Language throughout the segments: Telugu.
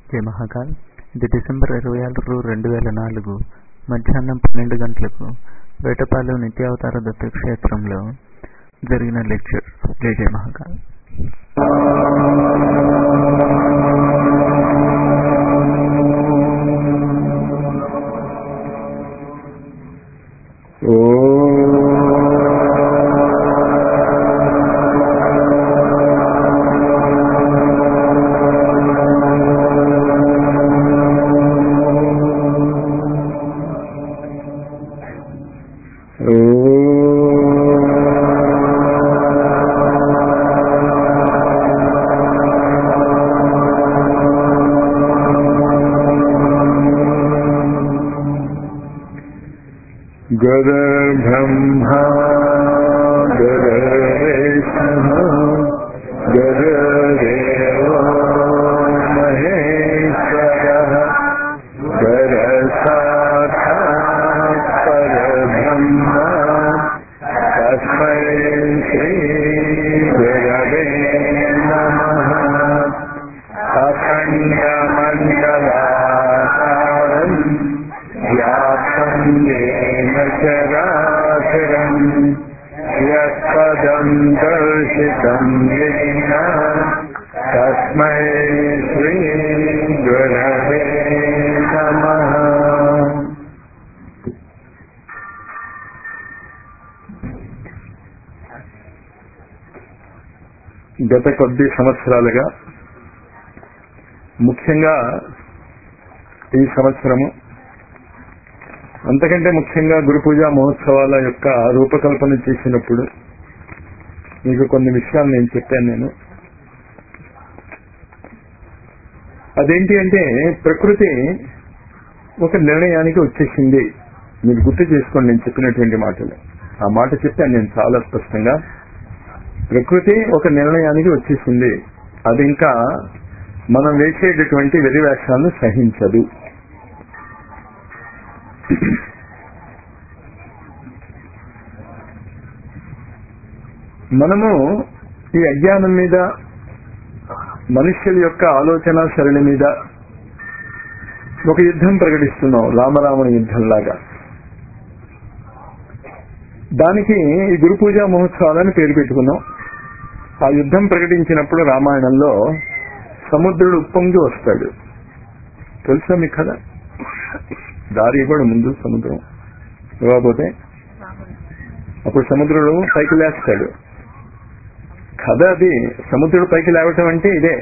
జై మహాకాల్. ఇది డిసెంబర్ 26, 2004 మధ్యాహ్నం 12 గంటలకు వేటపాలెం నిత్యావతార దత్త క్షేత్రంలో జరిగిన లెక్చర్. జై జై మహాకాల్. गुरुर्ब्रह्मा गुरुर्विष्णुः गुरुर्देवो महेश्वरः गुरुसाक्षात् परब्रह्म तस्मै श्री गुरवे नमः. अखण्डमण्डलाकारम् व्याप्तं येन चराचरम् यत्पदं दर्शितं येन तस्मै श्री गुरवे नमः. గత కొద్ది సంవత్సరాలుగా, ముఖ్యంగా ఈ సంవత్సరము, అంతకంటే ముఖ్యంగా గురు పూజా మహోత్సవాల యొక్క రూపకల్పన చేసినప్పుడు మీకు కొన్ని విషయాలు నేను చెప్పాను. అదేంటి అంటే, ప్రకృతి ఒక నిర్ణయానికి వచ్చేసింది. మీరు గుర్తు చేసుకోండి నేను చెప్పినటువంటి మాటలు. ఆ మాట చెప్పాను నేను చాలా స్పష్టంగా. ప్రకృతి ఒక నిర్ణయానికి వచ్చేసింది. అది ఇంకా మనం వేసేటటువంటి వెరివేషాలను సహించదు. మనము ఈ అజ్ఞానం మీద, మనుష్యుల యొక్క ఆలోచన సరళి మీద ఒక యుద్ధం ప్రకటిస్తున్నాం, రామరావణ యుద్ధంలాగా. దానికి ఈ గురు పూజా మహోత్సవాలని పేరు పెట్టుకున్నాం. ఆ యుద్ధం ప్రకటించినప్పుడు రామాయణంలో సముద్రుడు ఉప్పొంగి వస్తాడు. తెలుసా మీకు కదా? దారి ఇవ్వడు ముందు సముద్రం, ఇవ్వకపోతే అప్పుడు సముద్రుడు పైకి లేస్తాడు. కథ అది. సముద్రుడు పైకి లేవటం అంటే ఇదే.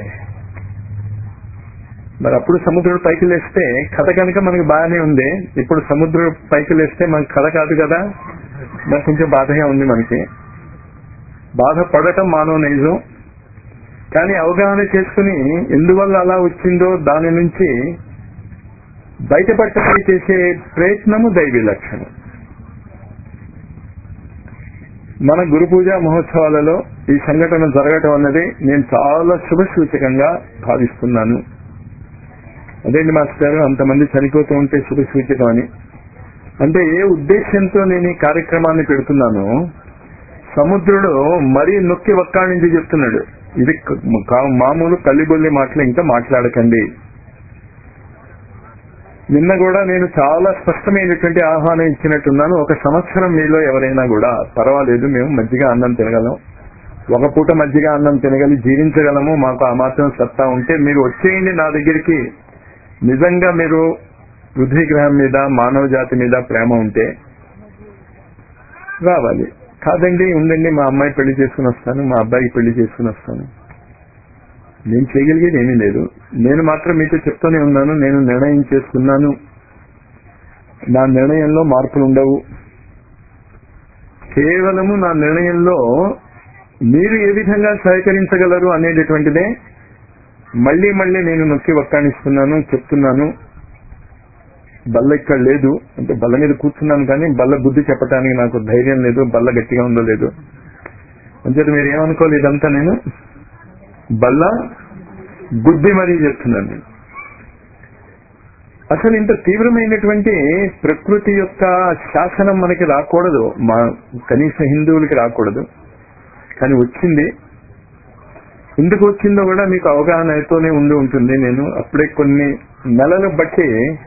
మరి అప్పుడు సముద్రుడు పైకి లేస్తే కథ కనుక మనకి బాగానే ఉంది. ఇప్పుడు సముద్రుడు పైకి లేస్తే మనకి కథ కాదు కదా, మరి కొంచెం బాధగా ఉంది. మనకి బాధపడటం మానవ నైజం. కానీ అవగాహన చేసుకుని ఎందువల్ల అలా వచ్చిందో దాని నుంచి బయటపడటానికి చేసే ప్రయత్నము దైవీ లక్షణం. మన గురు పూజా మహోత్సవాలలో ఈ సంఘటన జరగటం అన్నది నేను చాలా శుభ సూచకంగా భావిస్తున్నాను. అదేంటి మాస్టర్ అంతమంది చనిపోతూ ఉంటే శుభ సూచకం అని అంటే, ఏ ఉద్దేశంతో నేను ఈ కార్యక్రమాన్ని పెడుతున్నాను? సముద్రుడు మరీ నొక్కి ఒక్కడి నుంచి చెప్తున్నాడు, ఇది మామూలు కల్లిబొల్లి మాటలు ఇంకా మాట్లాడకండి. నిన్న కూడా నేను చాలా స్పష్టమైనటువంటి ఆహ్వానం ఇచ్చినట్టున్నాను. ఒక సంవత్సరం మీలో ఎవరైనా కూడా పర్వాలేదు, మేము మజ్జిగ అన్నం తినగలం, ఒక పూట మజ్జిగ అన్నం తినగలి జీవించగలము, మాకు ఆ మాత్రం సత్తా ఉంటే మీరు వచ్చేయండి నా దగ్గరికి. నిజంగా మీరు పృథ్వీ గ్రహం మీద, మానవ జాతి మీద ప్రేమ ఉంటే రావాలి. కాదండి ఉండండి, మా అమ్మాయి పెళ్లి చేసుకుని వస్తాను, మా అబ్బాయికి పెళ్లి చేసుకుని వస్తాను, నేను చేయగలిగేది ఏమీ లేదు. నేను మాత్రం మీతో చెప్తూనే ఉన్నాను, నేను నిర్ణయం చేసుకున్నాను, నా నిర్ణయంలో మార్పులు ఉండవు. కేవలము నా నిర్ణయంలో మీరు ఏ విధంగా సహకరించగలరు అనేటటువంటిదే మళ్లీ మళ్లీ నేను నొక్కి వక్కానిస్తున్నాను, చెప్తున్నాను. బల్ల ఇక్కడ లేదు అంటే బల్ల మీద కూర్చున్నాను, కానీ బల్ల బుద్ధి చెప్పడానికి నాకు ధైర్యం లేదు. బల్ల గట్టిగా ఉందో లేదు అంచేత మీరు ఏమనుకోలేదు, ఇదంతా నేను బల్ల బుద్ధి మరీ చెప్తున్నాను. అసలు ఇంత తీవ్రమైనటువంటి ప్రకృతి యొక్క శాసనం మనకి రాకూడదు, కనీస హిందువులకి రాకూడదు. కానీ వచ్చింది. ఎందుకు వచ్చిందో కూడా మీకు అవగాహన అయితేనే ఉండి ఉంటుంది. నేను అప్పుడే కొన్ని నెలలు బట్టి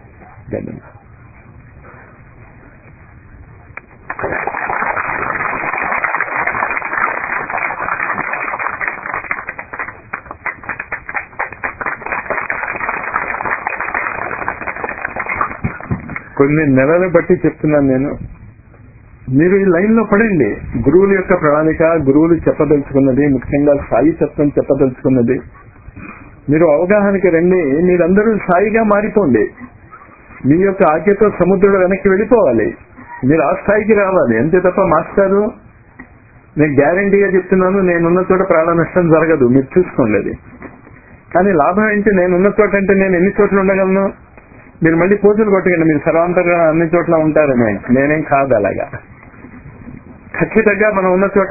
చెప్తున్నాను. నేను మీరు ఈ లైన్ లో పడండి. గురువుల యొక్క ప్రణాళిక, గురువులు చెప్పదలుచుకున్నది, ముఖ్యంగా సాయి తత్వం చెప్పదలుచుకున్నది మీరు అవగాహనకి రండి. మీరందరూ సాయిగా మారిపోండి. మీ యొక్క ఆజ్ఞతో సముద్రుడు వెనక్కి వెళ్ళిపోవాలి. మీరు ఆ స్థాయికి రావాలి అంతే తప్ప మాస్టారు నేను గ్యారంటీగా చెప్తున్నాను నేనున్న చోట ప్రాణ నష్టం జరగదు, మీరు చూసుకోండి అది. కానీ లాభం ఏంటి, నేనున్న చోట అంటే నేను ఎన్ని చోట్ల ఉండగలను? మీరు మళ్ళీ పోజులు కొట్టకండి మీరు సర్వాంతరంగా అన్ని చోట్ల ఉంటారని. నేనేం కాదు అలాగా. ఖచ్చితంగా మనం ఉన్న చోట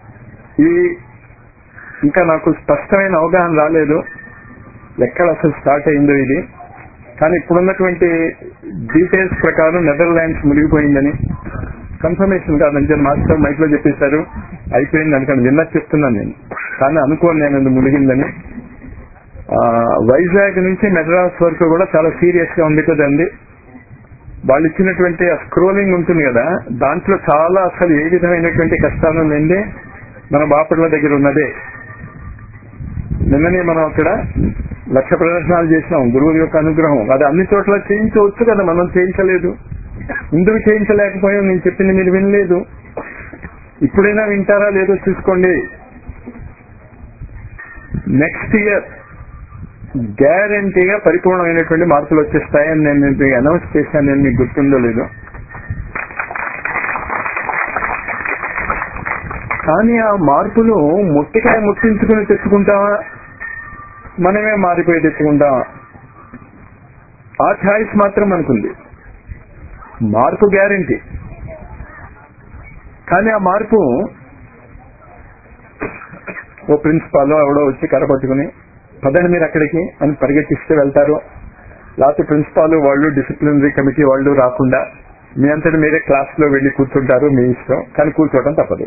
ఇంకా నాకు స్పష్టమైన అవగాహన రాలేదు ఎక్కడ అసలు స్టార్ట్ అయిందో ఇది. కానీ ఇప్పుడున్నటువంటి డీటెయిల్స్ ప్రకారం నెదర్లాండ్స్ మునిగిపోయిందని కన్ఫర్మేషన్ కాదంటే మాస్టర్ మైక్ లో చెప్పేశారు అయిపోయింది అనుకోండి. విన్నది చెప్తున్నాను నేను, కానీ అనుకోను నేను అది మునిగిందని. వైజాగ్ నుంచి మెడ్రాస్ వరకు కూడా చాలా సీరియస్ గా ఉంది కదండి. వాళ్ళు ఇచ్చినటువంటి ఆ స్క్రోలింగ్ ఉంటుంది కదా, దాంట్లో చాలా అసలు ఏ విధమైనటువంటి కష్టాలు లేదే మన బాపట్ల దగ్గర ఉన్నదే. నిన్ననే మనం అక్కడ 1,00,000 ప్రదర్శనలు చేసినాం. గురువుల యొక్క అనుగ్రహం అది అన్ని చోట్ల చేయించవచ్చు కదా, మనం చేయించలేదు. ఎందుకు చేయించలేకపోయాం? నేను చెప్పింది మీరు వినలేదు. ఇప్పుడైనా వింటారా లేదో చూసుకోండి. నెక్స్ట్ ఇయర్ గ్యారంటీగా పరిపూర్ణమైనటువంటి మార్పులు వచ్చేస్తాయని నేను అనౌన్స్ చేశాను. నేను మీకు గుర్తుందో లేదో. కానీ ఆ మార్పులు ముట్టికాయ ముట్టించుకుని తెచ్చుకుంటామా, మనమే మారిపోయి తెచ్చుకుంటామా? ఆ ఛాయిస్ మాత్రం మనకుంది. మార్పు గ్యారంటీ. కానీ ఆ మార్పు ఓ ప్రిన్సిపాల్ ఎవడో వచ్చి కరపట్టుకుని పదండి మీరు అక్కడికి అని పరిగెత్తిస్తే వెళ్తారు. లేకపోతే ప్రిన్సిపాల్ వాళ్ళు డిసిప్లినరీ కమిటీ వాళ్ళు రాకుండా మీ అంతటి మీరే క్లాస్ లో వెళ్లి కూర్చుంటారు, మీ ఇష్టం. కానీ కూర్చోవడం తప్పదు.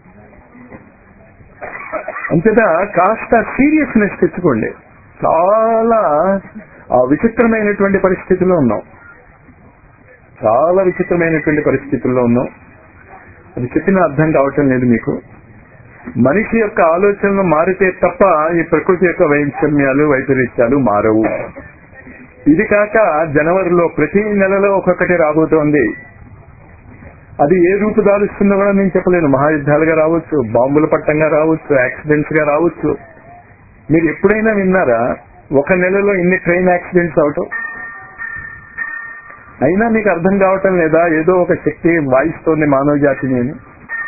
అంతేదా కాస్త సీరియస్నెస్ తెచ్చుకోండి. చాలా విచిత్రమైనటువంటి పరిస్థితుల్లో ఉన్నాం. చాలా విచిత్రమైనటువంటి పరిస్థితుల్లో ఉన్నాం. అది చెప్పిన అర్థం కావటం లేదు మీకు. మనిషి యొక్క ఆలోచనలు మారితే తప్ప ఈ ప్రకృతి యొక్క వైషమ్యాలు వైపరీత్యాలు మారవు. ఇది కాక జనవరిలో ప్రతి నెలలో ఒక్కొక్కటి రాబోతోంది. అది ఏ రూపు దాలుస్తుందో కూడా నేను చెప్పలేను. మహాయుద్ధాలుగా రావచ్చు, బాంబుల పట్టంగా రావచ్చు, యాక్సిడెంట్స్ గా రావచ్చు. మీరు ఎప్పుడైనా విన్నారా ఒక నెలలో ఇన్ని ట్రైన్ యాక్సిడెంట్స్ అవటం? అయినా మీకు అర్థం కావటం లేదా ఏదో ఒక శక్తి వాయిస్తోంది మానవ జాతిని అని?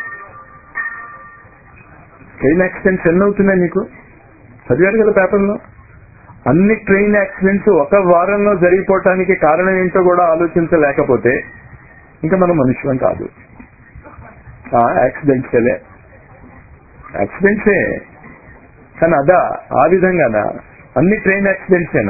ట్రైన్ యాక్సిడెంట్స్ ఎన్ని అవుతున్నాయి మీకు చదివారు కదా పేపర్లో. అన్ని ట్రైన్ యాక్సిడెంట్స్ ఒక వారంలో జరిగిపోవటానికి కారణం ఏంటో కూడా ఆలోచించలేకపోతే ఇంకా మనం మనుషులం కాదు. యాక్సిడెంట్సే కానీ అదా ఆ విధంగానా? అన్ని ట్రైన్ యాక్సిడెంట్సేనా?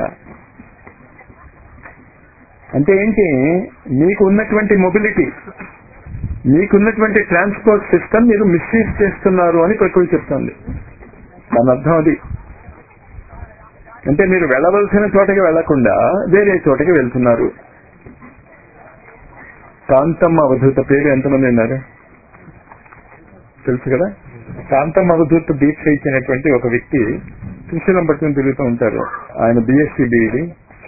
అంటే ఏంటి, మీకు ఉన్నటువంటి మొబిలిటీ, మీకున్నటువంటి ట్రాన్స్పోర్ట్ సిస్టమ్ మీరు మిస్యూజ్ చేస్తున్నారు అని ప్రకృతి చెప్తుంది. దాని అర్థం అది. అంటే మీరు వెళ్ళవలసిన చోటకి వెళ్లకుండా వేరే చోటకి వెళ్తున్నారు. కాంతమ్మ అవధూత పేరు ఎంతమంది ఉన్నారు తెలుసు కదా. కాంతమ్మ అవధూత దీక్ష ఇచ్చినటువంటి ఒక వ్యక్తి త్రిశూలం పట్టుకుని తిరుగుతూ ఉంటారు. ఆయన బిఎస్సీ బిఈడి.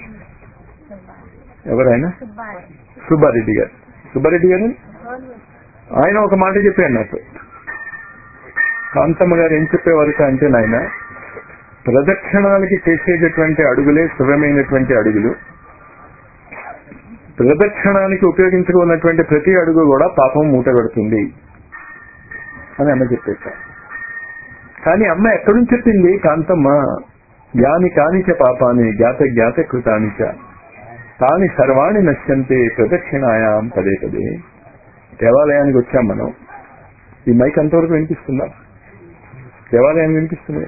ఎవరైనా సుబ్బారెడ్డి గారు. సుబ్బారెడ్డి గారు ఆయన ఒక మాట చెప్పారు నాకు. కాంతమ్మ గారు ఏం చెప్పేవారు అంటే, నాయన ప్రదక్షిణాలకి చేసేటటువంటి అడుగులే శుభమైనటువంటి అడుగులు. ప్రదక్షిణానికి ఉపయోగించుకున్నటువంటి ప్రతి అడుగు కూడా పాపం మూట పెడుతుంది అని అమ్మ చెప్పేశారు. కానీ అమ్మ ఎక్కడి నుంచి చెప్పింది? కాంతమ్మ యాని కానిచ పాపాని జ్ఞాత జ్ఞాత కృతానిచ తాని సర్వాణి నశ్యంతే ప్రదక్షిణాయాం పదే పదే. దేవాలయానికి వచ్చాం మనం. ఈ మైక్ అంతవరకు వినిపిస్తుందా? దేవాలయాన్ని వినిపిస్తుంది.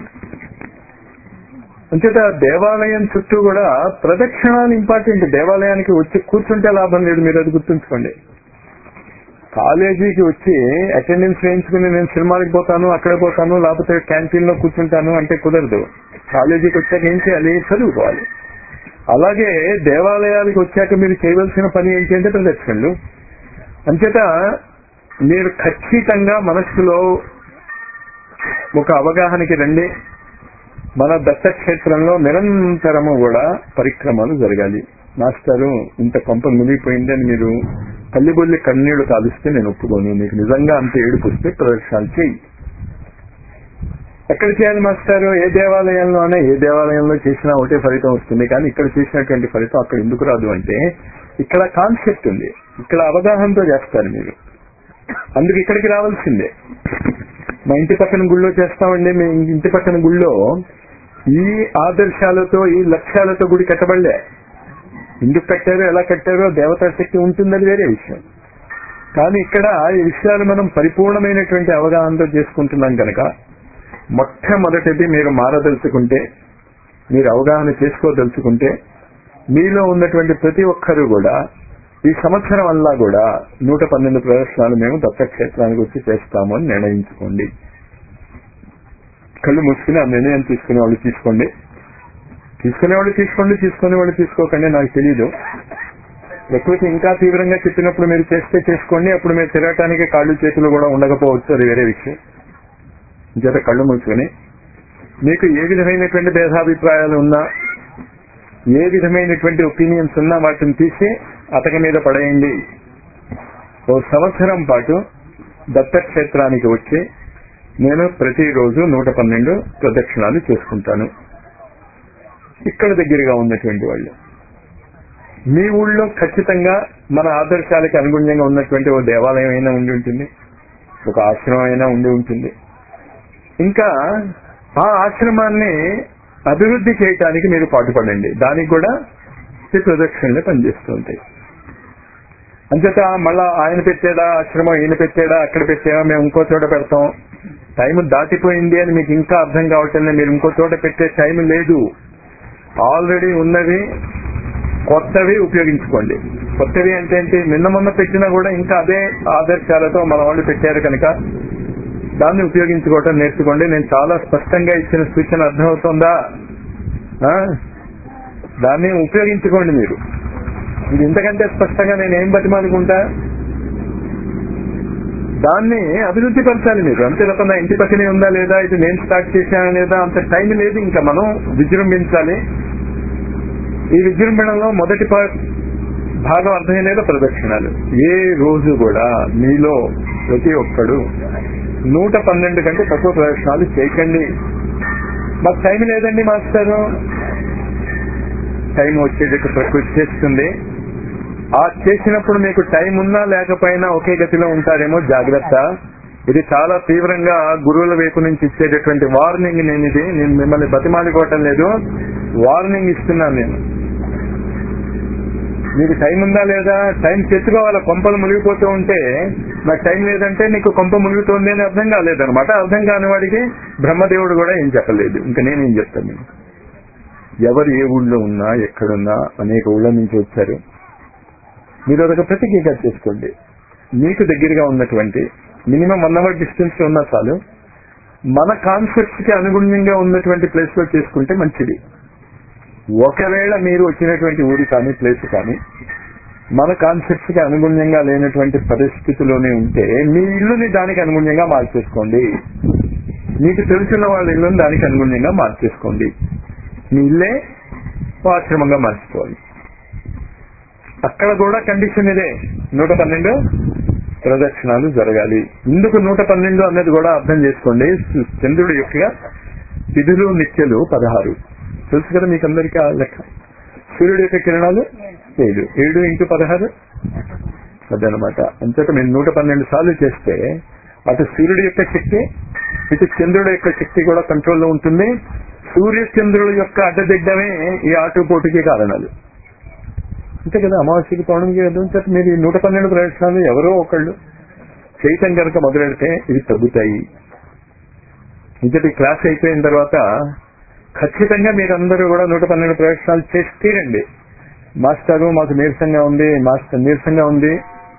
అంచేత దేవాలయం చుట్టూ కూడా ప్రదక్షిణాలు ఇంపార్టెంట్. దేవాలయానికి వచ్చి కూర్చుంటే లాభం లేదు, మీరు అది గుర్తుంచుకోండి. కాలేజీకి వచ్చి అటెండెన్స్ వేయించుకుని నేను సినిమాకి పోతాను, అక్కడ పోతాను, లేకపోతే క్యాంటీన్ లో కూర్చుంటాను అంటే కుదరదు. కాలేజీకి వచ్చాక ఏం చేయాలి? చదువుకోవాలి. అలాగే దేవాలయాలకు వచ్చాక మీరు చేయవలసిన పని ఏంటి అంటే ప్రదక్షిణలు. అంచేత మీరు ఖచ్చితంగా మనస్సులో ఒక అవగాహనకి రండి. మన దత్తక్షేత్రంలో నిరంతరము కూడా పరిక్రమలు జరగాలి. మాస్టారు ఇంత కొంప మునిగిపోయిందని మీరు కల్లిబొల్లి కన్నీళ్లు కాలిస్తే నేను ఒప్పుకోను. మీకు నిజంగా అంత ఏడుపు వస్తే ప్రదర్శనలు చేయి. ఎక్కడ చేయాలి మాస్టారు? ఏ దేవాలయంలోనే, ఏ దేవాలయంలో చేసినా ఒకటే ఫలితం వస్తుంది, కానీ ఇక్కడ చేసినటువంటి ఫలితం అక్కడ ఎందుకు రాదు అంటే ఇక్కడ కాన్సెప్ట్ ఉంది, ఇక్కడ అవగాహనతో చేస్తారు మీరు. అందుకు ఇక్కడికి రావాల్సిందే. మా ఇంటి పక్కన గుళ్ళో చేస్తామండి. మీ ఇంటి పక్కన గుళ్ళో ఈ ఆదర్శాలతో, ఈ లక్ష్యాలతో గుడి కట్టబడలే. ఎందుకు కట్టారో, ఎలా కట్టారో దేవతా శక్తి ఉంటుందని వేరే విషయం. కానీ ఇక్కడ ఈ విషయాలు మనం పరిపూర్ణమైనటువంటి అవగాహనతో చేసుకుంటున్నాం కనుక మొట్టమొదటిది మీరు మారదలుచుకుంటే, మీరు అవగాహన చేసుకోదలుచుకుంటే, మీలో ఉన్నటువంటి ప్రతి ఒక్కరూ కూడా ఈ సంవత్సరం వల్ల కూడా 112 ప్రదర్శనలు మేము దత్తక్షేత్రానికి వచ్చి చేస్తాము అని నిర్ణయించుకోండి. కళ్ళు మూసుకుని ఆ నిర్ణయం తీసుకునే వాళ్ళు తీసుకోండి, తీసుకునేవాళ్ళు తీసుకోండి, తీసుకునేవాళ్ళు తీసుకోకండి, నాకు తెలియదు. ప్రకృతి ఇంకా తీవ్రంగా చెప్పినప్పుడు మీరు చేస్తే చేసుకోండి. అప్పుడు మీరు తిరగటానికి కాళ్ళు చేతులు కూడా ఉండకపోవచ్చు, అది వేరే విషయం. జత కళ్ళు మూసుకుని మీకు ఏ విధమైనటువంటి భేదాభిప్రాయాలు ఉన్నా, ఏ విధమైనటువంటి ఒపీనియన్స్ ఉన్నా వాటిని తీసి అతక మీద పడేయండి. ఓ సంవత్సరం పాటు దత్తక్షేత్రానికి వచ్చి నేను ప్రతిరోజు 112 ప్రదక్షిణాలు చేసుకుంటాను. ఇక్కడ దగ్గరగా ఉన్నటువంటి వాళ్ళు మీ ఊళ్ళో ఖచ్చితంగా మన ఆదర్శాలకు అనుగుణ్యంగా ఉన్నటువంటి ఓ దేవాలయం అయినా ఉండి ఉంటుంది, ఒక ఆశ్రమం అయినా ఉండి ఉంటుంది. ఇంకా ఆ ఆశ్రమాన్ని అభివృద్ధి చేయటానికి మీరు పాటుపడండి. దానికి కూడా ఈ ప్రదక్షిణలే పనిచేస్తుంటాయి. అంచేత మళ్ళా ఆయన పెట్టాడా ఆశ్రమం, ఈయన పెట్టాడా, అక్కడ పెట్టాడా, మేము ఇంకో చోట పెడతాం, టైం దాటిపోయింది అని మీకు ఇంకా అర్థం కావటం లేదు. మీరు ఇంకో చోట పెట్టే టైం లేదు. ఆల్రెడీ ఉన్నవి కొత్తవి ఉపయోగించుకోండి. కొత్తవి అంటే ఏంటి? నిన్న మొన్న పెట్టినా కూడా ఇంకా అదే ఆదర్శాలతో మన వాళ్ళు పెట్టారు కనుక దాన్ని ఉపయోగించుకోవటం నేర్చుకోండి. నేను చాలా స్పష్టంగా ఇచ్చిన సూచన అర్థమవుతుందా? దాన్ని ఉపయోగించుకోండి. మీరు ఇది ఇంతకంటే స్పష్టంగా నేను ఏం బతిమాలుకుంటా? దాన్ని అభివృద్ధి పరచాలి మీరు. అంతే తప్ప నా ఇంటి పక్కనే ఉందా లేదా, ఇది నేను స్టార్ట్ చేశానా లేదా, అంత టైం లేదు. ఇంకా మనం విజృంభించాలి. ఈ విజృంభణలో మొదటి భాగం అర్థమయ్యేదో ప్రదక్షిణాలు. ఏ రోజు కూడా మీలో ప్రతి ఒక్కడు 112 కంటే తక్కువ ప్రదక్షిణాలు చేయకండి. మాకు టైం లేదండి మాస్టారు. టైం వచ్చేటట్టు ప్రకృతి చేస్తుంది. ఆ చేసినప్పుడు మీకు టైం ఉన్నా లేకపోయినా ఒకే గతిలో ఉంటారేమో, జాగ్రత్త. ఇది చాలా తీవ్రంగా గురువుల వైపు నుంచి ఇచ్చేటటువంటి వార్నింగ్. నేను మిమ్మల్ని బతిమాలుకోవటం లేదు, వార్నింగ్ ఇస్తున్నాను. నేను మీకు టైం ఉందా లేదా, టైం తెచ్చుకోవాలా. కొంపలు మునిగిపోతూ ఉంటే నాకు టైం లేదంటే నీకు కొంప మునిగితోంది అని అర్థం కాలేదనమాట. అర్థం కాని వాడికి బ్రహ్మదేవుడు కూడా ఏం చెప్పలేదు. ఇంకా నేనేం చెప్తాను? మీకు ఎవరు ఏ ఊళ్ళో ఉన్నా, ఎక్కడున్నా, అనేక ఊళ్ళ నుంచి వచ్చారు. మీరు అదొక ప్రతిజ్ఞ చేసుకోండి. మీకు దగ్గరగా ఉన్నటువంటి మినిమం 1 hour డిస్టెన్స్ లో ఉన్నా చాలు. మన కాన్సెప్ట్స్ కి అనుగుణ్యంగా ఉన్నటువంటి ప్లేస్ లో చేసుకుంటే మంచిది. ఒకవేళ మీరు వచ్చినటువంటి ఊరు కానీ ప్లేస్ కానీ మన కాన్సెప్ట్స్ కి అనుగుణ్యంగా లేనటువంటి పరిస్థితిలోనే ఉంటే మీ ఇల్లుని దానికి అనుగుణ్యంగా మార్చేసుకోండి. మీకు తెలిసిన వాళ్ళ ఇల్లుని దానికి అనుగుణ్యంగా మార్చేసుకోండి. మీ ఇల్లే ఆశ్రమంగా మార్చుకోవాలి. అక్కడ కూడా కండిషన్ ఇదే, 112 ప్రదక్షిణాలు జరగాలి. ఎందుకు 112 అన్నది కూడా అర్థం చేసుకోండి. చంద్రుడి యొక్క తిథులు నిత్యలు 16 తెలుసు కదా మీకు అందరికీ. ఆ లెక్క. సూర్యుడి యొక్క కిరణాలు 7, 7 × 16 అదనమాట. అంతేత మీరు 112 సార్లు చేస్తే అటు సూర్యుడి యొక్క శక్తి, ఇటు చంద్రుడి యొక్క శక్తి కూడా కంట్రోల్లో ఉంటుంది. సూర్య చంద్రుల యొక్క అడ్డదిడ్డమే ఈ ఆటుపోటుకి కారణాలు. అంతే కదా. అమావాస్యకి పౌర్ణమికి చేత మీరు ఈ 112 ప్రదక్షిణాలు ఎవరో ఒకళ్ళు చేయటం కనుక మొదలెడితే ఇవి తగ్గుతాయి. ఇంతటి క్లాస్ అయిపోయిన తర్వాత ఖచ్చితంగా మీరందరూ కూడా 112 ప్రదక్షిణాలు చేసి తీరండి. మాస్టారు మాకు నీరసంగా ఉంది, మాస్టర్ నీరసంగా ఉంది,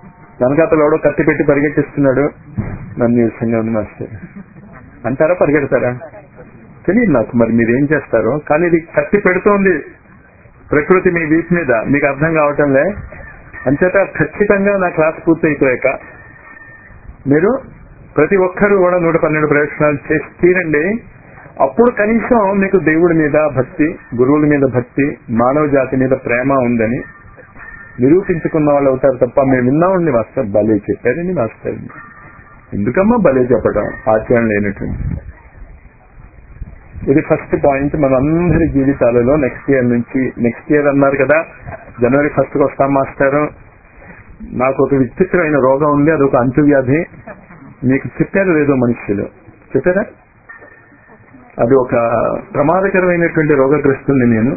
వెనకాతలు ఎవడో కత్తి పెట్టి పరిగెట్టిస్తున్నాడు, నన్ను నీరసంగా ఉంది మాస్టర్ అంటారా, పరిగెడతారా తెలియదు నాకు. మరి మీరేం చేస్తారో, కానీ ఇది కత్తి పెడుతోంది ప్రకృతి మీ వీపు మీద, మీకు అర్థం కావటంలే. అంచేత ఖచ్చితంగా నా క్లాస్ పూర్తయిపోయాక మీరు ప్రతి ఒక్కరూ కూడా 112 ప్రదక్షిణాలు చేసి తీరండి. అప్పుడు కనీసం మీకు దేవుడి మీద భక్తి, గురువుల మీద భక్తి, మానవ జాతి మీద ప్రేమ ఉందని నిరూపించుకున్న వాళ్ళు అవుతారు తప్ప మేము విన్నామండి మాస్టర్ భలే చెప్పారండి మాస్టర్, ఎందుకమ్మా భలే చెప్పడం, ఆచరణ లేనటువంటి. ఇది ఫస్ట్ పాయింట్ మనందరి జీవితాలలో. నెక్స్ట్ ఇయర్ నుంచి, నెక్స్ట్ ఇయర్ అన్నారు కదా, జనవరి 1st వస్తాం మాస్టర్, నాకు ఒక విచిత్రమైన రోగం ఉంది, అదొక అంటువ్యాధి. మీకు చెప్పారు లేదో మనుషులు, చెప్పారా? అది ఒక ప్రమాదకరమైనటువంటి రోగగ్రస్తుంది. నేను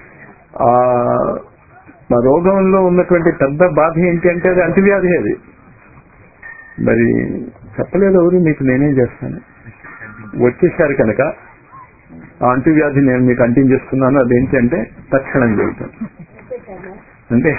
మా రోగంలో ఉన్నటువంటి పెద్ద బాధ ఏంటి అంటే అది అంటువ్యాధి. అది మరి చెప్పలేదు ఎవరు, మీకు నేనేం చేస్తాను. వచ్చేసారు కనుక ఆ అంటువ్యాధి నేను మీకు అంటించేస్తున్నాను. అదేంటి అంటే తక్షణం చెబుతాను. అంటే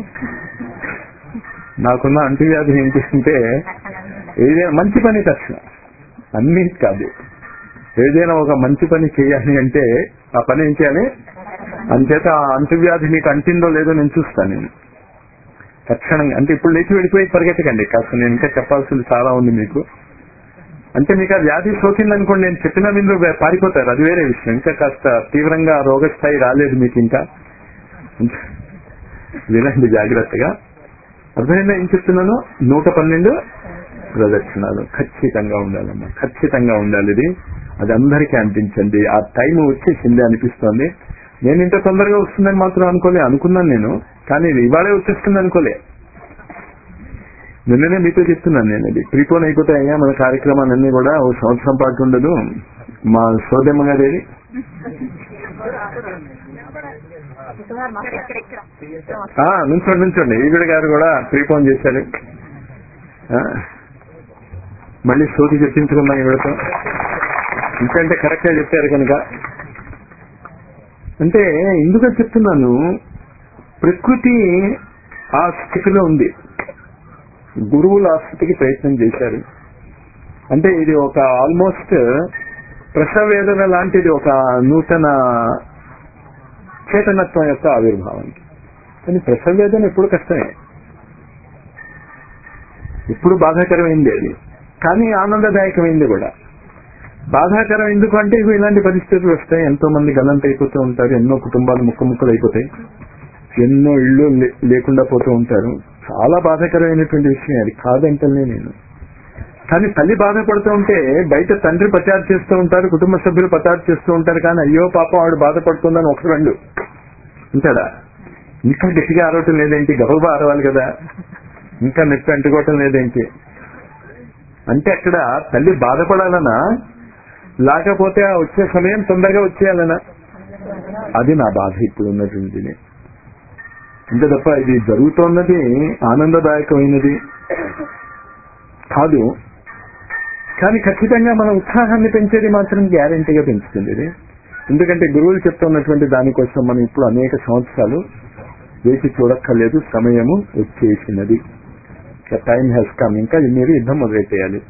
నాకున్న అంటువ్యాధి ఏంటి అంటే ఏదైనా మంచి పని తక్షణం, అన్నీ కాదు, ఏదైనా ఒక మంచి పని చేయాలి అంటే ఆ పని ఏం చేయాలి. అంచేత ఆ అంటువ్యాధి మీకు అంటిందో లేదో నేను చూస్తాను. నేను తక్షణంగా, అంటే ఇప్పుడు లేచి వెళ్ళిపోయి పరిగెట్టకండి, కాస్త నేను ఇంకా చెప్పాల్సింది చాలా ఉంది మీకు. అంటే మీకు ఆ వ్యాధి సోకిందనుకోండి, నేను చెప్పిన మీరు పారిపోతారు, అది వేరే విషయం. ఇంకా కాస్త తీవ్రంగా రోగస్థాయి రాలేదు మీకు ఇంకా, వినండి జాగ్రత్తగా. అర్థమైందా ఏం చెప్తున్నాను? 112 ప్రదక్షిణాలు ఖచ్చితంగా ఉండాలమ్మా, ఖచ్చితంగా ఉండాలి. ఇది అది అందరికీ అనిపించండి. ఆ టైం వచ్చేసింది అనిపిస్తోంది. నేను ఇంత తొందరగా వస్తుందని మాత్రం అనుకున్నాను నేను, కానీ ఇవాళే వచ్చేస్తుంది అనుకోలే. నిన్ననే మీతో చెప్తున్నాను నేను, అది ప్రీపోన్ అయిపోతాయ్యా మన కార్యక్రమాలన్నీ కూడా, ఓ సంవత్సరం పాటు ఉండదు. మా సోదమ్మ గారి నుంచోండి, ఈవిడ గారు కూడా ప్రీపోన్ చేశారు. మళ్ళీ సోది చెప్పించుకున్నాం ఈవిడతో, ఎందుకంటే కరెక్ట్ గా చెప్పారు కనుక. అంటే ఎందుకని చెప్తున్నాను, ప్రకృతి ఆ స్థితిలో ఉంది, గురువులు ఆ స్థితికి ప్రయత్నం చేశారు. అంటే ఇది ఒక ఆల్మోస్ట్ ప్రసవేదన లాంటిది, ఒక నూతన చేతనత్వం యొక్క ఆవిర్భావానికి. కానీ ప్రసవేదన ఎప్పుడు కష్టమే, ఎప్పుడు బాధాకరమైంది అది, కానీ ఆనందదాయకమైంది కూడా. బాధాకరం ఎందుకు అంటే ఇలాంటి పరిస్థితులు వస్తాయి, ఎంతో మంది గల్లంత అయిపోతూ ఉంటారు, ఎన్నో కుటుంబాలు ముక్కలు అయిపోతాయి, ఎన్నో ఇళ్ళు లేకుండా పోతూ ఉంటారు. చాలా బాధాకరమైనటువంటి విషయం అది, కాదంటేనే నేను. కానీ తల్లి బాధపడుతూ ఉంటే బయట తండ్రి పచారు చేస్తూ ఉంటారు, కుటుంబ సభ్యులు పచారు చేస్తూ ఉంటారు, కానీ అయ్యో పాపం ఆవిడ బాధపడుతుందని ఒకరు రెండు ఉంటాడా? ఇంకా గట్టిగా ఆరవటం లేదేంటి, గబగబా ఆరవాలి కదా, ఇంకా నొప్పి అంటుకోవటం లేదేంటి అంటే అక్కడ తల్లి బాధపడాలనా, లేకపోతే ఆ వచ్చే సమయం తొందరగా వచ్చేయాలనా? అది నా బాధ ఇప్పుడు ఉన్నటువంటిది. అంతే తప్ప ఇది జరుగుతోన్నది ఆనందదాయకమైనది కాదు. కానీ ఖచ్చితంగా మన ఉత్సాహాన్ని పెంచేది మాత్రం గ్యారెంటీగా పెంచుతుంది ఇది. ఎందుకంటే గురువులు చెప్తున్నటువంటి దానికోసం మనం ఇప్పుడు అనేక సంవత్సరాలు వేచి చూడక్కర్లేదు, సమయము వచ్చేసినది, టైం హ్యాస్ కమ్. ఇంకా మీరు యుద్ధం మొదలెట్టేయాలి.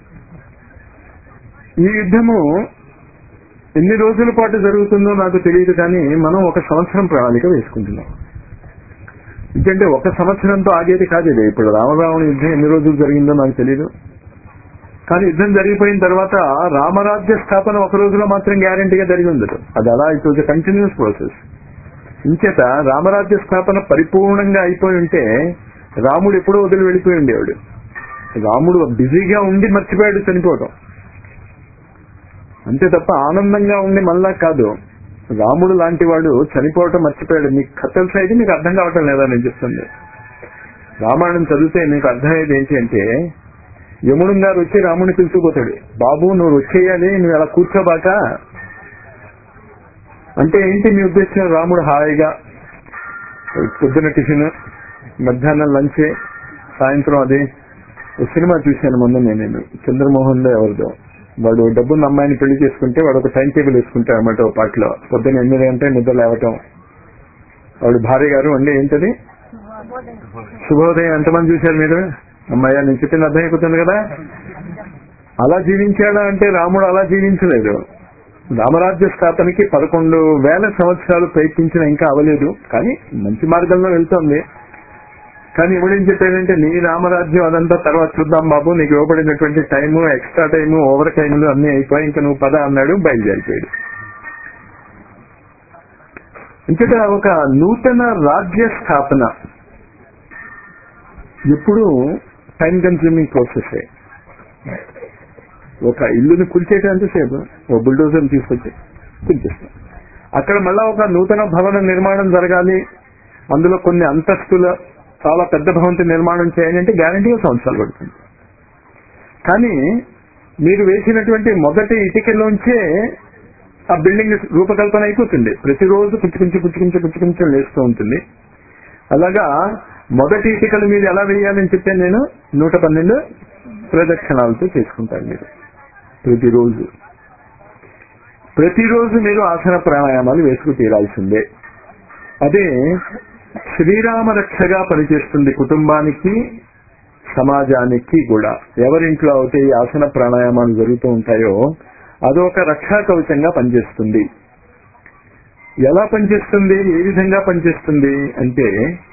ఈ యుద్ధము ఎన్ని రోజుల పాటు జరుగుతుందో నాకు తెలియదు, కానీ మనం 1 సంవత్సరం ప్రణాళిక వేసుకుంటున్నాం. ఎందుకంటే 1 సంవత్సరంతో ఆగేది కాదు ఇది. ఇప్పుడు రామరావణ యుద్ధం ఎన్ని రోజులు జరిగిందో నాకు తెలియదు, కానీ యుద్ధం జరిగిపోయిన తర్వాత రామరాజ్య స్థాపన 1 రోజులో మాత్రం గ్యారెంటీగా జరిగి ఉండదు. అది అలా it was a continuous process. ఇంచేత రామరాజ్య స్థాపన పరిపూర్ణంగా అయిపోయి ఉంటే రాముడు ఎప్పుడో వదిలి వెళ్ళిపోయి ఉండేవాడు. రాముడు బిజీగా ఉండి మర్చిపోయాడు చనిపోవడం, అంతే తప్ప ఆనందంగా ఉండి మళ్ళా కాదు. రాముడు లాంటి వాడు చనిపోవటం మర్చిపోయాడు. మీకు కథలు సైతే మీకు అర్థం కావటం లేదా నేను చెప్తుంది. రామాయణం చదివితే మీకు అర్థమయ్యేది ఏంటి అంటే, యముడు గారు వచ్చి రాముడిని పిలుచుకుపోతాడు, బాబు నువ్వు వచ్చేయాలి, నువ్వు అలా కూర్చోబాక అంటే ఏంటి మీ ఉద్దేశం? రాముడు హాయిగా పొద్దున టిఫిన్, మధ్యాహ్నం లంచ్, సాయంత్రం అది. సినిమా చూశాను మొన్న నేను, చంద్రమోహన్ లో ఎవరిదో, వాడు డబ్బున్న అమ్మాయిని పెళ్లి చేసుకుంటే వాడు ఒక టైం టేబుల్ వేసుకుంటాడు అన్నమాట. ఒక పాటలో పొద్దున్న 8 గంటల నిద్ర లేవటం, వాడు భార్య గారు అంటే ఏంటది శుభోదయం. ఎంతమంది చూశారు మీరు? అమ్మాయ్యా నేను చెప్పింది అర్థమైపోతుంది కదా. అలా జీవించాడా అంటే రాముడు అలా జీవించలేదు. రామరాజ్య స్థాపనకి 11,000 సంవత్సరాలు ప్రయత్నించినా ఇంకా అవ్వలేదు, కానీ మంచి మార్గంలో వెళ్తోంది. కానీ ఎవడేం చెప్పాడంటే నీ రామరాజ్యం అదంతా తర్వాత చూద్దాం బాబు, నీకు ఇవ్వబడినటువంటి టైము, ఎక్స్ట్రా టైము, ఓవర్ టైములు అన్ని అయిపోయి ఇంకా నువ్వు పద అన్నాడు, బయలుదేరిపోయాడు. ఇంకట ఒక నూతన రాజ్య స్థాపన ఎప్పుడు టైం కన్స్యూమింగ్ ప్రాసెస్. ఒక ఇల్లుని కూల్చేయటం ఎంతసేపు, ఒక బుల్డోజర్ తీసుకొచ్చి కూల్చేస్తాం. అక్కడ మళ్ళా ఒక నూతన భవన నిర్మాణం జరగాలి, అందులో కొన్ని అంతస్తుల చాలా పెద్ద భవంతి నిర్మాణం చేయాలి అంటే గ్యారంటీగా సంవత్సరాలు పడుతుంది. కానీ మీరు వేసినటువంటి మొదటి ఇటుకలోంచే ఆ బిల్డింగ్ రూపకల్పన అయిపోతుంది. ప్రతిరోజు పుచ్చుకుంచెం లేస్తూ ఉంటుంది. అలాగా మొదటి ఇటుకలు మీరు ఎలా వేయాలని చెప్పాను నేను, 112 ప్రదక్షిణాలతో చేసుకుంటారు మీరు. ప్రతిరోజు మీరు ఆసన ప్రాణాయామాలు వేసుకు తీరాల్సిందే. అదే శ్రీరామ రక్షగా పనిచేస్తుంది కుటుంబానికి, సమాజానికి కూడా. ఎవరింట్లో అయితే ఈ ఆసన ప్రాణాయామాలు జరుగుతూ ఉంటాయో అదొక రక్షా కవచంగా పనిచేస్తుంది. ఎలా పనిచేస్తుంది, ఏ విధంగా పనిచేస్తుంది అంటే,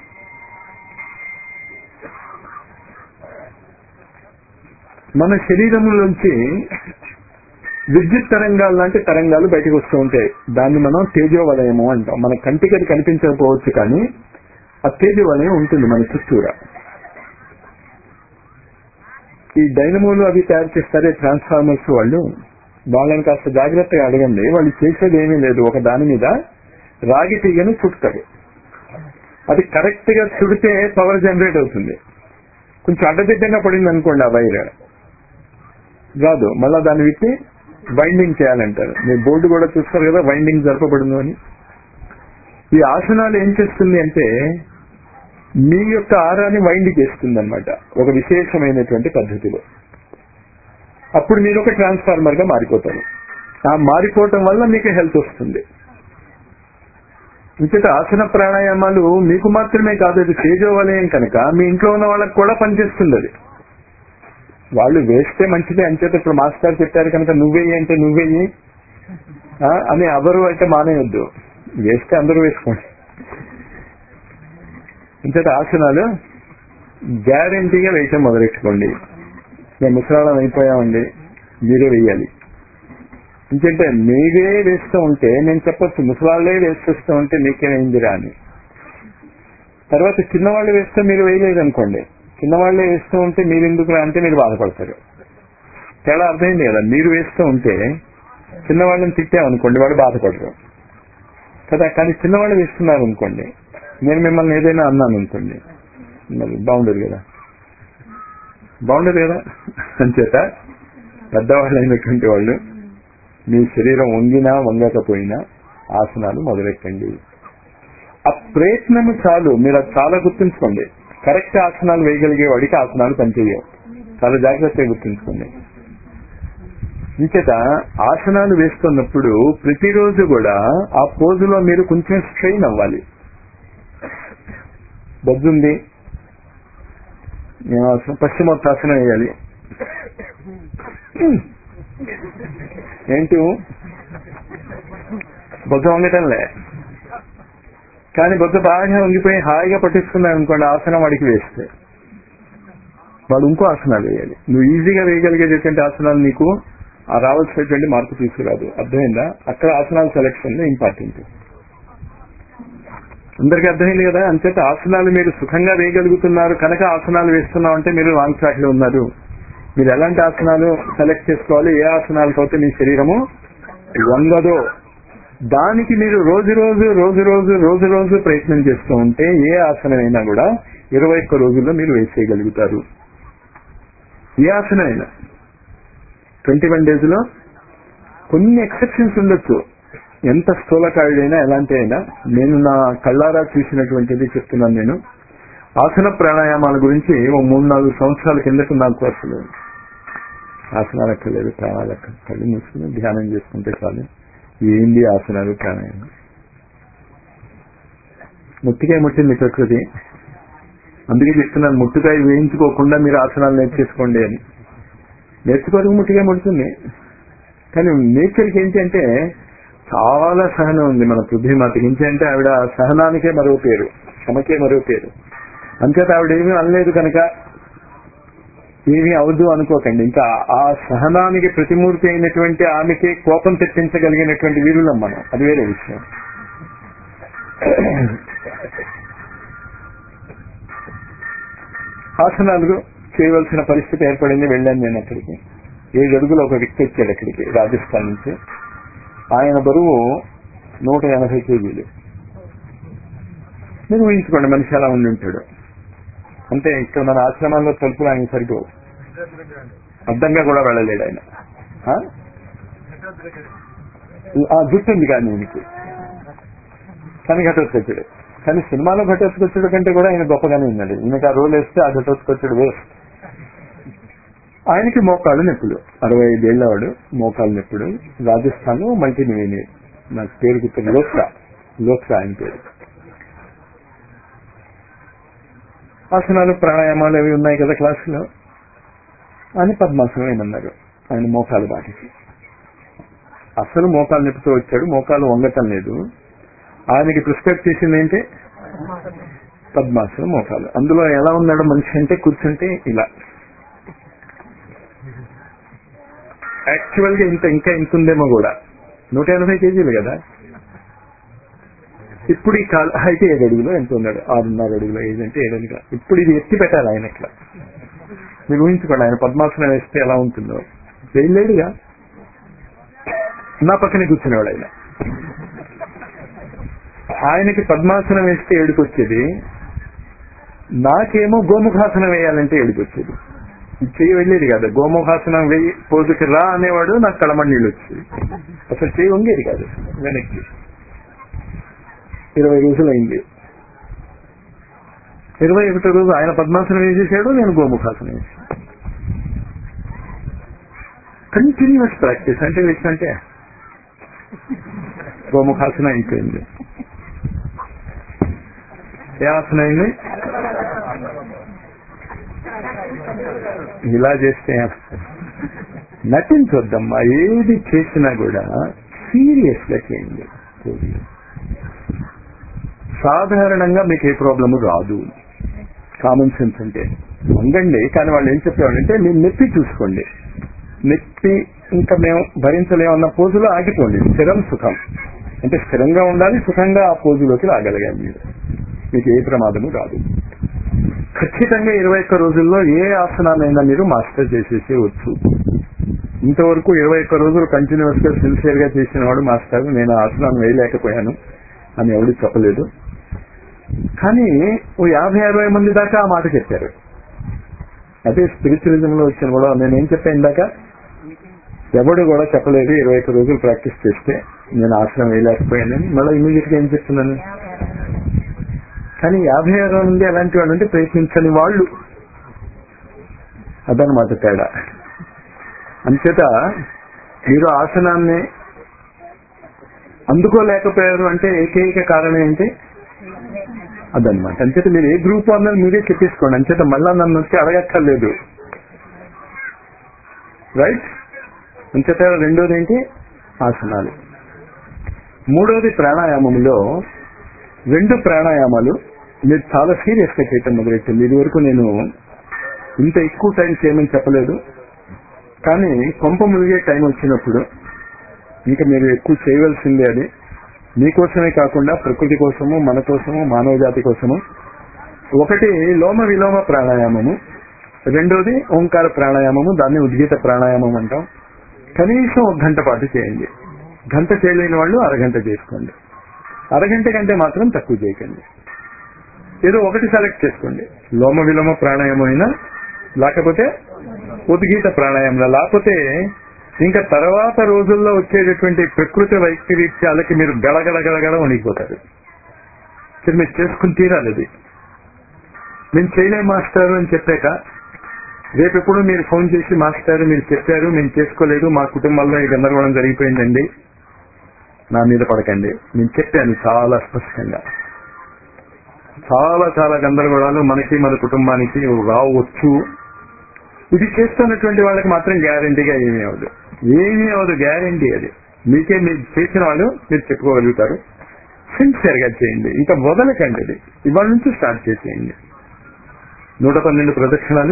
మన శరీరంలోంచి విద్యుత్ తరంగాలు లాంటి తరంగాలు బయటకు వస్తూ ఉంటాయి. దాన్ని మనం తేజోవలయము అంటాం. మన కంటికి అది కనిపించకపోవచ్చు, కానీ ఆ తేజోవలయం ఉంటుంది మన చుట్టూరా. ఈ డైనమోలు అవి తయారు చేస్తారే ట్రాన్స్ఫార్మర్స్ వాళ్ళు, వాళ్ళని కాస్త జాగ్రత్తగా అడగండి. వాళ్ళు చేసేది ఏమీ లేదు, ఒక దాని మీద రాగి తీగను చుడతారు. అది కరెక్ట్ గా చుడితే పవర్ జనరేట్ అవుతుంది. కొంచెం అడ్డదిడ్డంగా పడింది అనుకోండి ఆ వైర్ రాదు, మళ్ళా దాన్ని విప్పి వైండింగ్ చేయాలంటారు. మీరు బోర్డు కూడా చూస్తారు కదా, వైండింగ్ జరపబడును అని. ఈ ఆసనాలు ఏం చేస్తుంది అంటే మీ యొక్క ఆరాన్ని వైండ్ చేస్తుంది అనమాట, ఒక విశేషమైనటువంటి పద్ధతిలో. అప్పుడు మీరు ఒక ట్రాన్స్ఫార్మర్ గా మారిపోతారు. ఆ మారిపోవటం వల్ల మీకు హెల్త్ వస్తుంది. ఇంతటి ఆసన ప్రాణాయామాలు మీకు మాత్రమే కాదు, అది తేజోవలయం కనుక మీ ఇంట్లో ఉన్న వాళ్ళకి కూడా పనిచేస్తుంది. అది వాళ్ళు వేస్తే మంచిదే అంచేత ఇప్పుడు మాస్టర్ చెప్పారు కనుక నువ్వేయి అంటే నువ్వేయి అని ఎవరు అంటే మానేయొద్దు, వేస్తే అందరూ వేసుకోండి. ఇంతటి ఆసనాలు గ్యారంటీగా వేయటం మొదలెట్టుకోండి. మేము ముసలాళ్ళం అయిపోయామండి, మీరే వేయాలి. ఎందుకంటే మీరే వేస్తూ ఉంటే నేను చెప్పొచ్చు, ముసలాళ్లే వేస్తూ ఉంటే నీకేమైందిరా అని. తర్వాత చిన్నవాళ్ళు వేస్తే మీరు వేయలేదు అనుకోండి, చిన్నవాళ్లే వేస్తూ ఉంటే మీరు ఎందుకురా అంటే మీరు బాధపడతారు. తేడా అర్థమైంది కదా. మీరు వేస్తూ ఉంటే చిన్నవాళ్ళని తిట్టామనుకోండి, వాడు బాధపడరు కదా. కానీ చిన్నవాళ్ళు వేస్తున్నారు అనుకోండి, నేను మిమ్మల్ని ఏదైనా అన్నాను అనుకోండి, మరి బాగుండదు కదా, బాగుండదు కదా. అంచేత పెద్దవాళ్ళు అయినటువంటి వాళ్ళు మీ శరీరం వంగినా వంగకపోయినా ఆసనాలు మొదలెట్టండి. ఆ ప్రయత్నము చాలు, మీరు అది చాలా గుర్తుంచుకోండి. కరెక్ట్ ఆసనాలు వేయగలిగే వాడికి ఆసనాలు పనిచేయవు, చాలా జాగ్రత్తగా గుర్తుంచుకోండి. ఇంచేత ఆసనాలు వేస్తున్నప్పుడు ప్రతిరోజు కూడా ఆ పోజులో మీరు కొంచెం స్ట్రెయిన్ అవ్వాలి. బొజ్జుంది, పశ్చిమోత్తాసనం వేయాలి. ఏంటి బొజ్జ వంగటంలే, కానీ బొజ్జ బాగా వంగిపోయి హాయిగా పట్టించుకున్నాడు అనుకోండి, ఆసనం వాడికి వేస్తే వాడు ఇంకో ఆసనాలు వేయాలి. నువ్వు ఈజీగా వేయగలిగేటటువంటి ఆసనాలు నీకు ఆ రావాల్సినటువంటి మార్పు తీసుకురాదు. అర్థమైందా? అక్కడ ఆసనాల సెలెక్షన్ ఇంపార్టెంట్. అందరికీ అర్థమైంది కదా. అంచేత ఆసనాలు మీరు సుఖంగా వేయగలుగుతున్నారు కనుక ఆసనాలు వేస్తున్నాం అంటే మీరు రాంగ్ ట్రాక్ లో ఉన్నారు. మీరు ఎలాంటి ఆసనాలు సెలెక్ట్ చేసుకోవాలి, ఏ ఆసనాలకు అయితే మీ శరీరము వంగదో దానికి మీరు రోజు ప్రయత్నం చేస్తూ ఉంటే ఏ ఆసనమైనా కూడా 21 రోజుల్లో మీరు వేసేయగలుగుతారు. ఏ ఆసనమైనా 21 days లో. కొన్ని ఎక్సెప్షన్స్ ఉండొచ్చు, ఎంత స్థూలకాయుడైనా ఎలాంటి అయినా. నేను నా కళ్ళారా చూసినటువంటిది చెప్తున్నాను. నేను ఆసన ప్రాణాయామాల గురించి 3-4 సంవత్సరాల కిందట నాకు అసలు ఆసనాలు అక్కర్లేదు, ప్రాణాలు అక్కడ కళ్ళు మూసుకుని ధ్యానం చేసుకుంటే చాలు. ఏంది ఆసనాలు ప్రాణాయామం, ముట్టికే ముట్టింది ప్రకృతి. అందుకే చెప్తున్నాను, ముట్టుకాయ వేయించుకోకుండా మీరు ఆసనాలు నేర్చేసుకోండి అని. నేర్చుకోవడం ముట్టిగా ముడుతుంది. కానీ నేచర్కి ఏంటి అంటే చాలా సహనం ఉంది మన పృథ్వీమాతకి. ఏంటంటే ఆవిడ సహనానికే మరో పేరు, క్షమకే మరో పేరు. అంచేత ఆవిడ ఏమీ అనలేదు కనుక ఏమీ అవద్దు అనుకోకండి. ఇంకా ఆ సహనానికి ప్రతిమూర్తి అయినటువంటి ఆమెకి కోపం తెప్పించగలిగినటువంటి వీరులం మనం, అది వేరే విషయం. ఆసనాలు చేయవలసిన పరిస్థితి ఏర్పడింది. వెళ్ళాను నేను అక్కడికి. 7 అడుగులు ఒక వ్యక్తి వచ్చాడు అక్కడికి, రాజస్థాన్ నుంచి. ఆయన బరువు 180 కేజీలు. మీరు ఊహించుకోండి మనిషి అలా ఉండి ఉంటాడు. అంటే ఇక్కడ మన ఆశ్రమాల్లో తలుపులు ఆయన సరిగ్గా అడ్డంగా కూడా వెళ్ళలేడు ఆయన. జుట్టు ఉంది కానీ ఆయనకి, కానీ ఘటోత్కచుడు. కానీ సినిమాలో ఘటోత్కచుడు కంటే కూడా ఆయన గొప్పగానే ఉన్నాడు. ఈయనకి ఆ రోల్ వేస్తే ఆ ఘటోత్కచుడు వేస్ట్. ఆయనకి మోకాళ్ళు నొప్పులు, 65 ఏళ్ల వాడు, మోకాళ్ళు నొప్పులు. రాజస్థాన్ మల్టీ మిలియనీర్, నాకు పేరు గుర్తుంది, లోక్సా ఆయన పేరు. ఆసనాలు ప్రాణాయామాలు అవి ఉన్నాయి కదా క్లాసులో అని పద్మాసనం ఏమన్నారు. ఆయన మోకాలు బాటికి అసలు మోకాలు నొప్పితో వచ్చాడు, మోకాలు వంగటం లేదు. ఆయనకి ప్రిస్క్రైబ్ చేసింది ఏంటి? పద్మాసనం మోకాలు. అందులో ఎలా ఉన్నాడు మనిషి అంటే కూర్చుంటే ఇలా. యాక్చువల్ గా ఇంకా ఇంత ఉందేమో కూడా, 180 కేజీలు కదా. ఇప్పుడు ఈ కాలు అయితే 7 అడుగులో ఎంత ఉన్నాడు, 6.5 అడుగులో, 5 అంటే 7 అడుగులు. ఇప్పుడు ఇది ఎత్తి పెట్టాలి ఆయన ఇట్లా. మీరు ఊహించుకోండి ఆయన పద్మాసనం వేస్తే ఎలా ఉంటుందో. చేయలేడుగా, నా పక్కనే కూర్చునేవాడు ఆయన. ఆయనకి పద్మాసనం వేస్తే ఏడుకొచ్చేది, నాకేమో గోముఖాసనం వేయాలంటే ఏడుకొచ్చేది. చెయ్యి వెళ్ళేది కాదు. గోముఖాసనం వేయి పోజుకి రా అనేవాడు, నాకు కళమణి నీళ్ళు వచ్చేది. అసలు చెయ్యి వంగేది కాదు వెనక్కి. 20 రోజులు అయింది. 21వ రోజు ఆయన పద్మాసనం వేసేసాడు, నేను గోముఖాసనం వేసాను. Continuous practice. అంటే గోముఖాసనం అయిపోయింది. ఏ ఆసనం అయింది? ఇలా చేస్తే నటించొద్దమ్మా. ఏది చేసినా కూడా సీరియస్ గా చేయండి. సాధారణంగా మీకు ఏ ప్రాబ్లము రాదు. కామన్ సెన్స్ అంటే వంగండి. కానీ వాళ్ళు ఏం చెప్పేవాళ్ళంటే మీరు నొప్పి చూసుకోండి. నొప్పి ఇంకా మేము భరించలేమన్న పోజులో ఆగిపోండి. స్థిరం సుఖం అంటే స్థిరంగా ఉండాలి, సుఖంగా ఆ పోజులోకి రాగలగాలి. మీరు మీకు ఏ ప్రమాదము రాదు. ఖచ్చితంగా 21 రోజుల్లో ఏ ఆసనాలైనా మీరు మాస్టర్ చేసేసి వచ్చు. ఇంతవరకు 21 రోజులు కంటిన్యూస్ గా సిన్సియర్ గా చేసిన వాడు మాస్టర్ నేను ఆసనాన్ని వేయలేకపోయాను అని ఎవరు చెప్పలేదు. కానీ ఓ 50-60 మంది దాకా ఆ మాట చెప్పారు. అదే స్పిరిచువలిజం లో వచ్చిన కూడా నేనేం చెప్పాను ఇందాక, ఎవడు కూడా చెప్పలేదు 21 రోజులు ప్రాక్టీస్ చేస్తే నేను ఆసనం వేయలేకపోయానని. మళ్ళీ ఇమీడియట్ గా ఏం చెప్తున్నాను, కానీ 50 మంది అలాంటి వాళ్ళు అంటే ప్రయత్నించని వాళ్ళు. అదనమాట తేడా. అంచేత మీరు ఆసనాన్ని అందుకోలేకపోయారు అంటే ఏకైక కారణం ఏంటి? అదనమాట. అంచేత మీరు ఏ గ్రూప్ అన్నది మీరే చెప్పేసుకోండి. అంచేత మళ్ళా నన్ను వచ్చి అడగక్కర్లేదు. రైట్? అంచేత రెండోది ఏంటి? ఆసనాలు. మూడోది ప్రాణాయామంలో 2 ప్రాణాయామాలు మీరు చాలా సీరియస్ గా చేయటం మొదలెట్టింది. ఇది వరకు నేను ఇంత ఎక్కువ టైం చేయమని చెప్పలేదు. కానీ కొంప మునిగే టైం వచ్చినప్పుడు ఇంకా మీరు ఎక్కువ చేయవలసిందే. అది మీకోసమే కాకుండా ప్రకృతి కోసము, మన కోసము, మానవ జాతి కోసము. ఒకటి లోమ విలోమ ప్రాణాయామము, రెండోది ఓంకార ప్రాణాయామము. దాన్ని ఉద్గీత ప్రాణాయామం అంటాం. కనీసం 1 గంట పాటు చేయండి. గంట చేయలేని వాళ్ళు అరగంట చేసుకోండి. అరగంట కంటే మాత్రం తక్కువ చేయకండి. ఏదో ఒకటి సెలెక్ట్ చేసుకోండి. లోమ విలోమ ప్రాణాయామం అయినా, లేకపోతే ఉద్గీత ప్రాణాయామం. లేకపోతే ఇంకా తర్వాత రోజుల్లో వచ్చేటటువంటి ప్రకృతి వైపరీత్యాలకి మీరు గడగడగడగడ వణికిపోతారు. మీరు చేసుకుని తీరాలి. అది నేను చేయలే మాస్టర్ అని చెప్పాక రేపెప్పుడు మీరు ఫోన్ చేసి మాస్టర్ మీరు చెప్పారు మేము చేసుకోలేదు, మా కుటుంబంలో ఈ గందరగోళం జరిగిపోయిందండి, నా మీద పడకండి. నేను చెప్పాను చాలా స్పష్టంగా. చాలా చాలా గందరగోళాలు మనకి మన కుటుంబానికి రావచ్చు. ఇది చేస్తున్నటువంటి వాళ్ళకి మాత్రం గ్యారంటీగా ఏమీ అవ్వదు గ్యారంటీ. అది మీకే మీరు చేసిన వాళ్ళు మీరు చెప్పుకోగలుగుతారు. సిన్సియర్ గా చేయండి, ఇంకా వదలకండి. అది ఇవాళ నుంచి స్టార్ట్ చేసేయండి. 112 ప్రదక్షిణాలు,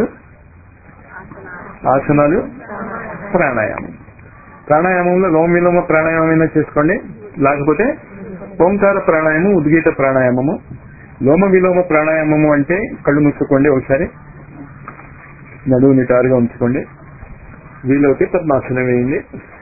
ఆసనాలు, ప్రాణాయామం. ప్రాణాయామంలో లోమ విలోమ ప్రాణాయామం అయినా చేసుకోండి, లేకపోతే ఓంకార ప్రాణాయామం, ఉద్గీత ప్రాణాయామము. లోమ విలోమ ప్రాణాయామము అంటే కళ్ళు మూసుకోండి, ఒకసారి నడువు నిటారుగా ఉంచుకోండి, వీలైతే పద్మాసనం వేయండి.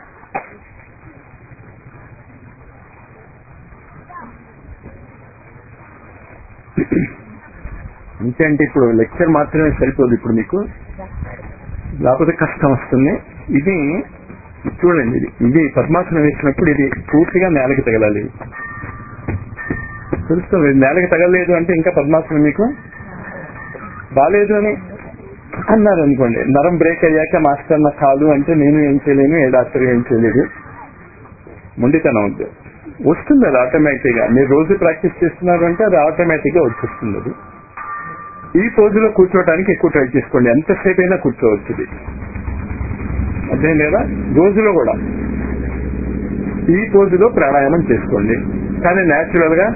ఇంకేంటి, ఇప్పుడు లెక్చర్ మాత్రమే సరిపోదు, ఇప్పుడు మీకు లేకపోతే కష్టం వస్తుంది. ఇది చూడండి, ఇది పద్మాసనం వేసినప్పుడు ఇది పూర్తిగా నేలకి తగలాలి. తెలుస్తుంది, నేలకి తగలలేదు అంటే ఇంకా పద్మాసనం మీకు బాలేదు అని అన్నారు అనుకోండి. నరం బ్రేక్ అయ్యాక మాస్టర్ నాకు కాదు అంటే నేను ఏం చేయలేను, ఏ డాక్టర్ ఏం చేయలేదు. మొండితనం వద్దు, వస్తుంది అది ఆటోమేటిక్ గా. మీరు రోజు ప్రాక్టీస్ చేస్తున్నారు అంటే అది ఆటోమేటిక్ గా వచ్చేస్తుంది. అది ఈ పోజులో కూర్చోవడానికి ఎక్కువ ట్రై చేసుకోండి, ఎంతసేపు అయినా కూర్చోవచ్చు. ఇది అదే లేదా రోజులో కూడా ఈ పోజులో ప్రాణాయామం చేసుకోండి. కానీ న్యాచురల్ గా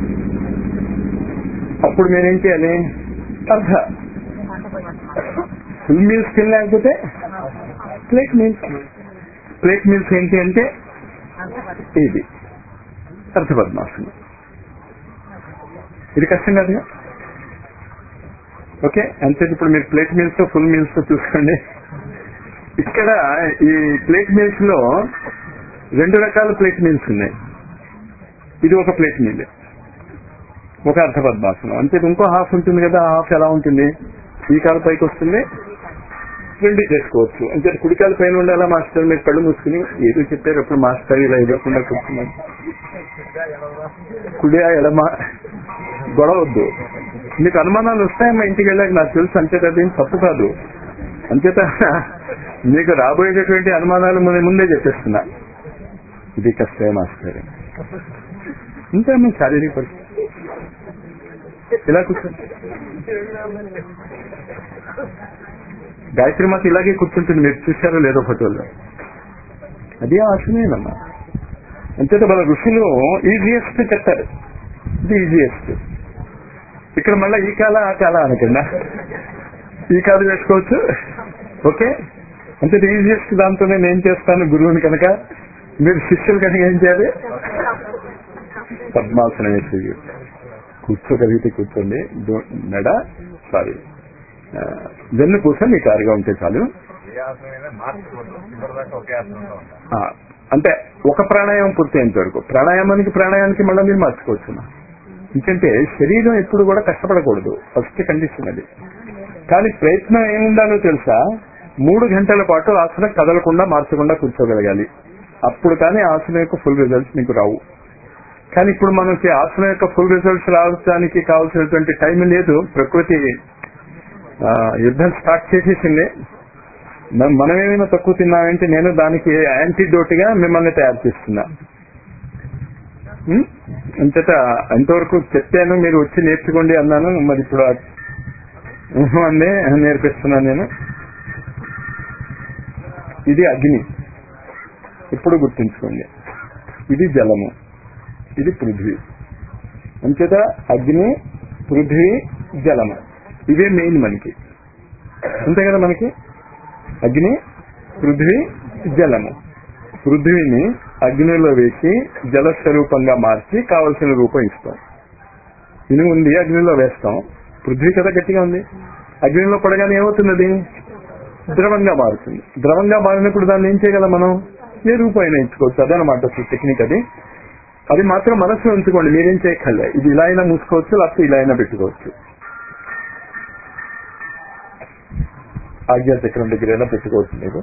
అప్పుడు మీరేం చేయాలి, అర్ధ ఫుల్ మీల్స్ తినలేకపోతే ప్లేట్ మీల్స్. ప్లేట్ మీల్స్ ఏంటి అంటే ఇది అర్ధ పద్మాసనం. ఇది కష్టం కాదుగా. ఓకే, అంతే. ఇప్పుడు మీరు ప్లేట్ మీల్స్ తో ఫుల్ మీల్స్ తో చూసుకోండి. ఇక్కడ ఈ ప్లేట్ మీల్స్ లో 2 రకాల ప్లేట్ మీల్స్ ఉన్నాయి. ఇది ఒక ప్లేట్ మీల్, ఒక అర్ధ పద్మాసనం. అంతే. ఇంకో హాఫ్ ఉంటుంది కదా, ఆ హాఫ్ ఎలా ఉంటుంది, ఈ కాలు పైకి వస్తుంది, 2 చేసుకోవచ్చు. అంతే. కుడికాలు పైన ఉండాలా మాస్టర్, మీరు కళ్ళు మూసుకుని ఏదో చెప్పారు అప్పుడు మాస్టర్, ఇలా ఇవ్వకుండా కూర్చున్నాను. కుడియా ఎడమా గొడవద్దు. మీకు అనుమానాలు వస్తాయమ్మా ఇంటికి వెళ్ళాక, నాకు తెలుసు. అంచేత అదేం తప్పు కాదు. అంచేత మీకు రాబోయేటటువంటి అనుమానాలు ముందే చెప్పేస్తున్నా. ఇది కష్టమే మాస్టర్, ఇంకా మీ శారీరక పరిస్థితి ఇలా కూర్చోండి. గాయత్రి మాత ఇలాగే కూర్చుంటుంది, మీరు చూశారో లేదో ఫోటోలో. అది ఆసనేనమ్మా. అంచేత మన ఋషులు ఈజియెస్ట్ చెప్తారు, ఇది ఈజియెస్ట్. ఇక్కడ మళ్ళీ ఈ కాల ఆ కాల అనకుండా ఈ కాలు వేసుకోవచ్చు. ఓకే, అంటే ఈజియెస్ట్ దాంతోనే నేను చేస్తాను గురువుని కనుక. మీరు శిష్యులు కనుక ఏం చేయాలి, పద్మాసనం వేసి కూర్చోగలిగితే కూర్చోండి. మెడ వెన్ను పూస మీకు ఆరుగా ఉంటే చాలు. అంటే ఒక ప్రాణాయామం పూర్తయ్యేంత వరకు. ప్రాణాయామానికి మళ్ళీ మీరు మార్చుకోవచ్చు. ఎందుకంటే శరీరం ఎప్పుడు కూడా కష్టపడకూడదు, ఫస్ట్ కండిషన్ అది. కానీ ప్రయత్నం ఏముండాలో తెలుసా, 3 గంటల పాటు ఆసనం కదలకుండా మార్చకుండా కూర్చోగలగాలి. అప్పుడు కానీ ఆసనం యొక్క ఫుల్ రిజల్ట్స్ మీకు రావు. కానీ ఇప్పుడు మనకి ఆసనం యొక్క ఫుల్ రిజల్ట్స్ రావడానికి కావాల్సినటువంటి టైం లేదు. ప్రకృతి యుద్ధం స్టార్ట్ చేసేసింది. మనమేమైనా తక్కువ తిన్నామంటే నేను దానికి యాంటీడోట్ గా మిమ్మల్ని తయారు చేస్తున్నా. అంతట ఎంతవరకు చెప్పాను, మీరు వచ్చి నేర్చుకోండి అన్నాను. మరి ఇప్పుడు అందే నేర్పిస్తున్నాను నేను. ఇది అగ్ని, ఇప్పుడు గుర్తుంచుకోండి. ఇది జలము, ఇది పృథ్వీ. అంచేత అగ్ని, పృథ్వీ, జలము ఇవే మెయిన్ మనకి. అంతే కదా, మనకి అగ్ని, పృథ్వీ, జలము. పృథ్వీని అగ్నిలో వేసి జలస్వరూపంగా మార్చి కావలసిన రూపం ఇస్తాం. ఇనుము ఉంది, అగ్నిలో వేస్తాం. పృథ్వీ కదా గట్టిగా ఉంది, అగ్నిలో పడగానే ఏమవుతున్నది, ద్రవంగా మారుతుంది. ద్రవంగా మారినప్పుడు దాన్ని ఏం చేయగలం మనం, ఏ రూపం అయినా ఎంచుకోవచ్చు. అదనమాట టెక్నిక్. అది మాత్రం మనసులో ఉంచుకోండి, మీరేం చేయక్కర్లే. ఇది ఇలా అయినా మూసుకోవచ్చు, లేకపోతే ఇలా అయినా పెట్టుకోవచ్చు. ఆజ్ఞా చక్రం దగ్గర అయినా పెట్టుకోవచ్చు. మీరు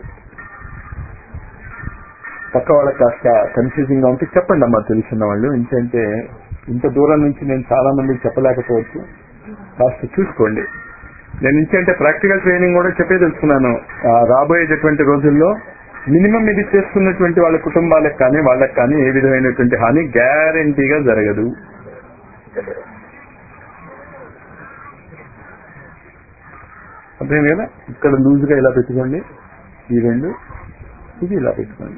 పక్క వాళ్ళకి కాస్త కన్ఫ్యూజింగ్ గా ఉంటే చెప్పండి అమ్మా, తెలుసున్న వాళ్ళు. ఎందుకంటే ఇంత దూరం నుంచి నేను చాలా మందికి చెప్పలేకపోవచ్చు, కాస్త చూసుకోండి. నేను ఇంకంటే ప్రాక్టికల్ ట్రైనింగ్ కూడా చెప్పే తెలుసుకున్నాను. రాబోయేటటువంటి రోజుల్లో మినిమం ఇది చేసుకున్నటువంటి వాళ్ళ కుటుంబాలకు కానీ వాళ్ళకి కానీ ఏ విధమైనటువంటి హాని గ్యారంటీగా జరగదు. అర్థం కదా. ఇక్కడ లూజ్గా ఇలా పెట్టుకోండి, ఈ రెండు, ఇది ఇలా పెట్టుకోండి,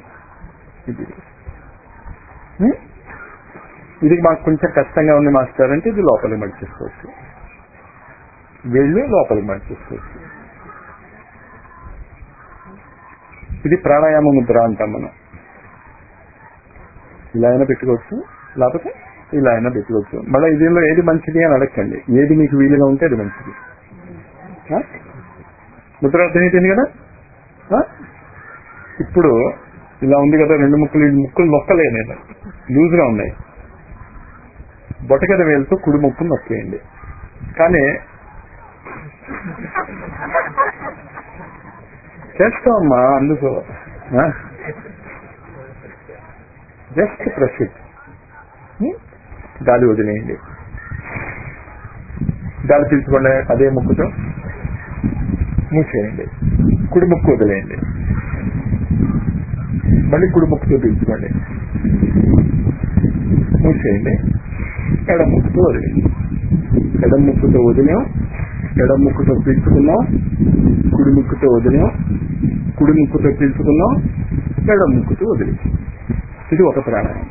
ఇది మాకు కొంచెం కష్టంగా ఉంది మాస్టర్ అంటే ఇది లోపలికి మడిచేసుకోవచ్చు, వేళ్ళు లోపలికి మడిచేసుకోవచ్చు. ఇది ప్రాణాయామ ముద్ర అంటాం మనం. ఇలా అయినా పెట్టుకోవచ్చు, లేకపోతే ఇలా అయినా పెట్టుకోవచ్చు. మళ్ళీ దీనిలో ఏది మంచిది అని అడగండి, ఏది మీకు వీలుగా ఉంటే అది మంచిది. ముద్ర అర్థమైపోయింది కదా. ఇప్పుడు ఇలా ఉంది కదా, రెండు ముక్కలు, ఈ ముక్కలు నొక్కలే, నేను లూజ్గా ఉన్నాయి. బొటకద వేలుతో కుడి ముక్కును నొక్కేయండి. కానీ చేస్తామమ్మా, అందుకో జస్ట్ ప్రొసీడ్. గాలి వదిలేయండి, గాలి పీల్చుకోండి, అదే ముక్కుతో మూసేయండి. కుడి ముక్కు వదిలేయండి, మళ్ళీ కుడి ముక్కుతో పీల్చుకోండి, మూసేయండి. ఎడం ముక్కుతో వదిలేయండి. ఎడం ముక్కుతో వదిలేం, ఎడం ముక్కుతో పీల్చుకున్నాం, కుడి ముక్కుతో వదిలేం, కుడి ముక్కుతో పీల్చుకున్నాం, ఎడం ముక్కుతో వదిలేం. ఇది ఒక ప్రాణాయామం.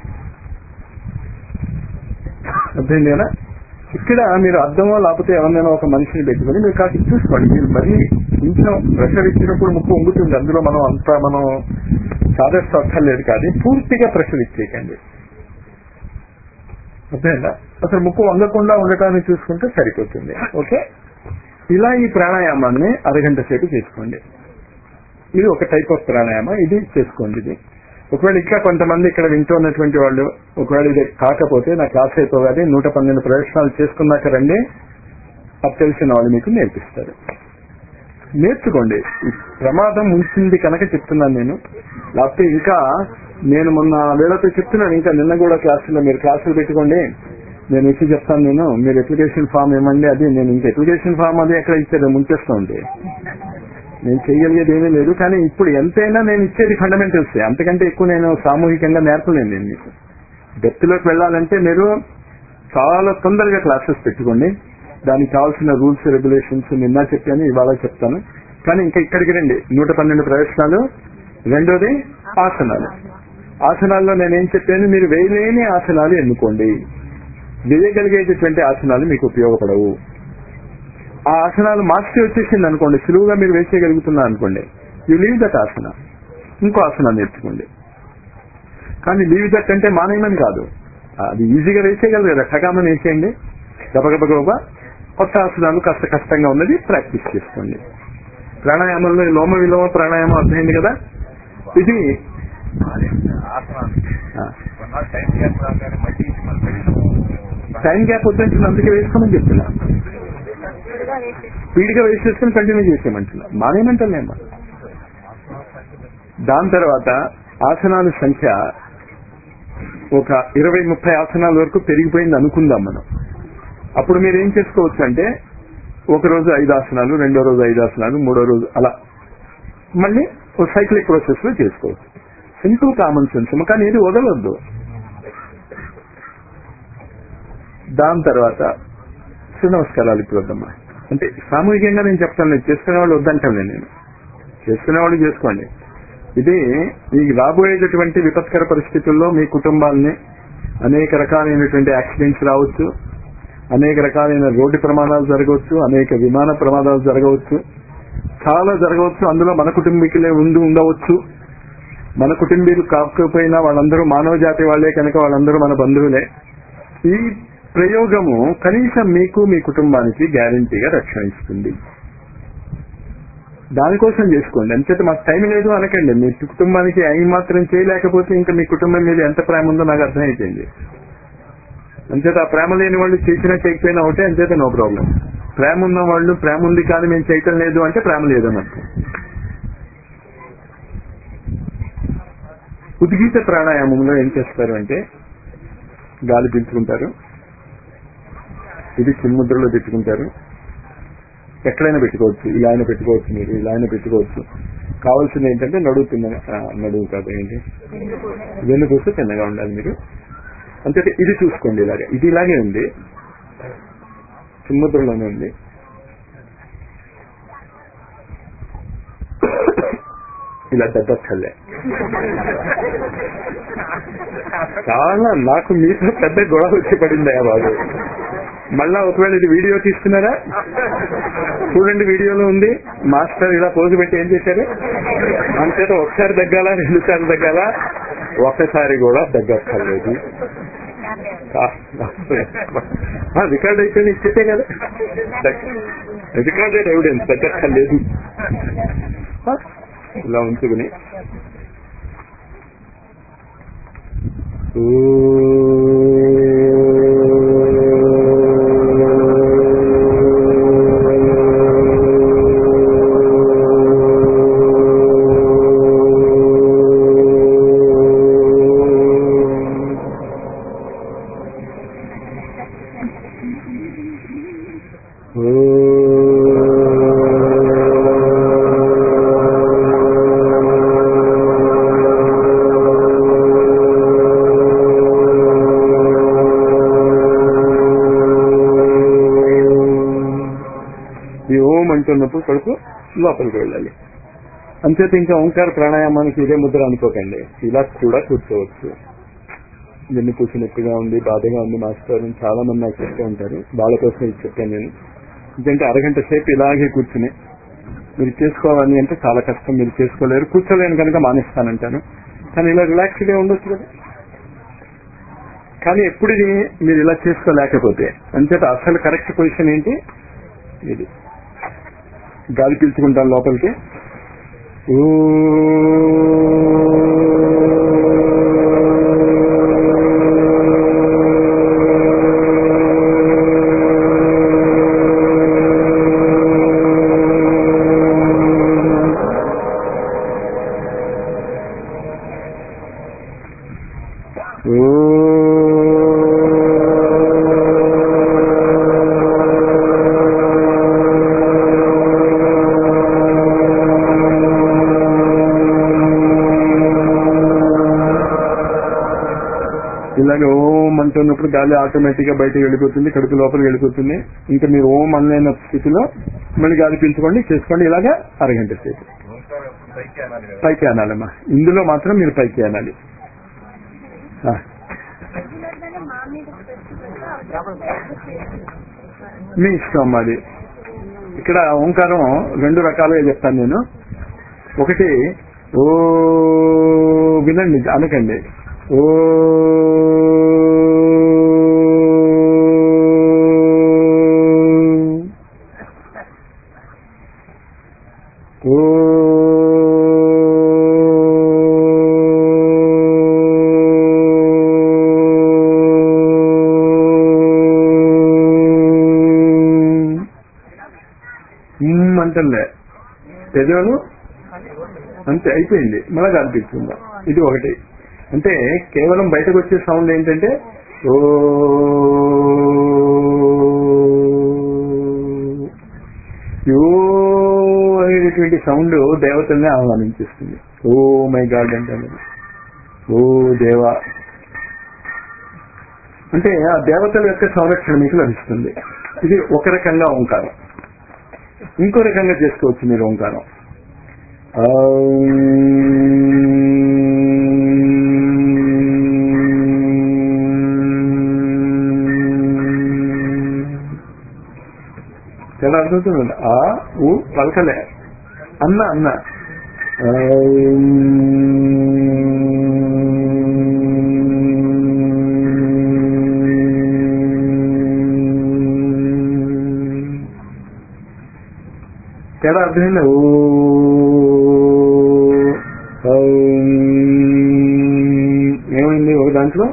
అర్థమైంది కదా. ఇక్కడ మీరు అర్థమో లేకపోతే ఎవరినైనా ఒక మనిషిని పెట్టుకుని మీరు కాస్త చూసుకోండి. మీరు మరీ కొంచెం ప్రెషర్ ఇచ్చినప్పుడు ముక్కు వంగుతుంది, అందులో మనం సాధస్తూ అక్కర్లేదు. కానీ పూర్తిగా ప్రెషర్ ఇచ్చేయకండి. అర్థమైందా. అసలు ముక్కు వంగకుండా ఉండటానికి చూసుకుంటే సరిపోతుంది. ఓకే, ఇలా ఈ ప్రాణాయామాన్ని అరగంట సేపు చేసుకోండి. ఇది ఒక టైప్ ఆఫ్ ప్రాణాయామ, ఇది చేసుకోండి. ఇది ఒకవేళ ఇంకా కొంతమంది ఇక్కడ వింటున్నటువంటి వాళ్ళు ఒకవేళ ఇది కాకపోతే నా క్లాస్ అయిపోగానే 112 ప్రదర్శనలు చేసుకున్నాక రండి, అది తెలిసిన వాళ్ళు మీకు నేర్పిస్తారు. నేర్చుకోండి. ప్రమాదం ఉంచింది కనుక చెప్తున్నాను నేను. లేకపోతే ఇంకా నేను మొన్న వేళతో చెప్తున్నాను, ఇంకా నిన్న కూడా క్లాసులో మీరు క్లాసులు పెట్టుకోండి, నేను వచ్చి చెప్తాను. మీరు అప్లికేషన్ ఫామ్ ఏమండి, అది నేను ఇంకా అప్లికేషన్ ఫామ్ అది ఎక్కడ ఇచ్చేది ముంచేస్తూ ఉంటే నేను చేయగలిగేది ఏమీ లేదు. కానీ ఇప్పుడు ఎంతైనా నేను ఇచ్చేది ఫండమెంటల్స్, అంతకంటే ఎక్కువ నేను సామూహికంగా నేర్పలేను. నేను మీకు డెప్త్లోకి వెళ్ళాలంటే మీరు చాలా తొందరగా క్లాసెస్ పెట్టుకోండి. దానికి కావాల్సిన రూల్స్ రెగ్యులేషన్స్ నిన్న చెప్పాను, ఇవాళ చెప్తాను. కానీ ఇంకా ఇక్కడికి రండి. 112 ప్రదర్శనలు. రెండోది ఆసనాలు. ఆసనాల్లో నేనేం చెప్పాను, మీరు వేయలేని ఆసనాలు ఎన్నుకోండి. వేయగలిగేటటువంటి ఆసనాలు మీకు ఉపయోగపడవు. ఆ ఆసనాలు మాస్టరీ వచ్చేసింది అనుకోండి, సులువుగా మీరు వేసేయగలుగుతున్నారు అనుకోండి, యూ లీవ్ దట్ ఆసన, ఇంకో ఆసనాలు నేర్చుకోండి. కానీ లీవ్ దట్ అంటే మానేయమని కాదు, అది ఈజీగా వేసేయగలరు కదా, ఠగామని వేసేయండి. గబగబగబా కొత్త ఆసనాలు కాస్త కష్టంగా ఉన్నది ప్రాక్టీస్ చేసుకోండి. ప్రాణాయామంలో లోమ విలోమ ప్రాణాయామం అర్థమైంది కదా. ఇది టైం గ్యాప్ వద్దంటున్నా, అందుకే వేసుకోమని చెప్తున్నా. స్పీడ్గా వేసేసుకుని కంటిన్యూ చేసేయమంటున్నా, మానేయమంటలేమ్మా. దాని తర్వాత ఆసనాల సంఖ్య ఒక 20-30 ఆసనాల వరకు పెరిగిపోయింది అనుకుందాం మనం. అప్పుడు మీరు ఏం చేసుకోవచ్చు అంటే ఒక రోజు 5 ఆసనాలు, రెండో రోజు 5 ఆసనాలు, మూడో రోజు అలా మళ్ళీ ఒక సైక్లిక్ ప్రాసెస్ లో చేసుకోవచ్చు. సింపుల్ కామన్ సెన్స్, కానీ ఇది వదలొద్దు. దాని తర్వాత నమస్కారాలు ఇప్పుడు వద్దమ్మా. అంటే సామూహికంగా నేను చెప్తాను, చేసుకునే వాళ్ళు వద్దంటాను నేను, చేసుకునే వాళ్ళు చేసుకోండి. ఇది ఈ రాబోయేటటువంటి విపత్కర పరిస్థితుల్లో మీ కుటుంబాలని అనేక రకాలైనటువంటి యాక్సిడెంట్స్ రావచ్చు, అనేక రకాలైన రోడ్డు ప్రమాదాలు జరగవచ్చు, అనేక విమాన ప్రమాదాలు జరగవచ్చు, చాలా జరగవచ్చు. అందులో మన కుటుంబీకులే ఉండవచ్చు. మన కుటుంబీలు కాకపోయినా వాళ్ళందరూ మానవ జాతి వాళ్లే కనుక వాళ్ళందరూ మన బంధువులే. ఈ ప్రయోగము కనీసం మీకు మీ కుటుంబానికి గ్యారంటీగా రక్షణ ఇస్తుంది. దానికోసం చేసుకోండి. అంచేత మాకు టైం లేదు అనకండి. మీ కుటుంబానికి ఏం మాత్రం చేయలేకపోతే ఇంకా మీ కుటుంబం మీద ఎంత ప్రేమ ఉందో నాకు అర్థమైపోయింది. అంచేత ఆ ప్రేమ లేని వాళ్ళు చేసినా చేయకపోయినా ఒకటే, అంచేత నో ప్రాబ్లం. ప్రేమ ఉన్న వాళ్ళు ప్రేమ ఉంది కానీ మేము చేయటం లేదు అంటే ప్రేమ లేదని అర్థం. ఉద్గీత ప్రాణాయామంలో ఏం చేస్తారు అంటే గాలి పీల్చుకుంటారు, ఇది చిన్ముద్రలో పెట్టుకుంటారు. ఎక్కడైనా పెట్టుకోవచ్చు, ఇలా అయినా పెట్టుకోవచ్చు, మీరు ఇలా అయినా పెట్టుకోవచ్చు. కావాల్సింది ఏంటంటే నడువు కాదు ఏంటి, వెన్నుపూస చిన్నగా ఉండాలి మీరు. అంతే. ఇది చూసుకోండి, ఇలాగే ఇది ఇలాగే ఉంది, చిన్ముద్రలోనే ఉంది. ఇలా దగ్గరలే. చాలా నాకు మీతో పెద్ద గొడవ వచ్చి పడిందా బాబు. మళ్ళా ఒకవేళ ఇది వీడియో తీస్తున్నారా చూడండి, వీడియోలో ఉంది. మాస్టర్ ఇలా పోజు పెట్టి ఏం చేశారు, అంతేత ఒకసారి దగ్గాలా 2 సార్లు దగ్గాలా, ఒక్కసారి కూడా దగ్గక్కర్లేదు. రికార్డ్ అయిపోయింది ఇచ్చేటే కదా, రికార్డెడ్ ఎవిడెన్స్, దగ్గక్కర్లేదు. ఇలా ఉంచుకుని అంటున్నప్పుడు కడుపు లోపలికి వెళ్ళాలి. అంచేత ఇంకా ఓంకార ప్రాణాయామానికి ఇదే ముద్ర అనుకోకండి, ఇలా కూడా కూర్చోవచ్చు. వెన్ను పూసి నొప్పిగా ఉంది, బాధగా ఉంది మాస్టర్ అని చాలా మంది నాకు చెప్తూ ఉంటారు. వాళ్ళ కోసం ఇది చెప్పాను నేను. ఎందుకంటే అరగంట సేపు ఇలాగే కూర్చుని మీరు చేసుకోవాలి అంటే చాలా కష్టం, మీరు చేసుకోలేరు. కూర్చోలేను కనుక మానేస్తానంటాను. కానీ ఇలా రిలాక్స్గా ఉండొచ్చు కదా. కానీ ఎప్పుడు మీరు ఇలా చేసుకోలేకపోతే, అంచేత అసలు కరెక్ట్ పొజిషన్ ఏంటి, ఇది గాలి పీల్చుకుంటాను లోపలికి. ఇలాగే ఓం అంటున్నప్పుడు గాలి ఆటోమేటిక్ గా బయటకు వెళ్ళిపోతుంది, కడుపు లోపలికి వెళ్ళిపోతుంది. ఇంకా మీరు ఓం అనలేని స్థితిలో మళ్ళీ గాలి పీల్చుకోండి, చేసుకోండి. ఇలాగా అరగంట సేపు పైకి అనాలమ్మా. ఇందులో మాత్రం మీరు పైకి అనాలి. మీ ఇష్టం అది. ఇక్కడ ఓంకారం 2 రకాలుగా చెప్తాను నేను. ఒకటి ఓ వినండి, అనకండి. ఓ అంటలే పెదవులు అంతే అయిపోయింది, మళ్ళా కనిపిస్తుందా. ఇది ఒకటి. అంటే కేవలం బయటకు వచ్చే సౌండ్ ఏంటంటే ఓ అనేటువంటి సౌండ్ దేవతల్ని ఆహ్వానించేస్తుంది. ఓ మై గాడ్ అంటే ఓ దేవా అంటే ఆ దేవతల యొక్క సంరక్షణ మీకు లభిస్తుంది. ఇది ఒక రకంగా ఓంకారం. ఇంకో రకంగా చేసుకోవచ్చు మీరు ఓంకారం. చాలా అర్థమవుతుంది. ఆ ఊ పలకలే, అన్న అన్న తేడా అర్థమైందా. ఏమైంది ఒక దాంట్లో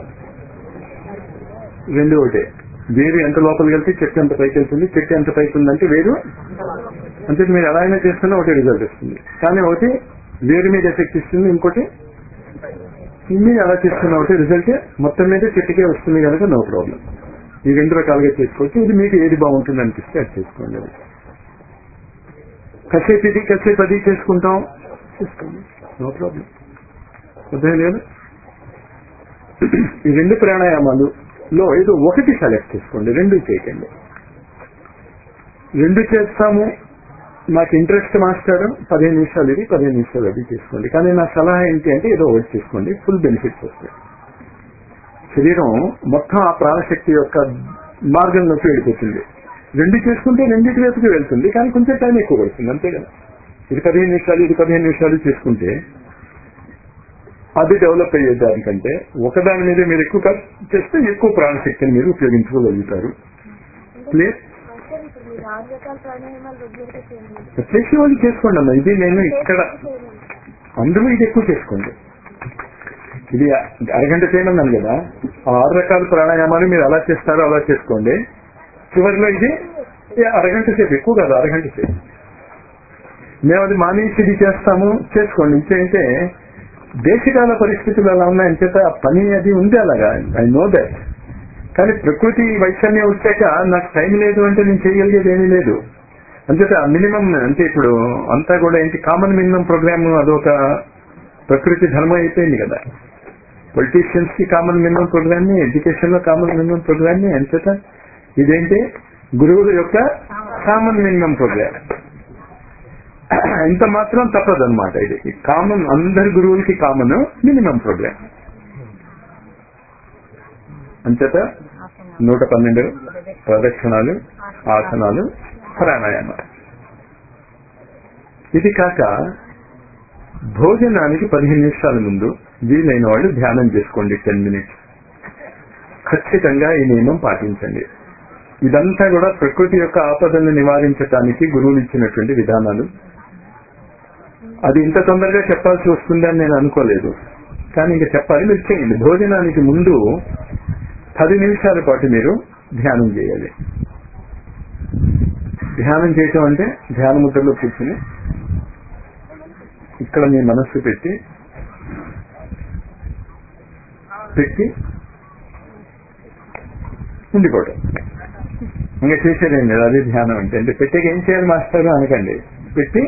2 ఒకటే. వేరు ఎంత లోపలికి వెళ్తే చెట్టు ఎంత పైకి వెళ్తుంది, చెట్టు ఎంత పైకి ఉందంటే వేరు అంటే మీరు ఎలా అయినా చేస్తున్నా ఒకటి రిజల్ట్ వస్తుంది. కానీ ఒకటి వేరు మీద ఎఫెక్ట్ ఇస్తుంది, ఇంకోటి మీరు ఎలా చేస్తున్నా ఒకటి రిజల్ట్ మొత్తం మీద చెట్టుకే వస్తుంది కనుక నో ప్రాబ్లం. ఈ 2 రకాలుగా చేసుకోవచ్చు. ఇది మీకు ఏది బాగుంటుంది అనిపిస్తే అది చేసుకోండి. కాసేపు ఇది కాసేపు అది చేసుకుంటాం, చేసుకోండి, నో ప్రాబ్లం. అర్థం లేదు. ఈ 2 ప్రాణాయామాలలో ఏదో ఒకటి సెలెక్ట్ చేసుకోండి, 2 చేయకండి. 2 చేస్తాము నాకు ఇంట్రెస్ట్ మాస్టర్ 15 నిమిషాలు ఇది 15 నిమిషాలు అది చేసుకోండి. కానీ నా సలహా ఏంటి అంటే ఏదో ఒకటి చేసుకోండి, ఫుల్ బెనిఫిట్స్ వస్తాయి. శరీరం మొత్తం ఆ ప్రాణశక్తి యొక్క మార్గంలోకి వెళ్ళిపోతుంది. రెండు చేసుకుంటే రెండింటి వైపుకి వెళ్తుంది, కానీ కొంచెం టైం ఎక్కువ పడుతుంది, అంతే కదా. ఇది 15 నిమిషాలు ఇది 15 నిమిషాలు చేసుకుంటే అది డెవలప్ అయ్యే దానికంటే ఒకదాని మీద మీరు ఎక్కువ చేస్తే ఎక్కువ ప్రాణశక్తిని మీరు ఉపయోగించుకోగలుగుతారు. చేసే వాళ్ళు చేసుకోండి అమ్మా. ఇది నేను ఇక్కడ అందరూ ఇది ఎక్కువ చేసుకోండి. ఇది అరగంట చేయమన్నాను కదా, ఆ 6 రకాల ప్రాణాయామాలు మీరు అలా చేస్తారో అలా చేసుకోండి. చివరిలో ఇది అరగంట సేపు, ఎక్కువ కాదు, అరగంట సేపు. మేము అది మానేసి ఇది చేస్తాము, చేసుకోండి. ఇంకేంటే దేశకాల పరిస్థితులు అలా ఉన్నాయంచేత పని అది ఉంది అలాగా, ఐ నో దట్. కానీ ప్రకృతి వైషమ్యం వచ్చాక నాకు టైం లేదు అంటే నేను చేయగలిగేది ఏమీ లేదు. అంచేత మినిమం అంటే ఇప్పుడు అంతా కూడా ఏంటి, కామన్ మినిమం ప్రోగ్రామ్ అదొక ప్రకృతి ధర్మం అయిపోయింది కదా. పొలిటీషియన్స్ కి కామన్ మినిమం ప్రోగ్రామ్ ని, ఎడ్యుకేషన్ లో కామన్ మినిమం ప్రోగ్రామ్ ని, అంచేత ఇదేంటి గురువుల యొక్క కామన్ మినిమం ప్రోగ్రామ్. ఇంత మాత్రం తప్పదన్నమాట. ఇది కామన్, అందరి గురువులకి కామన్ మినిమం ప్రోగ్రామ్. అంచేత 112 ప్రదక్షిణాలు, ఆసనాలు, ప్రాణాయామాలు. ఇది కాక భోజనానికి 15 నిమిషాల ముందు వీలైన వాళ్ళు ధ్యానం చేసుకోండి, 10 మినిట్స్. ఖచ్చితంగా ఈ నియమం పాటించండి. ఇదంతా కూడా ప్రకృతి యొక్క ఆపదలను నివారించడానికి గురువులు ఇచ్చినటువంటి విధానాలు. అది ఇంత తొందరగా చెప్పాల్సి వస్తుందని నేను అనుకోలేదు, కానీ ఇంకా చెప్పాలి, మీరు చేయండి. భోజనానికి ముందు 10 నిమిషాల పాటు మీరు ధ్యానం చేయాలి. ధ్యానం చేయటం అంటే ధ్యాన ముద్రలో కూర్చుని ఇక్కడ మీ మనస్సు పెట్టి ఉండిపోవటం. ఇంకా చేసేదేం లేదు, అది ధ్యానం అంటే. అంటే పెట్టేకి ఏం చేయాలి మాస్టర్ అనకండి, పెట్టి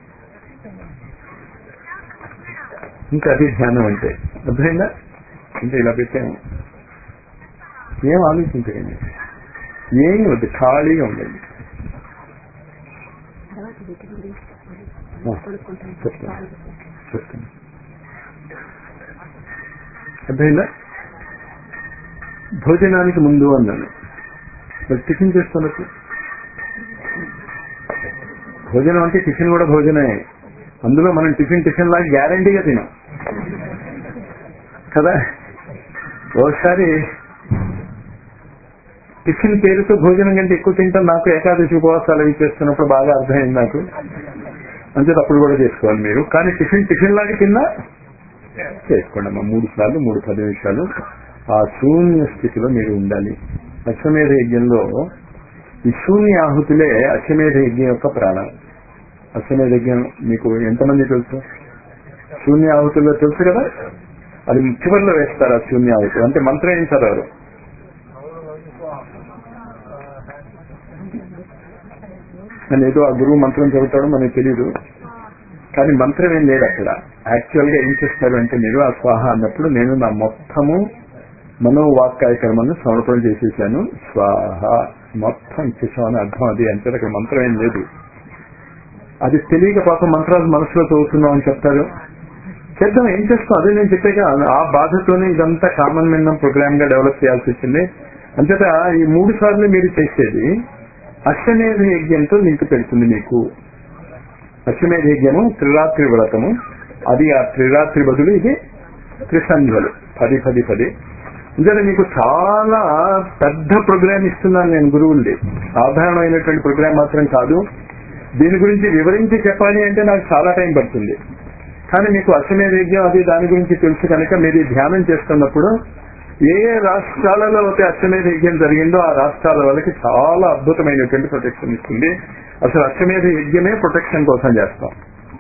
ఇంకా అది ధ్యానం అంటే. అర్థమైందా? అంటే ఇలా పెట్టాము, ఏం ఆలోచించకండి, ఏం వద్దు, ఖాళీగా ఉండండి. చెప్తాను, అర్థమైందా? భోజనానికి ముందు అన్నాను, మరి టిఫిన్ చేస్తున్నట్టు. భోజనం అంటే టిఫిన్ కూడా భోజనమే. అందులో మనం టిఫిన్ లాగా గ్యారంటీగా తినాం కదా. ఒకసారి టిఫిన్ పేరుతో భోజనం కంటే ఎక్కువ తింటాం. నాకు ఏకాదశి ఉపవాసాలు అవి చేస్తున్నప్పుడు బాగా అర్థమైంది నాకు. అంతే, అప్పుడు కూడా చేసుకోవాలి మీరు. కానీ టిఫిన్ లాగా తిన్నా చేసుకోండి అమ్మా. 3 సార్లు 10 నిమిషాలు ఆ శూన్య స్థితిలో మీరు ఉండాలి. అశ్వమేధ యజ్ఞంలో ఈ శూన్య ఆహుతులే అశ్వమేధ యజ్ఞం యొక్క ప్రాణం. అశ్వమేధ యజ్ఞం మీకు ఎంతమంది తెలుసు? శూన్య ఆహుతుల్లో తెలుసు కదా, అది చివరిలో వేస్తారు. ఆ శూన్య ఆహుతులు అంటే మంత్రం ఏం చదవరు. అని ఏదో ఆ గురువు మంత్రం చదువుతాడో మనకు తెలియదు, కానీ మంత్రం ఏం లేదు అక్కడ. యాక్చువల్ గా ఏం చేస్తారు అంటే, మీరు ఆ స్వాహ అన్నప్పుడు నేను నా మొత్తము మనోవాక్కాయ కర్మను సమర్పణ చేసేసాను, స్వాహ మొత్తం ఇచ్చేసామని అర్థం. అది అంటే అక్కడ మంత్రం ఏం లేదు. అది తెలియక పాపం మంత్రాలు మనసులో చదువుతున్నాం అని చెప్తారు. చేద్దాం, ఏం చేస్తాం, అదే నేను చెప్పాక. ఆ బాధతోనే ఇదంతా కామన్ మినిమం ప్రోగ్రామ్ గా డెవలప్ చేయాల్సి వచ్చింది. అంతేత ఈ 3 సార్లు మీరు చేసేది అశ్వమేధ యజ్ఞంతో లింక్ పెడుతుంది మీకు. అశ్వమేధ యజ్ఞము త్రిరాత్రి వ్రతము, అది ఆ త్రిరాత్రి బదులు ఇది త్రిసంధ్యలు 10. ఇందులో మీకు చాలా పెద్ద ప్రోగ్రామ్ ఇస్తున్నాను నేను గురువుల్ని. సాధారణమైనటువంటి ప్రోగ్రామ్ మాత్రం కాదు. దీని గురించి వివరించి చెప్పాలి అంటే నాకు చాలా టైం పడుతుంది. కానీ మీకు అశ్వమేధ యజ్ఞం అది దాని గురించి తెలుసు కనుక మీరు ధ్యానం చేస్తున్నప్పుడు ఏ రాష్ట్రాలలో అయితే అశ్వమేధ యజ్ఞం జరిగిందో ఆ రాష్ట్రాల వాళ్ళకి చాలా అద్భుతమైనటువంటి ప్రొటెక్షన్ ఇస్తుంది. అసలు అశ్వమేధ యజ్ఞమే ప్రొటెక్షన్ కోసం చేస్తాం.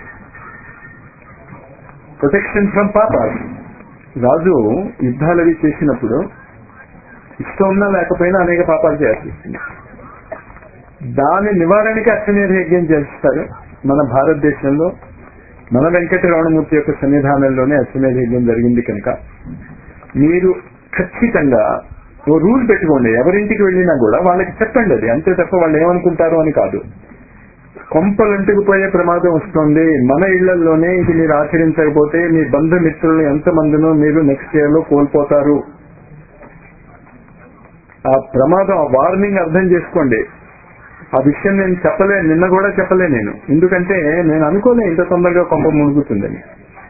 Protection from పాపాస్. రాజు యుద్ధాలు అవి చేసినప్పుడు ఇష్టం ఉన్నా లేకపోయినా అనేక పాపాలు చేయాల్సి వస్తుంది. దాని నివారణకి అశ్వమేధ యజ్ఞం చేస్తారు. మన భారతదేశంలో మన వెంకటరమణమూర్తి యొక్క సన్నిధానంలోనే అశ్వమేధ యజ్ఞం జరిగింది కనుక మీరు ఖచ్చితంగా ఓ రూల్ పెట్టుకోండి. ఎవరింటికి వెళ్ళినా కూడా వాళ్ళకి చెప్పండి అది, అంతే తప్ప వాళ్ళు ఏమనుకుంటారు అని కాదు. కొంపలంటుకుపోయే ప్రమాదం వస్తుంది. మన ఇళ్లలోనే ఇది మీరు ఆచరించకపోతే మీ బంధుమిత్రులు ఎంతమందినో మీరు నెక్స్ట్ ఇయర్ లో కోల్పోతారు. ఆ ప్రమాదం, ఆ వార్నింగ్ అర్థం చేసుకోండి. ఆ విషయం నేను నిన్న కూడా చెప్పలే నేను, ఎందుకంటే నేను అనుకోలే ఇంత తొందరగా కొంప మునుగుతుందని.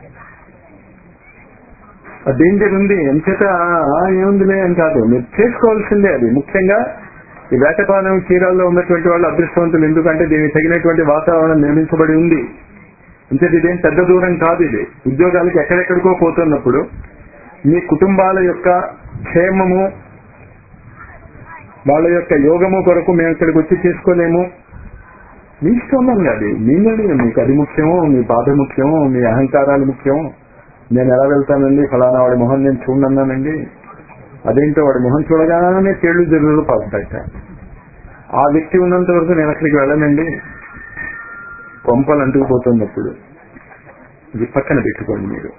ఆ డేంజర్ ఉంది. ఎంచేత ఏముందిలే అని కాదు, మీరు చేసుకోవాల్సిందే. అది ముఖ్యంగా ఈ వేటపాలెం చీరాల్లో ఉన్నటువంటి వాళ్ళు అదృష్టవంతులు. ఎందుకంటే దీనికి తగినటువంటి వాతావరణం నిర్మించబడి ఉంది. అంచేత ఇదేం పెద్ద దూరం కాదు. ఇది ఉద్యోగాలకి ఎక్కడెక్కడికో పోతున్నప్పుడు మీ కుటుంబాల యొక్క క్షేమము, వాళ్ళ యొక్క యోగము కొరకు మేము ఇక్కడికి వచ్చి చేసుకోలేము. మీ ఇష్టం ఉన్నాను అది మీనండి. మీకు అది ముఖ్యమో, మీ బాధ ముఖ్యమో, మీ అహంకారాలు ముఖ్యమో. నేను ఎలా వెళ్తానండి, ఫలానా వాడి మొహం నేను చూడన్నానండి, అదేంటో వాడి మొహం చూడగానే తేళ్లు జరుగులు పాకుతాట. ఆ వ్యక్తి ఉన్నంత వరకు నేను అక్కడికి వెళ్ళనండి. కొంపలు అంటుకుపోతున్నప్పుడు ఇది పక్కన పెట్టుకోండి. మీరు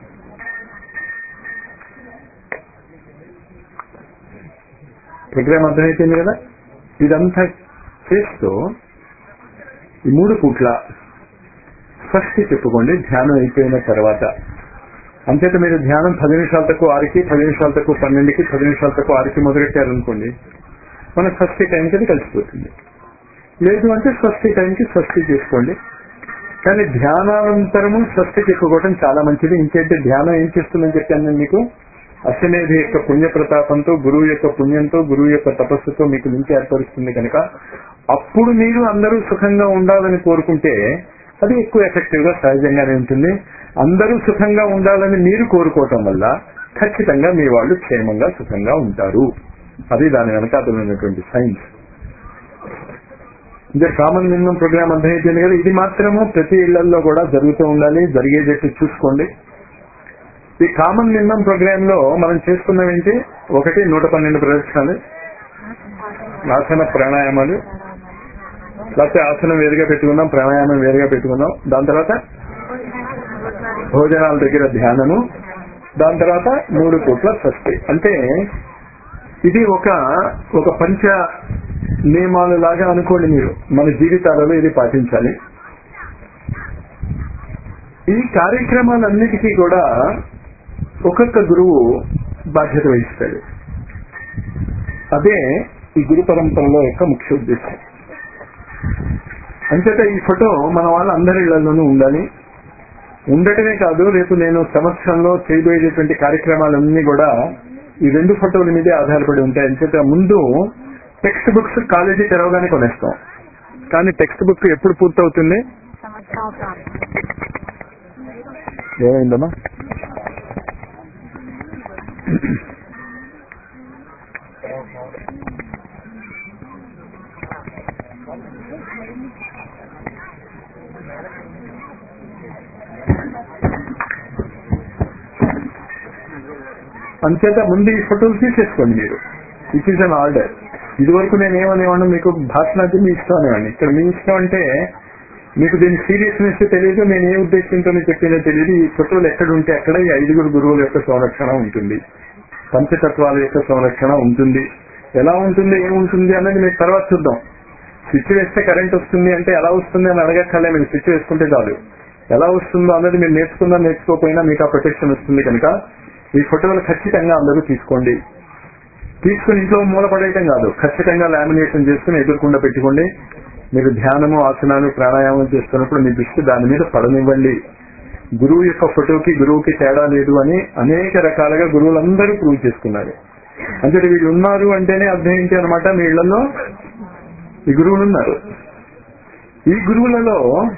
ప్రోగ్రామ్ అర్థమైపోయింది కదా. ఇదంతా చేస్తూ ఈ 3 పూట్ల స్వస్తి చెప్పుకోండి ధ్యానం అయిపోయిన తర్వాత. అంచేత మీరు ధ్యానం 10 నిమిషాల తక్కువ 6కి, 10 నిమిషాల తక్కువ 12కి, 10 నిమిషాల తక్కువ 6కి మొదలెట్టారనుకోండి, మన స్వస్తి టైంకి అది కలిసిపోతుంది. లేదు అంటే స్వస్తి టైంకి స్వస్తి చేసుకోండి. కానీ ధ్యానానంతరము స్వస్తి చెప్పుకోవడం చాలా మంచిది. ఇంకేంటే ధ్యానం ఏం చేస్తుందని చెప్పాను నేను మీకు. అశ్వమేధ యొక్క పుణ్య ప్రతాపంతో, గురువు యొక్క పుణ్యంతో, గురువు యొక్క తపస్సుతో మీకు లింక్ ఏర్పరుస్తుంది కనుక అప్పుడు మీరు అందరూ సుఖంగా ఉండాలని కోరుకుంటే అది ఎక్కువ ఎఫెక్టివ్ గా సహజంగానే ఉంటుంది. అందరూ సుఖంగా ఉండాలని మీరు కోరుకోవటం వల్ల ఖచ్చితంగా మీ వాళ్ళు క్షేమంగా సుఖంగా ఉంటారు. అది దాని వెనకాతలున్నటువంటి సైన్స్. ఇదే కామన్ మినిమం ప్రోగ్రామ్ అర్థమైపోయింది కదా. ఇది మాత్రము ప్రతి ఇళ్లలో కూడా జరుగుతూ ఉండాలి, జరిగేటట్టు చూసుకోండి. ఈ కామన్ మినిమం ప్రోగ్రామ్ లో మనం చేసుకున్నవి ఏంటి? 112 ప్రదక్షిణాలు, ఆసన ప్రాణాయామాలు, లేకపోతే ఆసనం వేరుగా పెట్టుకున్నాం, ప్రాణాయామం వేరుగా పెట్టుకున్నాం. దాని తర్వాత భోజనాల దగ్గర ధ్యానము, దాని తర్వాత 3 పూట్ల స్వస్తి. అంటే ఇది ఒక పంచ నియమాలు లాగా అనుకోండి. మీరు మన జీవితాలలో ఇది పాటించాలి. ఈ కార్యక్రమాలన్నిటికీ కూడా ఒక్కొక్క గురువు బాధ్యత వహిస్తాడు. అదే ఈ గురు పరంపరలో యొక్క ముఖ్య ఉద్దేశం. అంచేత ఈ ఫోటో మన వాళ్ళ అందరి ఇళ్లలోనూ ఉండాలి. ఉండటమే కాదు, రేపు నేను సంవత్సరంలో చేయబోయేటువంటి కార్యక్రమాలన్నీ కూడా ఈ 2 ఫోటోల మీదే ఆధారపడి ఉంటాయి. అంచేత ముందు టెక్స్ట్ బుక్స్ కాలేజీ తెరవగానే కొనేస్తాం. కానీ టెక్స్ట్ బుక్ ఎప్పుడు పూర్తవుతుంది? ఏమైందమ్మా? అంచేత ముందు ఈ ఫోటోలు తీసేసుకోండి మీరు. It is an order. ఇది వరకు నేను ఏమనేవాడిని, మీకు భాషణాది మీ ఇష్టం అనేవాడిని. ఇక్కడ మీ ఇష్టం అంటే మీకు దీని సీరియస్నెస్ తెలియదు, నేను ఏ ఉద్దేశంతో చెప్పినో తెలియదు. ఈ ఫోటోలు ఎక్కడ ఉంటే అక్కడ ఈ 5 గురువుల యొక్క సంరక్షణ ఉంటుంది, పంచతత్వాల యొక్క సంరక్షణ ఉంటుంది. ఎలా ఉంటుంది, ఏముంటుంది అన్నది మీరు తర్వాత చూద్దాం. స్విచ్ వేస్తే కరెంట్ వస్తుంది అంటే ఎలా వస్తుంది అని అడగక్కర్లే, మీరు స్విచ్ వేసుకుంటే చాలు. ఎలా వస్తుందో అన్నది మీరు నేర్చుకోకపోయినా మీకు ఆ ప్రొటెక్షన్ వస్తుంది కనుక ఈ ఫోటోలు ఖచ్చితంగా అందరూ తీసుకోండి. తీసుకుని ఇంట్లో మూలపడేయటం కాదు, ఖచ్చితంగా లామినేషన్ చేసుకుని ఎదుర్కొండ పెట్టుకోండి. మీరు ధ్యానము, ఆసనాలు, ప్రాణాయామం చేస్తున్నప్పుడు మీ దృష్టి దాని మీద పడనివ్వండి. గురువు యొక్క ఫోటోకి గురువుకి తేడా లేదు అని అనేక రకాలుగా గురువులందరూ ప్రూవ్ చేసుకున్నారు. అంటే వీళ్ళు ఉన్నారు అంటేనే అర్థం ఏంటి అనమాట, మీ ఇళ్లలో ఈ గురువులు ఉన్నారు. ఈ గురువులలో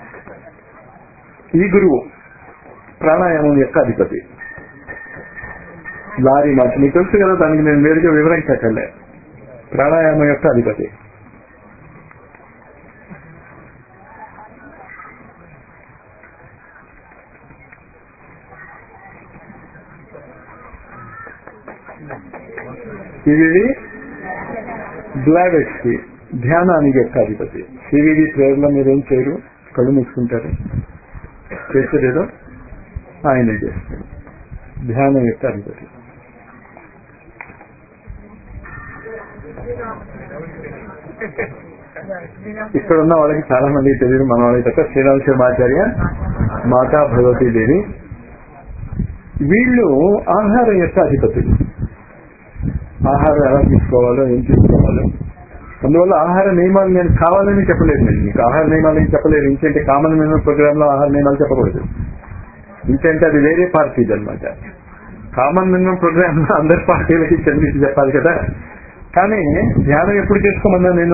ఈ గురువు ప్రాణాయామం యొక్క అధిపతి. లారీ మాట మీకు తెలుసు కదా, దానికి నేను వేరుగా వివరించక్కర్లే. ప్రాణాయామం యొక్క అధిపతి. సివివి బ్లావెట్స్కి ధ్యానానికి యొక్క అధిపతి. సివివి ప్రేయర్లో మీరేం చేయరు, కళ్ళు మూసుకుంటారు, చేసేదేదో ఆయనే చేస్తారు. ధ్యానం యొక్క అధిపతి. ఇక్కడ ఉన్న వాళ్ళకి చాలా మందికి తెలియదు, మన వాళ్ళకి తప్ప శ్రీరామ శర్మాచార్య, మాతా భగవతీ దేవి, వీళ్ళు ఆహారం యొక్క అధిపతులు. ఆహారం ఎలా తీసుకోవాలో, ఏం తీసుకోవాలో, అందువల్ల ఆహార నియమాలు నేను కావాలని చెప్పలేదు. నేను మీకు ఆహార నియమాలు ఏం చెప్పలేదు. ఇంకేంటే కామన్ మినిమం ప్రోగ్రామ్ లో ఆహార నియమాలు చెప్పకూడదు. ఇంకేంటే అది వేరే పార్టీది అనమాట. కామన్ మినిమం ప్రోగ్రామ్ లో అందరి పార్టీలకి చెందించి చెప్పాలి కదా. కానీ ధ్యానం ఎప్పుడు చేసుకోమన్నా నేను,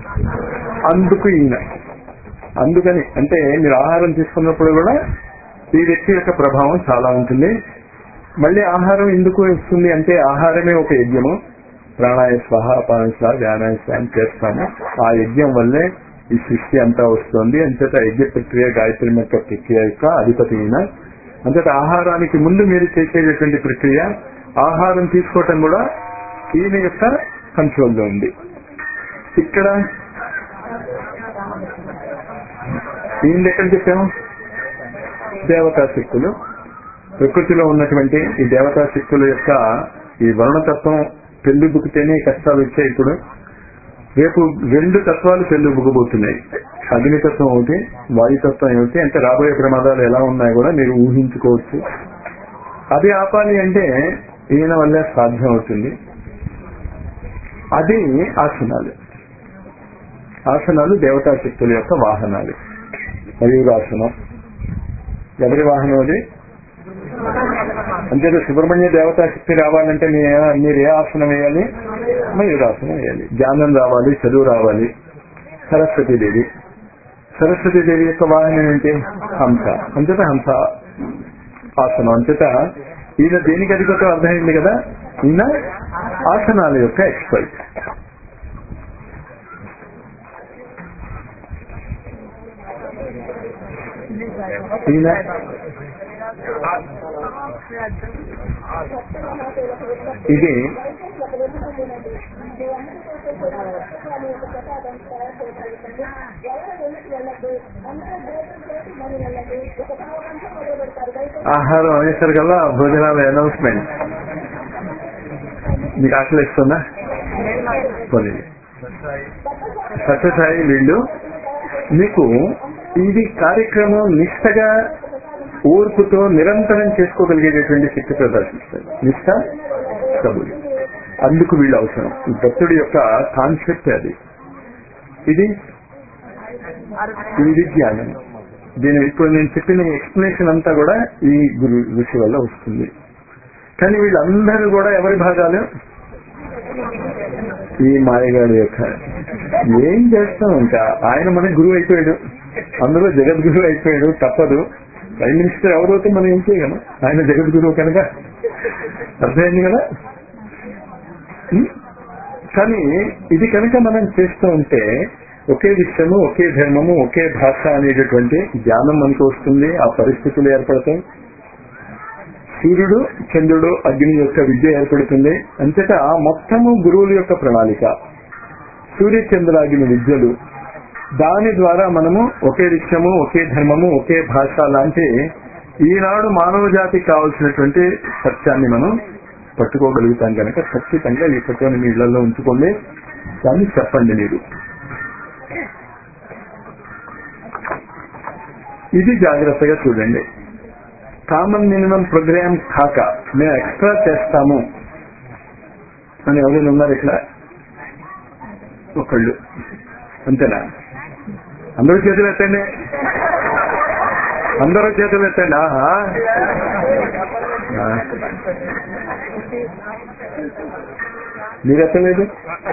అందుకని అంటే మీరు ఆహారం తీసుకున్నప్పుడు కూడా ఈ వ్యక్తి యొక్క ప్రభావం చాలా ఉంటుంది. మళ్ళీ ఆహారం ఎందుకు వస్తుంది అంటే ఆహారమే ఒక యజ్ఞము. ప్రాణాయ స్వాహ, అపాన స్వాహ, ధ్యానాయ స్వాహ చేస్తాము. ఆ యజ్ఞం వల్లే ఈ సృష్టి అంతా వస్తుంది. అంతేత యజ్ఞ ప్రక్రియ గాయత్రి యొక్క ప్రక్రియ యొక్క అధిపతి అయిన అంతేత ఆహారానికి ముందు మీరు చేసేటటువంటి ప్రక్రియ, ఆహారం తీసుకోవటం కూడా ఈయన యొక్క కంట్రోల్లో ఉంది. ఇక్కడ ఈయన ఎక్కడ చెప్పాము, దేవతా శక్తులు, ప్రకృతిలో ఉన్నటువంటి ఈ దేవతా శక్తుల యొక్క ఈ వరుణతత్వం పెళ్లిబుకితేనే కష్టాలు వచ్చాయి. ఇప్పుడు రేపు 2 తత్వాలు పెళ్లిబుకబోతున్నాయి. అగ్నితత్వం ఒకటి, వాయుతత్వం ఒకటి. అంటే రాబోయే ప్రమాదాలు ఎలా ఉన్నాయో కూడా మీరు ఊహించుకోవచ్చు. అది ఆపాలి అంటే ఈయన వల్లే సాధ్యం అవుతుంది. అది ఆసనాలు. ఆసనాలు దేవతా శక్తుల యొక్క వాహనాలు. మయూరాసనం ఎవరి వాహనం అది? అంతే. సుబ్రహ్మణ్య దేవతా శక్తి రావాలంటే మీరు ఏ ఆసనం వేయాలి? మయూరాసనం వేయాలి. జ్ఞానం రావాలి, చదువు రావాలి. సరస్వతీదేవి, సరస్వతీదేవి యొక్క వాహనం ఏంటి? హంస. అంతేత హంస ఆసనం. అంతేత ఈయన దేనికి అధిపతం అర్థమైంది కదా. ఈయన ఆసనాల యొక్క ఎక్స్పర్ట్. ఈయన ఇది ఆహారం అనేసరికల్లా భోజనాల అనౌన్స్మెంట్. మీకు ఆకలి ఇస్తుందా? సత్యసాయి వీళ్ళు మీకు ఇది కార్యక్రమం నిష్టగా ఓర్పుతో నిరంతరం చేసుకోగలిగేటటువంటి శక్తి ప్రదర్శిస్తారు. నిష్ట కబులు. అందుకు వీళ్ళు అవసరం. ఈ భక్తుడి యొక్క కాన్సెప్ట్ అది. ఇది జ్ఞానం. దీని ఇప్పుడు నేను చెప్పిన ఎక్స్ప్లెనేషన్ అంతా కూడా ఈ గురు ఋషి వల్ల వస్తుంది. కానీ వీళ్ళందరూ కూడా ఎవరి భాగాలు? ఈ మాయగాడి యొక్క. ఏం చేస్తాం ఇంకా, ఆయన మన గురువు అయిపోయాడు, అందులో జగద్గురువు అయిపోయాడు. తప్పదు. ప్రైమ్ మినిస్టర్ ఎవరైతే మనం ఏం చేయగలం, ఆయన జగద్గురువు కనుక. అర్థమైంది కదా. కానీ ఇది కనుక మనం చేస్తూ ఉంటే ఒకే విషయము, ఒకే ధర్మము, ఒకే భాష అనేటటువంటి జ్ఞానం మనకు వస్తుంది. ఆ పరిస్థితులు ఏర్పడతాయి. సూర్యుడు, చంద్రుడు, అగ్ని యొక్క విద్య ఏర్పడుతుంది. అంతటా మొత్తము గురువుల యొక్క ప్రణాళిక. సూర్య చంద్రాగ్ని విద్యలు, దాని ద్వారా మనము ఒకే విషయము, ఒకే ధర్మము, ఒకే భాష లాంటి ఈనాడు మానవ జాతికి కావాల్సినటువంటి సత్యాన్ని మనం పట్టుకోగలుగుతాం కనుక ఖచ్చితంగా ఈ ఫోటోని మీ ఇళ్లలో ఉంచుకోండి. దాన్ని చెప్పండి మీరు. ఇది జాగ్రత్తగా చూడండి. కామన్ మినిమం ప్రోగ్రామ్ కాక మేము ఎక్స్ట్రా చేస్తాము అని ఎవరైనా ఉన్నారు ఇక్కడ? ఒకళ్ళు. అంతేనా? అందరూ చేతులు ఎత్తండి. అందరూ చేతులు ఎత్తండి. మీరు ఎత్తలేదు?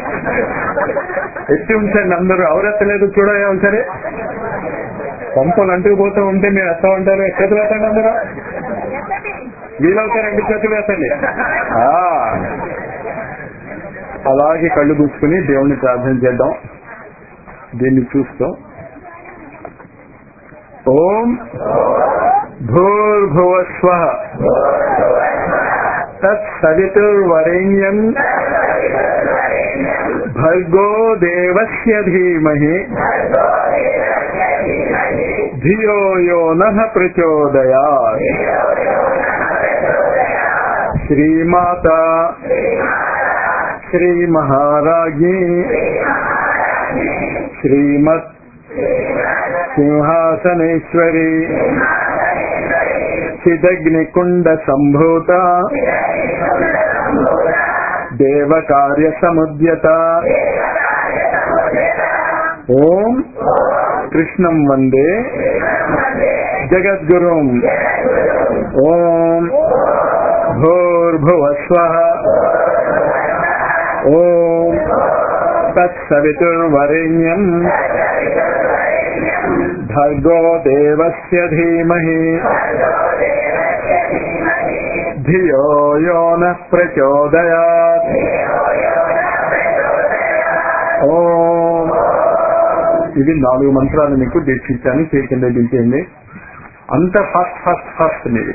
ఎత్తి ఉంచండి అందరూ. ఎవరు ఎత్తలేదు చూడండి ఒకసారి. పంపలు అంటుకుపోతూ ఉంటే మీరు ఎత్తమంటారు. చేతులు ఎత్తండి అందరూ. వీలవుతే 2 చేతులు ఎత్తండి. అలాగే కళ్ళు మూసుకుని దేవుణ్ణి ప్రార్థన చేద్దాం. దీన్ని చూస్తాం. ఓం భూర్భువస్వః తత్సవితుర్వరేణ్యం భర్గో దేవస్య ధీమహి ధియో యో నః ప్రచోదయాత్. శ్రీమాతా శ్రీ మహారాజ్ఞి శ్రీమత్ సింహాసనేశ్వరి చిదగ్నికుండ సంభూత దేవకార్య సముద్యత ఓం కృష్ణం వందే జగద్గురుం ఓం భూర్భువస్వః ఓం తత్సవితుర్వరేణ్యం భర్గో దేవస్య ధీమహి ధియో యో నః ప్రచోదయాత్ ఓం. ఇది 4 మంత్రాలు మీకు దీక్షించాను. చేతి కింద దించేయండి. అంత ఫస్ట్ మీది.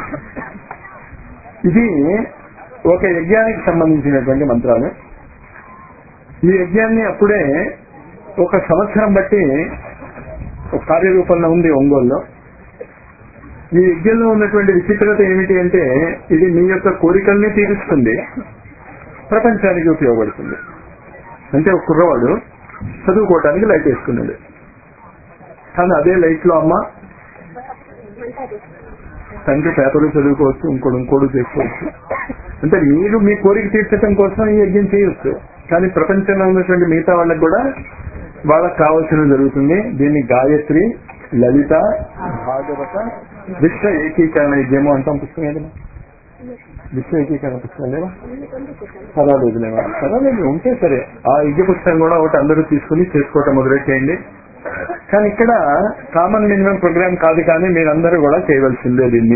ఇది ఒక యజ్ఞానికి సంబంధించినటువంటి మంత్రాలు. ఈ యజ్ఞాన్ని అప్పుడే 1 సంవత్సరం బట్టి ఒక కార్యరూపంలో ఉంది ఒంగోలులో. ఈ యజ్ఞంలో ఉన్నటువంటి విచిత్రత ఏమిటి అంటే ఇది మీ యొక్క కోరికల్ని తీరుస్తుంది, ప్రపంచానికి ఉపయోగపడుతుంది. అంటే ఒక కుర్రవాడు చదువుకోవటానికి లైట్ వేసుకున్నాడు, కానీ అదే లైట్ లో అమ్మ తండ్రి పేపర్లు చదువుకోవచ్చు, ఇంకోడు చేసుకోవచ్చు. అంటే మీరు మీ కోరిక తీర్చడం కోసం ఈ యజ్ఞం చేయొచ్చు, కానీ ప్రపంచంలో ఉన్నటువంటి మిగతా వాళ్ళకి కూడా వాళ్ళకి కావాల్సిన జరుగుతుంది. దీన్ని గాయత్రి, లలిత, భాగవత, విశ్వ ఏకీకరణ యజ్ఞము అంటాం. పుస్తకం ఏదైనా విశ్వ ఏకీకరణ పుస్తకం లేవా? పర్వాలేదు ఉంటే సరే. ఆ యజ్ఞ పుస్తకం కూడా ఒకటి అందరూ తీసుకుని చేసుకోవటం మొదలెట్టేయండి. కానీ ఇక్కడ కామన్ మినిమం ప్రోగ్రామ్ కాదు, కానీ మీరందరూ కూడా చేయవలసిందే దీన్ని.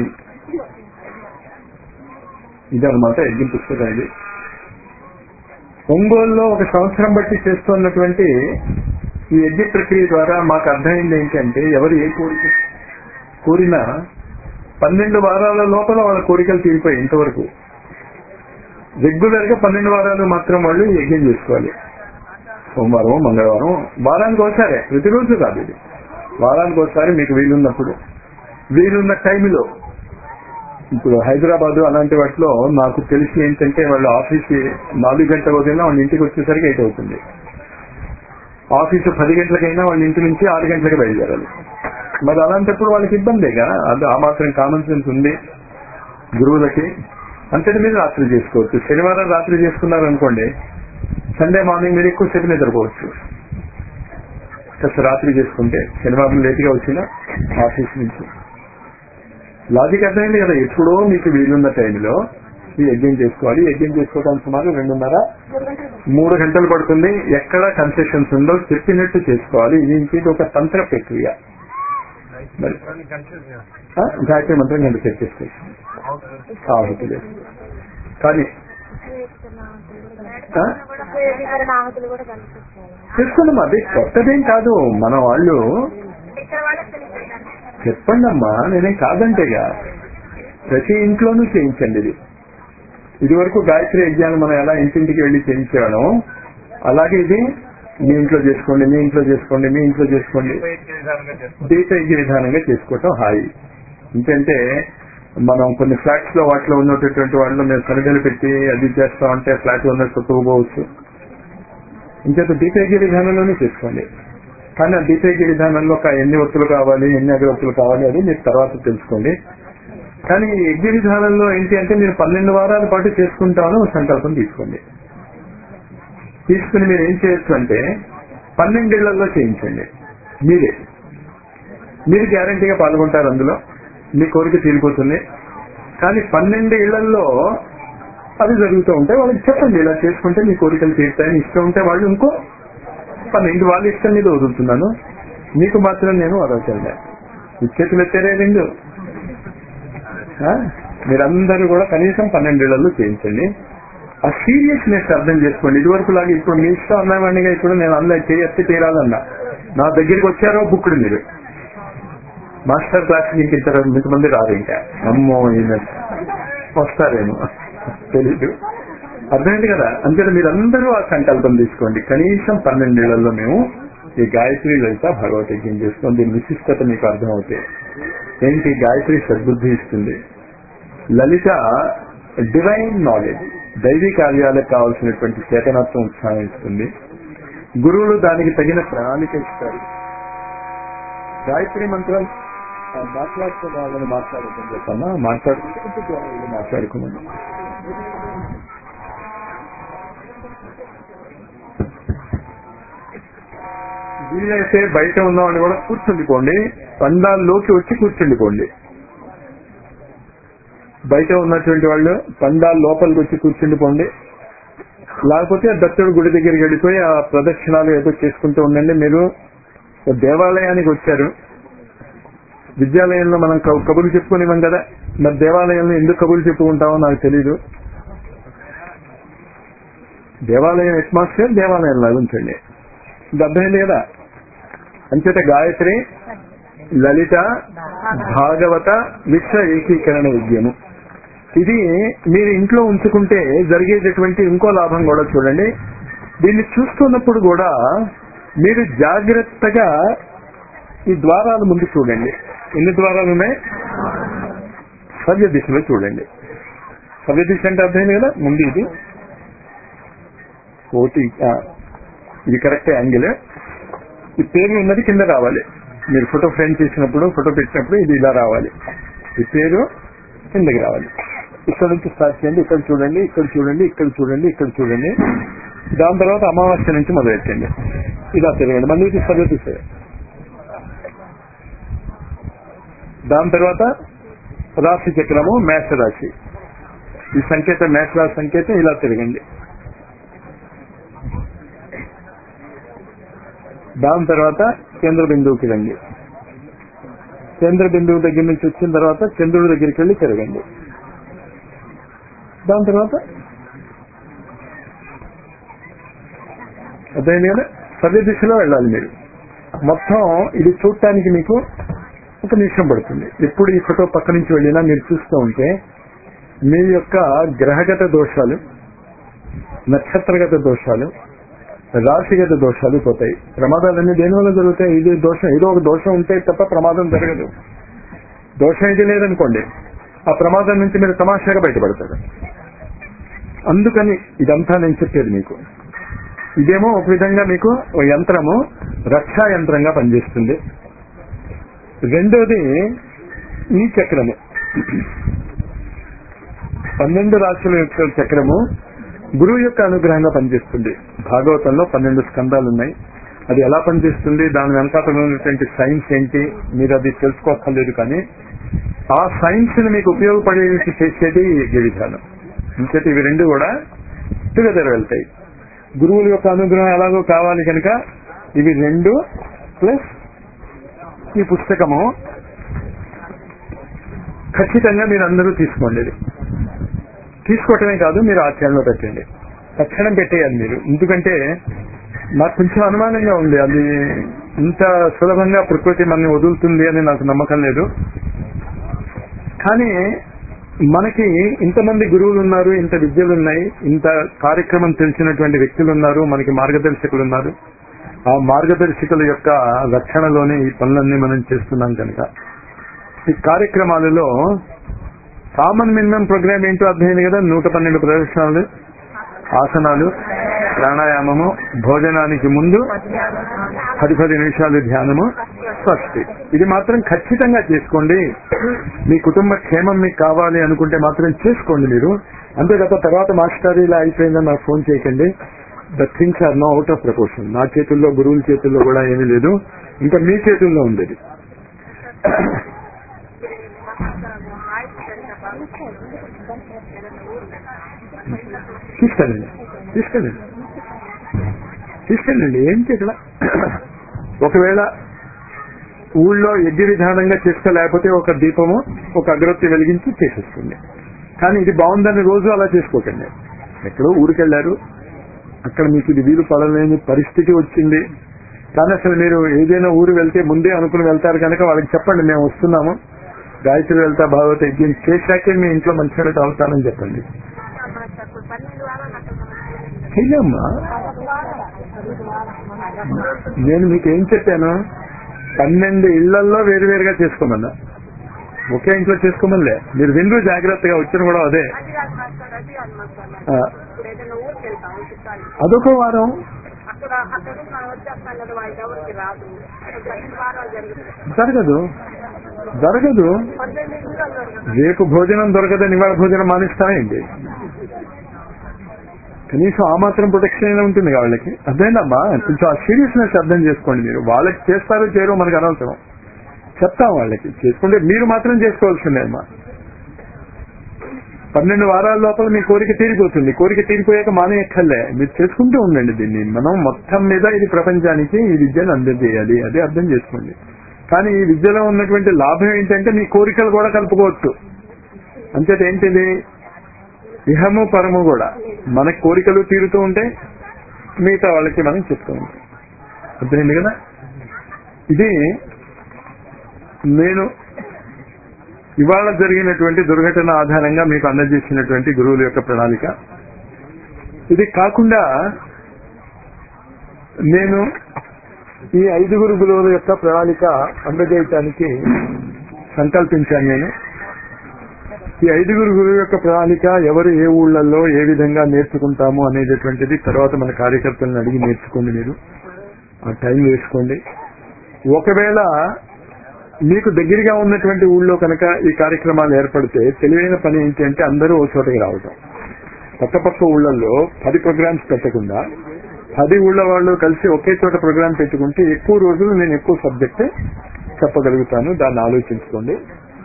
ఇదనమాట యజ్ఞ పుస్తకం. ఇది ఒంగోలులో 1 సంవత్సరం బట్టి చేస్తున్నటువంటి ఈ యజ్ఞ ప్రక్రియ ద్వారా మాకు అర్థమైంది ఏంటంటే ఎవరు ఏ కోరిక కోరినా 12 వారాల లోపల వాళ్ళ కోరికలు తీరిపోయి ఇంతవరకు రెగ్యులర్ గా 12 వారాలు మాత్రం వాళ్ళు యజ్ఞం చేసుకోవాలి. సోమవారం, మంగళవారం, వారానికి ఒకసారి, ప్రతిరోజు కాదు. ఇది వారానికి ఒకసారి మీకు వీలున్నప్పుడు, వీలున్న టైంలో. ఇప్పుడు హైదరాబాద్ అలాంటి వాటిలో నాకు తెలిసి ఏంటంటే వాళ్ళు ఆఫీస్ 4 గంటల వదిలినా వాళ్ళ ఇంటికి వచ్చేసరికి 8 అవుతుంది. ఆఫీసు 10 గంటలకైనా వాళ్ళ ఇంటి నుంచి 6 గంటలకు బయలుదేరాలి. మరి అలాంటప్పుడు వాళ్ళకి ఇబ్బందేగా. అది ఆ మాత్రం కామన్ సెన్స్ ఉంది గురువులకి. అంతటి మీద రాత్రి చేసుకోవచ్చు. శనివారం రాత్రి చేసుకున్నారనుకోండి, సండే మార్నింగ్ మీరు ఎక్కువసేపు నిద్రపోవచ్చు. కాస్త రాత్రి చేసుకుంటే శనివారం లేట్గా వచ్చిన ఆఫీస్ నుంచి. లాజిక్ అర్థమైంది కదా. ఎప్పుడో మీకు వీలున్న టైంలో ఈ యజ్ఞం చేసుకోవాలి. యజ్ఞం చేసుకోవడానికి సుమారు 2.5-3 గంటలు పడుతుంది. ఎక్కడ కన్సెషన్స్ ఉందో చెప్పినట్టు చేసుకోవాలి. ఇది ఒక తంత్ర ప్రక్రియ. గాయత్రి మంత్రం గంట సెట్ చేసుకోవచ్చు. కానీ చేసుకున్నాం, అది కొత్తదేం కాదు. మన వాళ్ళు చెప్పండి అమ్మా, నేనేం కాదంటేగా. ప్రతి ఇంట్లోనూ చేయించండి. ఇది వరకు గాయత్రి యజ్ఞాన్ని మనం ఎలా ఇంటింటికి వెళ్లి చేయించేవాళ్ళం, అలాగే ఇది మీ ఇంట్లో చేసుకోండి, మీ ఇంట్లో చేసుకోండి, మీ ఇంట్లో చేసుకోండి. దీపయజ్ఞ విధానంగా చేసుకోవటం హాయి. ఎందుకంటే మనం కొన్ని ఫ్లాట్స్ లో వాటిలో ఉన్నటువంటి వాళ్ళు మేము సరిగలు పెట్టి అది చేస్తామంటే ఫ్లాట్ ఉన్నట్టు కొట్టుకుపోవచ్చు. ఇంకేత దీపయజ్ఞ విధానంలోనే చేసుకోండి. కానీ ఆ దీపయజ్ఞ విధానంలో ఎన్ని ఒత్తులు కావాలి, ఎన్ని అగరొత్తులు కావాలి అది మీరు తర్వాత తెలుసుకోండి. కానీ ఈ యజ్ఞ విధానంలో ఏంటి అంటే మీరు 12 వారాల పాటు చేసుకుంటామని ఒక సంకల్పం తీసుకోండి. తీసుకుని మీరు ఏం చేయొచ్చు అంటే 12 ఇళ్లలో చేయించండి. మీరు గ్యారంటీగా పాల్గొంటారు. అందులో మీ కోరిక తీరిపోతుంది. కానీ 12 ఇళ్లలో అది జరుగుతూ ఉంటే వాళ్ళకి చెప్పండి, ఇలా చేసుకుంటే మీ కోరికలు తీరుతాయని. ఇష్టం ఉంటే వాళ్ళు ఇంకో 12 వాళ్ళ ఇష్టం మీద వదులుతున్నాను, మీకు మాత్రం నేను వదలచండి. చేతులు ఎత్తారే 2. మీరందరూ కూడా కనీసం 12 ఇళ్లలో చేయించండి. ఆ సీరియస్నెస్ అర్థం చేసుకోండి. ఇదివరకు లాగా ఇప్పుడు మీ ఇష్టం అన్నామనిగా ఇప్పుడు నేను అందరూ చేయెత్తి తీరాలన్నా నా దగ్గరికి వచ్చారో బుక్కుడు మీరు మాస్టర్ క్లాస్ ఇంతమంది రారు. ఇంకా అమ్మో వస్తారేమో తెలీదు. అర్థమైంది కదా. అంతే మీరందరూ ఆ సంకల్పం తీసుకోండి. కనీసం 12 ఏళ్లలో మేము ఈ గాయత్రి లలిత భగవద్గీతం చేసుకోండి. దీని విశిష్టత మీకు అర్థమవుతాయి. ఏంటి? గాయత్రి సద్బుద్ధి ఇస్తుంది, లలిత డివైన్ నాలెడ్జ్, దైవీ కార్యాలకు కావాల్సినటువంటి చేతనత్వం ఉత్సాహం ఇస్తుంది, గురువులు దానికి తగిన ప్రణాళిక ఇస్తారు. గాయత్రి మంత్రం మాట్లాడుకోవాలని మాట్లాడుతుంది చెప్పన్నా, మాట్లాడుకున్నాను. వీలైతే బయట ఉన్నామని కూడా కూర్చుండిపోండి, పండాల్లోకి వచ్చి కూర్చుండిపోండి. బయట ఉన్నటువంటి వాళ్ళు పండాల లోపలికి వచ్చి కూర్చుండిపోండి. లేకపోతే దత్తుడు గుడి దగ్గరికి వెళ్ళిపోయి ఆ ప్రదక్షిణాలు ఏదో చేసుకుంటూ ఉండండి. మీరు దేవాలయానికి వచ్చారు, విద్యాలయంలో మనం కబుర్లు చెప్పుకునేవాం కదా, మరి దేవాలయంలో ఎందుకు కబుర్లు చెప్పుకుంటామో నాకు తెలీదు. దేవాలయం అట్మాస్ఫియర్ దేవాలయం లాగా ఉంచండి, ఇది అర్థమైంది కదా. అంచేత గాయత్రి, లలిత, భాగవత, విశ్వ ఏకీకరణ విద్యము, ఇది మీరు ఇంట్లో ఉంచుకుంటే జరిగేటటువంటి ఇంకో లాభం కూడా చూడండి. దీన్ని చూస్తున్నప్పుడు కూడా మీరు జాగ్రత్తగా ఈ ద్వారాలు ముందు చూడండి. ఎన్ని ద్వారాలు ఉన్నాయి? సవ్య దిశలో చూడండి. సవ్య దిశ అంటే అర్థమైంది కదా. ముందు ఇది ఒకటి, ఇది కరెక్ట్ యాంగిల్. ఈ పేరు ఉన్నది కింద రావాలి. మీరు ఫోటో ఫ్రేమ్ చేసినప్పుడు, ఫోటో పెట్టినప్పుడు ఇది ఇలా రావాలి. ఈ పేరు కిందకి రావాలి. ఇక్కడ నుంచి స్టార్ట్ చేయండి. ఇక్కడ చూడండి, ఇక్కడ చూడండి, ఇక్కడ చూడండి, ఇక్కడ చూడండి. దాని తర్వాత అమావాస్య నుంచి మొదలెట్టండి. ఇలా తిరగండి. మళ్ళీ ఇది సవ్య దిశ. దాని తర్వాత రాశి చక్రము, మేష రాశి. ఈ సంకేతం మేష రాశి సంకేతం. ఇలా తిరగండి. దాని తర్వాత కేంద్ర బిందువుకి రండి. కేంద్ర బిందువు దగ్గర నుంచి వచ్చిన తర్వాత చంద్రుడి దగ్గరికి వెళ్ళి తిరగండి. దాని తర్వాత అదేంటి కదా, సవ్య దిశలో వెళ్ళాలి మీరు. మొత్తం ఇది చూడటానికి మీకు 1 నిమిషం పడుతుంది. ఎప్పుడు ఈ ఫోటో పక్క నుంచి వెళ్ళినా మీరు చూస్తూ ఉంటే మీ యొక్క గ్రహగత దోషాలు, నక్షత్రగత దోషాలు, రాశిగత దోషాలు పోతాయి. ప్రమాదాలన్నీ దేనివల్ల జరుగుతాయి? ఇది దోషం, ఏదో ఒక దోషం ఉంటే తప్ప ప్రమాదం జరగదు. దోషం ఇది లేదనుకోండి, ఆ ప్రమాదం నుంచి మీరు తమాషాగా బయటపడతారు. అందుకని ఇదంతా నేను చెప్పేది మీకు. ఇదేమో ఒక విధంగా మీకు ఓ యంత్రము, రక్షా యంత్రంగా పనిచేస్తుంది. రెండోది ఈ చక్రము, 12 రాశుల యొక్క చక్రము గురువు యొక్క అనుగ్రహంగా పనిచేస్తుంది. భాగవతంలో 12 స్కందాలు ఉన్నాయి. అది ఎలా పనిచేస్తుంది, దాని వెనకాతలో ఉన్నటువంటి సైన్స్ ఏంటి, మీరు అది తెలుసుకోక్కర్లేదు. కానీ ఆ సైన్స్ ని మీకు ఉపయోగపడేది చేసేది యజ్ఞ విధానం. ఇంకటి ఇవి రెండు కూడా టుగెదర్ వెళ్తాయి. గురువుల యొక్క అనుగ్రహం ఎలాగో కావాలి కనుక ఇవి రెండు ప్లస్ ఈ పుస్తకము ఖచ్చితంగా మీరు అందరూ తీసుకోండి. తీసుకోవటమే కాదు, మీరు ఆచరణలో పెట్టండి. తక్షణం పెట్టేయాలి మీరు. ఎందుకంటే నాకు కొంచెం అనుమానంగా ఉంది, అది ఇంత సులభంగా ప్రకృతి మనల్ని వదులుతుంది అని నాకు నమ్మకం లేదు. కానీ మనకి ఇంతమంది గురువులు ఉన్నారు, ఇంత విద్యలు ఉన్నాయి, ఇంత కార్యక్రమం తెలిసినటువంటి వ్యక్తులు ఉన్నారు, మనకి మార్గదర్శకులు ఉన్నారు. ఆ మార్గదర్శకుల యొక్క రక్షణలోనే ఈ పనులన్నీ మనం చేస్తున్నాం కనుక ఈ కార్యక్రమాలలో కామన్ మినిమం ప్రోగ్రామ్ ఏంటో అర్థమైంది కదా. 112 ప్రదర్శనలు, ఆసనాలు, ప్రాణాయామము, భోజనానికి ముందు 10 నిమిషాలు ధ్యానము, స్వస్తి. ఇది మాత్రం ఖచ్చితంగా చేసుకోండి. మీ కుటుంబ క్షేమం మీకు కావాలి అనుకుంటే మాత్రం చేసుకోండి మీరు. అంతే తప్ప తర్వాత మాస్టర్ ఇలా అయిపోయిందని నాకు ఫోన్ చేయకండి. The things are no out of proportion. నా చేతుల్లో, గురువుల చేతుల్లో కూడా ఏమీ లేదు, ఇంకా మీ చేతుల్లో ఉంది. తీసుకెళ్ళండి, తీసుకెళ్ళండి, తీసుకెళ్ళండి. ఏంటి ఇక్కడ ఒకవేళ ఊళ్ళో యజ్ఞ విధానంగా చేసుకోలేకపోతే ఒక దీపము, ఒక అగరొత్తి వెలిగించి చేసేస్తుంది. కానీ ఇది బాగుందని రోజు అలా చేసుకోకండి. ఎక్కడో ఊరికెళ్లారు, అక్కడ మీకు ఇది వీలు పడలేని పరిస్థితి వచ్చింది. కానీ అసలు మీరు ఏదైనా ఊరు వెళ్తే ముందే అనుకుని వెళ్తారు కనుక వాళ్ళకి చెప్పండి, మేము వస్తున్నాము, గాయత్రి వెళ్తా, భాగవత యజ్ఞం చేశాకే మీ ఇంట్లో మంచిగా తాగుతానని చెప్పండి. చెయ్యమ్మా, నేను మీకు ఏం చెప్పాను, 12 ఇళ్లలో వేరువేరుగా చేసుకోమన్నా, ఒకే ఇంట్లో చేసుకోమనిలే. మీరు వినరు జాగ్రత్తగా, వచ్చిన కూడా అదే. అదొక వారం జరగదు జరగదు. రేపు భోజనం దొరకదని ఇవాళ భోజనం మానేస్తామేంటి? కనీసం ఆ మాత్రం ప్రొటెక్షన్ అయినా ఉంటుంది వాళ్ళకి. అర్థమైందమ్మా? కొంచెం ఆ సీరియస్నెస్ అర్థం చేసుకోండి. మీరు వాళ్ళకి చేస్తారో చేయరో మనకు అనవసరం, చెప్తాం వాళ్ళకి. చేసుకుంటే మీరు మాత్రం చేసుకోవాల్సిందే అమ్మా. 12 వారాల లోపల మీ కోరిక తీరిపోతుంది. కోరిక తీరిపోయాక మానేయక్కర్లే, మీరు చేసుకుంటూ ఉండండి దీన్ని. మనం మొత్తం మీద ఇది ప్రపంచానికి ఈ విద్యను అందజేయాలి, అదే అర్థం చేసుకోండి. కానీ ఈ విద్యలో ఉన్నటువంటి లాభం ఏంటంటే మీ కోరికలు కూడా కలుపుకోవచ్చు. అంచేత ఏంటిది, ఇహము పరము కూడా మన కోరికలు తీరుతూ ఉంటే మిగతా వాళ్ళకి మనం చెప్తూ ఉంటాం. అర్థమైంది కదా? ఇది నేను ఇవాళ జరిగినటువంటి దుర్ఘటన ఆధారంగా మీకు అందజేసినటువంటి గురువుల యొక్క ప్రణాళిక. ఇది కాకుండా నేను ఈ 5 గురువుల యొక్క ప్రణాళిక అందజేయటానికి సంకల్పించాను. నేను ఈ 5 గురువుల యొక్క ప్రణాళిక ఎవరు ఏ ఊళ్ళల్లో ఏ విధంగా నేర్చుకుంటాము అనేటటువంటిది తర్వాత మన కార్యకర్తలను అడిగి నేర్చుకోండి. మీరు ఆ టైం వేసుకోండి. ఒకవేళ మీకు దగ్గరగా ఉన్నటువంటి ఊళ్ళో కనుక ఈ కార్యక్రమాలు ఏర్పడితే తెలివైన పని ఏంటి అంటే అందరూ ఓ చోటకి రావటం. పక్క ఊళ్ళల్లో 10 ప్రోగ్రామ్స్ పెట్టకుండా 10 ఊళ్ళ వాళ్ళు కలిసి ఒకే చోట ప్రోగ్రామ్ పెట్టుకుంటే ఎక్కువ రోజులు నేను ఎక్కువ సబ్జెక్ట్ చెప్పగలుగుతాను. దాన్ని ఆలోచించుకోండి.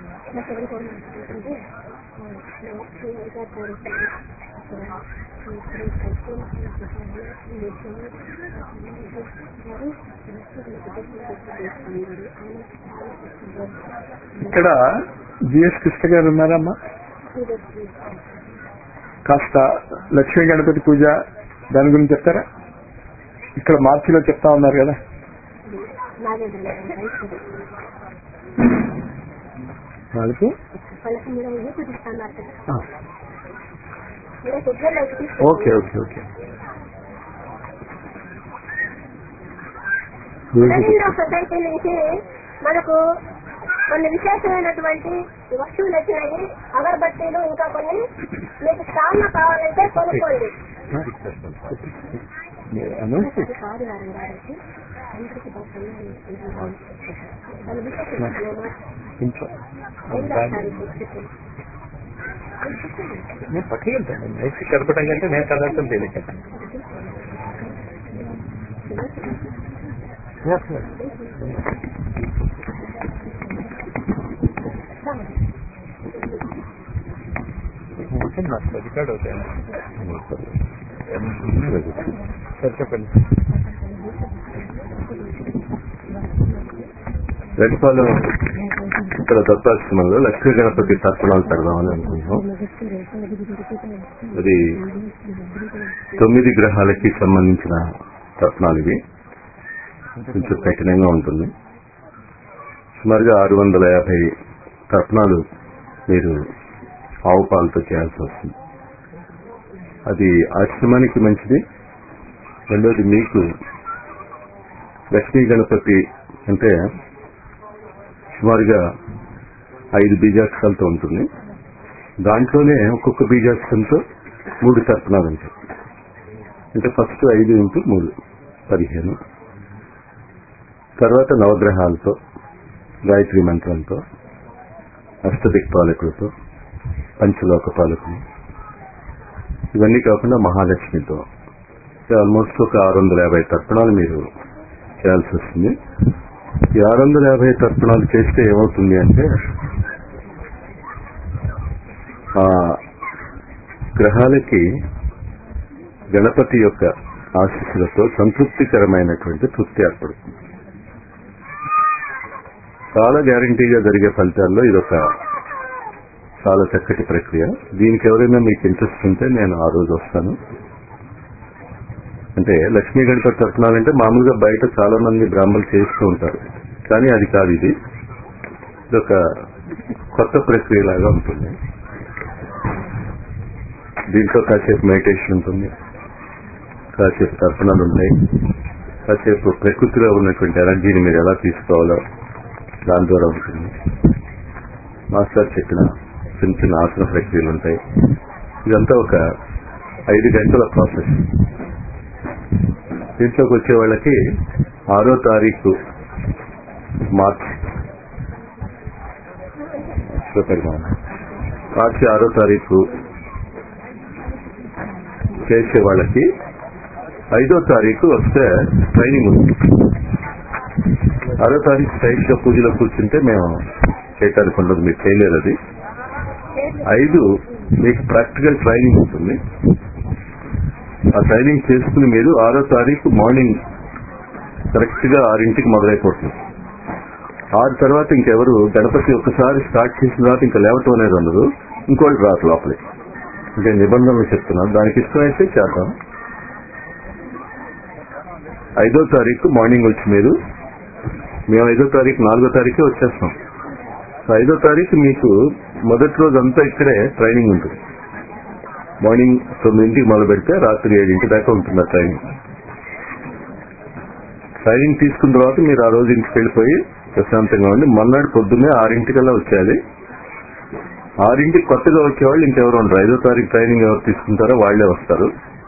ఇక్కడ జిఎస్ కృష్ణ గారు ఉన్నారమ్మా? కాస్త లక్ష్మీ గణపతి పూజ దాని గురించి చెప్తారా? ఇక్కడ మార్చిలో చెప్తా ఉన్నారు కదా. వాళ్ళకి ఓకే ఓకే ఓకే. సొసైటీ నుంచి మనకు కొన్ని విశేషమైనటువంటి వస్తువులు వచ్చినాయి. అగరబత్తీలు, ఇంకా కొన్ని మీకు స్టాండ్లు కావాలంటే కొనుక్కోండి. నేను పట్టుకెళ్తాను. నైట్ కలపడం కంటే నేను కలపడం తేలిక. రికార్డ్ అవుతాయి. సరే చెప్పండి. రెడ్డిపాలెం ఇక్కడ దత్తాశ్రమంలో లక్ష్మీ గణపతి తర్పణాలు పెడదామని అనుకుంటున్నాం. అది 9 గ్రహాలకి సంబంధించిన తర్పణాలు. ఇవి కొంచెం కఠినంగా ఉంటుంది. సుమారుగా 650 తర్పణాలు మీరు ఆవు పాలతో చేయాల్సి వస్తుంది. అది ఆశ్రమానికి మంచిది. రెండోది మీకు లక్ష్మీ గణపతి అంటే సుమారుగా 5 బీజాక్షరాలతో ఉంటుంది. దాంట్లోనే ఒక్కొక్క బీజాక్షరంతో 3 తర్పణాలు ఉంటాయి. అంటే ఫస్ట్ 5 × 3 15. తర్వాత నవగ్రహాలతో, గాయత్రి మంత్రంతో, అష్టదిక్పాలకులతో, పంచలోక పాలకులు, ఇవన్నీ కాకుండా మహాలక్ష్మితో ఆల్మోస్ట్ ఒక 650 తర్పణాలు మీరు చేయాల్సి వస్తుంది. ఈ 650 తర్పణాలు చేస్తే ఏమవుతుంది అంటే ఆ గ్రహాలకి గణపతి యొక్క ఆశీస్సులతో సంతృప్తికరమైనటువంటి తృప్తి ఏర్పడుతుంది. చాలా గ్యారంటీగా జరిగే ఫలితాల్లో ఇదొక చాలా చక్కటి ప్రక్రియ. దీనికి ఎవరైనా మీకు ఇంట్రెస్ట్ ఉంటే నేను ఆ రోజు వస్తాను. అంటే లక్ష్మీ గణపతి తర్పణాలంటే మామూలుగా బయట చాలా మంది బ్రాహ్మణులు చేస్తూ ఉంటారు, కానీ అది కాదు. ఇదొక కొత్త ప్రక్రియ లాగా ఉంటుంది. దీంట్లో కాసేపు మెడిటేషన్ ఉంటుంది, కాసేపు తర్పణాలు ఉంటాయి, కాసేపు ప్రకృతిలో ఉన్నటువంటి ఎనర్జీని మీరు ఎలా తీసుకోవాలో దాని ద్వారా ఉంటుంది. మాస్టర్ చెప్పిన చిన్న చిన్న ఆసన ప్రక్రియలు ఉంటాయి. ఇదంతా ఒక 5 గంటల ప్రాసెస్. దీంట్లోకి వచ్చే వాళ్ళకి 6వ తారీఖు మార్చి 6వ తారీఖు చేసే వాళ్ళకి 5వ తారీఖు వస్తే ట్రైనింగ్ ఉంది. 6వ తారీఖు స్ట్రైట్ గా పూజలో కూర్చుంటే మేము చేయటానికి ఉండదు, మీరు చేయలేరు. అది 5 మీకు ప్రాక్టికల్ ట్రైనింగ్ ఉంటుంది. ఆ ట్రైనింగ్ చేసుకుని మీరు 6వ తారీఖు మార్నింగ్ కరెక్ట్ గా 6ంటికి మొదలైపోతుంది. 6 తర్వాత ఇంకెవరు గణపతి ఒక్కసారి స్టార్ట్ చేసిన తర్వాత ఇంకా లేవటం అనేది ఉండదు. ఇంకోటి రాదు లోపలికి. అంటే నిబంధనలు చెప్తున్నాను, దానికి ఇష్టమైతే చేద్దాం. 5వ తారీఖు మార్నింగ్ వచ్చి మీరు, మేము 5వ తారీఖు 4వ తారీఖే వచ్చేస్తాం. 5వ తారీఖు మీకు మొదటి రోజు అంతా ఇక్కడే ట్రైనింగ్ ఉంటుంది. మార్నింగ్ 9ంటికి మొదలు పెడితే రాత్రి 7ంటి దాకా ఉంటుంది ఆ ట్రైనింగ్. ట్రైనింగ్ తీసుకున్న తర్వాత మీరు ఆ రోజు ఇంటికి వెళ్ళిపోయి ప్రశాంతంగా ఉండి మొన్నటి పొద్దున్నే 6ంటికల్లా వచ్చేయాలి. 6ంటికి కొత్తగా వచ్చేవాళ్ళు ఇంకెవరు ఉండరు. 5వ తారీఖు ట్రైనింగ్ ఎవరు తీసుకుంటారో వాళ్లే వస్తారు.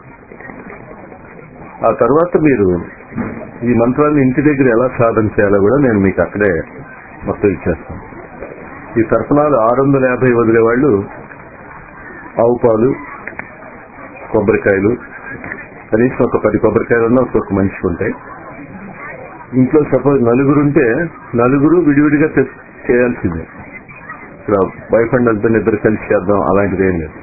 ఆ తర్వాత మీరు ఈ మంత్రాన్ని ఇంటి దగ్గర ఎలా సాధన చేయాలో కూడా నేను మీకు అక్కడే మొత్తం ఇచ్చేస్తాను. ఈ తర్పణాలు 650 వదిలే వాళ్ళు ఆవు పాలు, కొబ్బరికాయలు, కనీసం ఒక 10 కొబ్బరికాయలున్నా ఒక్కొక్క మనిషికి ఉంటాయి. ఇంట్లో సపోజ్ 4 ఉంటే 4 విడివిడిగా చేయాల్సిందే. ఇక్కడ వైఫ్ అండ్ హస్బెండ్ ఇద్దరు కలిసి చేద్దాం అలాంటిది ఏం లేదు.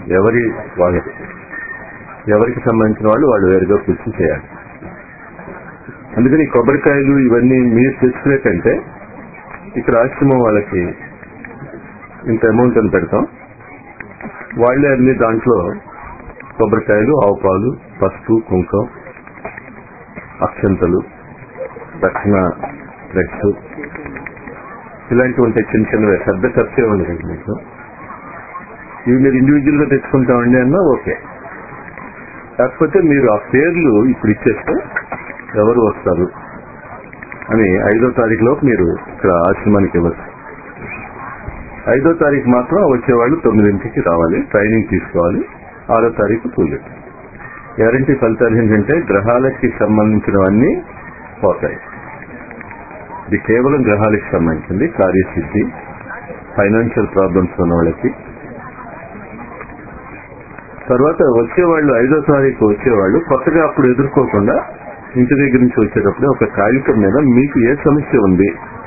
ఎవరికి సంబంధించిన వాళ్ళు వేరుగా కూర్చొని చేయాలి. అందుకని కొబ్బరికాయలు ఇవన్నీ మీరు తెచ్చుకునే కంటే ఇక్కడ ఆశ్రమం వాళ్ళకి ఇంత అమౌంట్ అని పెడతాం. వాళ్లే అన్ని దాంట్లో కొబ్బరికాయలు, ఆవు పాలు, పసుపు, కుంకుమ, అక్షంతలు, దక్షిణ థ్రెడ్స్ ఇలాంటివి ఉంటాయి. చిన్న చిన్నవే, పెద్ద ఖర్చే ఉండదు మీకు. ఇవి మీరు ఇండివిజువల్ గా తెచ్చుకుంటామండి అన్నా ఓకే. కాకపోతే మీరు ఆ పేర్లు ఇప్పుడు ఇచ్చేస్తే ఎవరు వస్తారు అని 5వ తారీఖులోపు మీరు ఇక్కడ ఆశ్రమానికి ఇవ్వచ్చు. 5వ తారీఖు మాత్రం వచ్చేవాళ్ళు 9ంటికి రావాలి, ట్రైనింగ్ తీసుకోవాలి. 6వ తారీఖు పూజ. గ్యారంటీ ఫలితాలు ఏంటంటే గ్రహాలకి సంబంధించినవన్నీ పోతాయి. ఇది కేవలం గ్రహాలకు సంబంధించింది. కార్యసిద్ధి, ఫైనాన్షియల్ ప్రాబ్లమ్స్ ఉన్న వాళ్ళకి. తర్వాత వచ్చేవాళ్ళు 5వ తారీఖు వచ్చేవాళ్ళు కొత్తగా అప్పుడు ఎదుర్కోకుండా ఇంటి దగ్గర నుంచి వచ్చేటప్పుడు ఒక కాగితం మీద మీకు ఏ సమస్య ఉంది,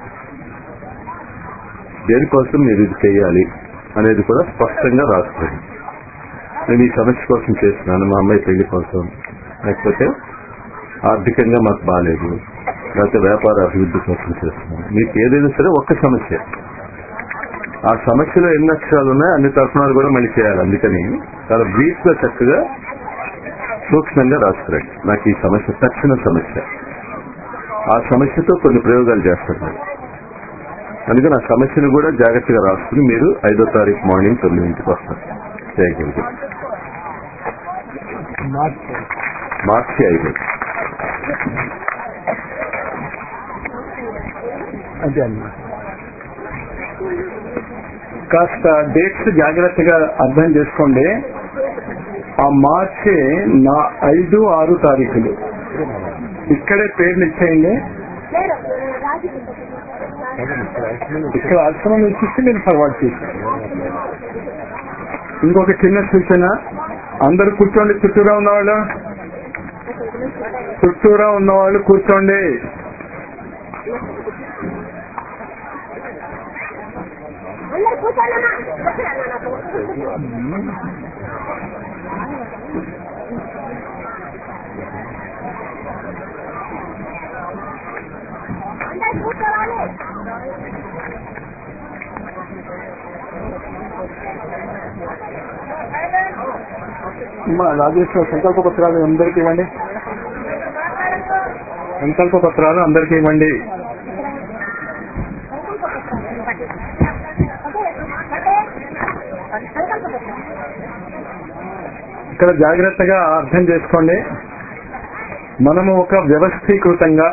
దేనికోసం మీరు ఇది చేయాలి అనేది కూడా స్పష్టంగా రాసుకోండి. నేను ఈ సమస్య కోసం చేస్తున్నాను, మా అమ్మాయి పెళ్లి కోసం, లేకపోతే ఆర్థికంగా మాకు బాగాలేదు, లేకపోతే వ్యాపార అభివృద్ధి కోసం చేస్తున్నాను. మీకు ఏదైనా సరే ఒక్క సమస్య, ఆ సమస్యలో ఎన్ని అక్షరాలు ఉన్నాయో అన్ని తర్పణాలు కూడా మళ్ళీ చేయాలి. అందుకని చాలా బ్రీఫ్ గా చక్కగా సూక్ష్మంగా రాసుకురండి. నాకు ఈ సమస్య తక్షణ సమస్య, ఆ సమస్యతో కొన్ని ప్రయోగాలు చేస్తాను. అందుకని ఆ సమస్యను కూడా జాగ్రత్తగా రాసుకుని మీరు 5వ తారీఖు మార్నింగ్ 9ంటికి వస్తారు. చేయగలిగారు మార్చి 5. అదే అన్న, కాస్త డేట్స్ జాగ్రత్తగా అర్థం చేసుకోండి. ఆ మార్చి 5, 6 తారీఖులు ఇక్కడే పేర్లు ఇచ్చేయండి. ఇక్కడ ఆశ్రమం ఇచ్చిస్తే మీరు ఫార్వర్డ్ చేస్తారు. ఇంకొక చిన్న సూచన, అందరు కూర్చోండి. చుట్టూరా ఉన్నవాళ్ళు కూర్చోండి. మా రాజేశ్వర సంకల్ప పత్రాలు అందరికీ ఇవ్వండి. సంకల్ప పత్రాలు అందరికీ ఇవ్వండి. ఇక్కడ జాగ్రత్తగా అర్థం చేసుకోండి. మనము ఒక వ్యవస్థీకృతంగా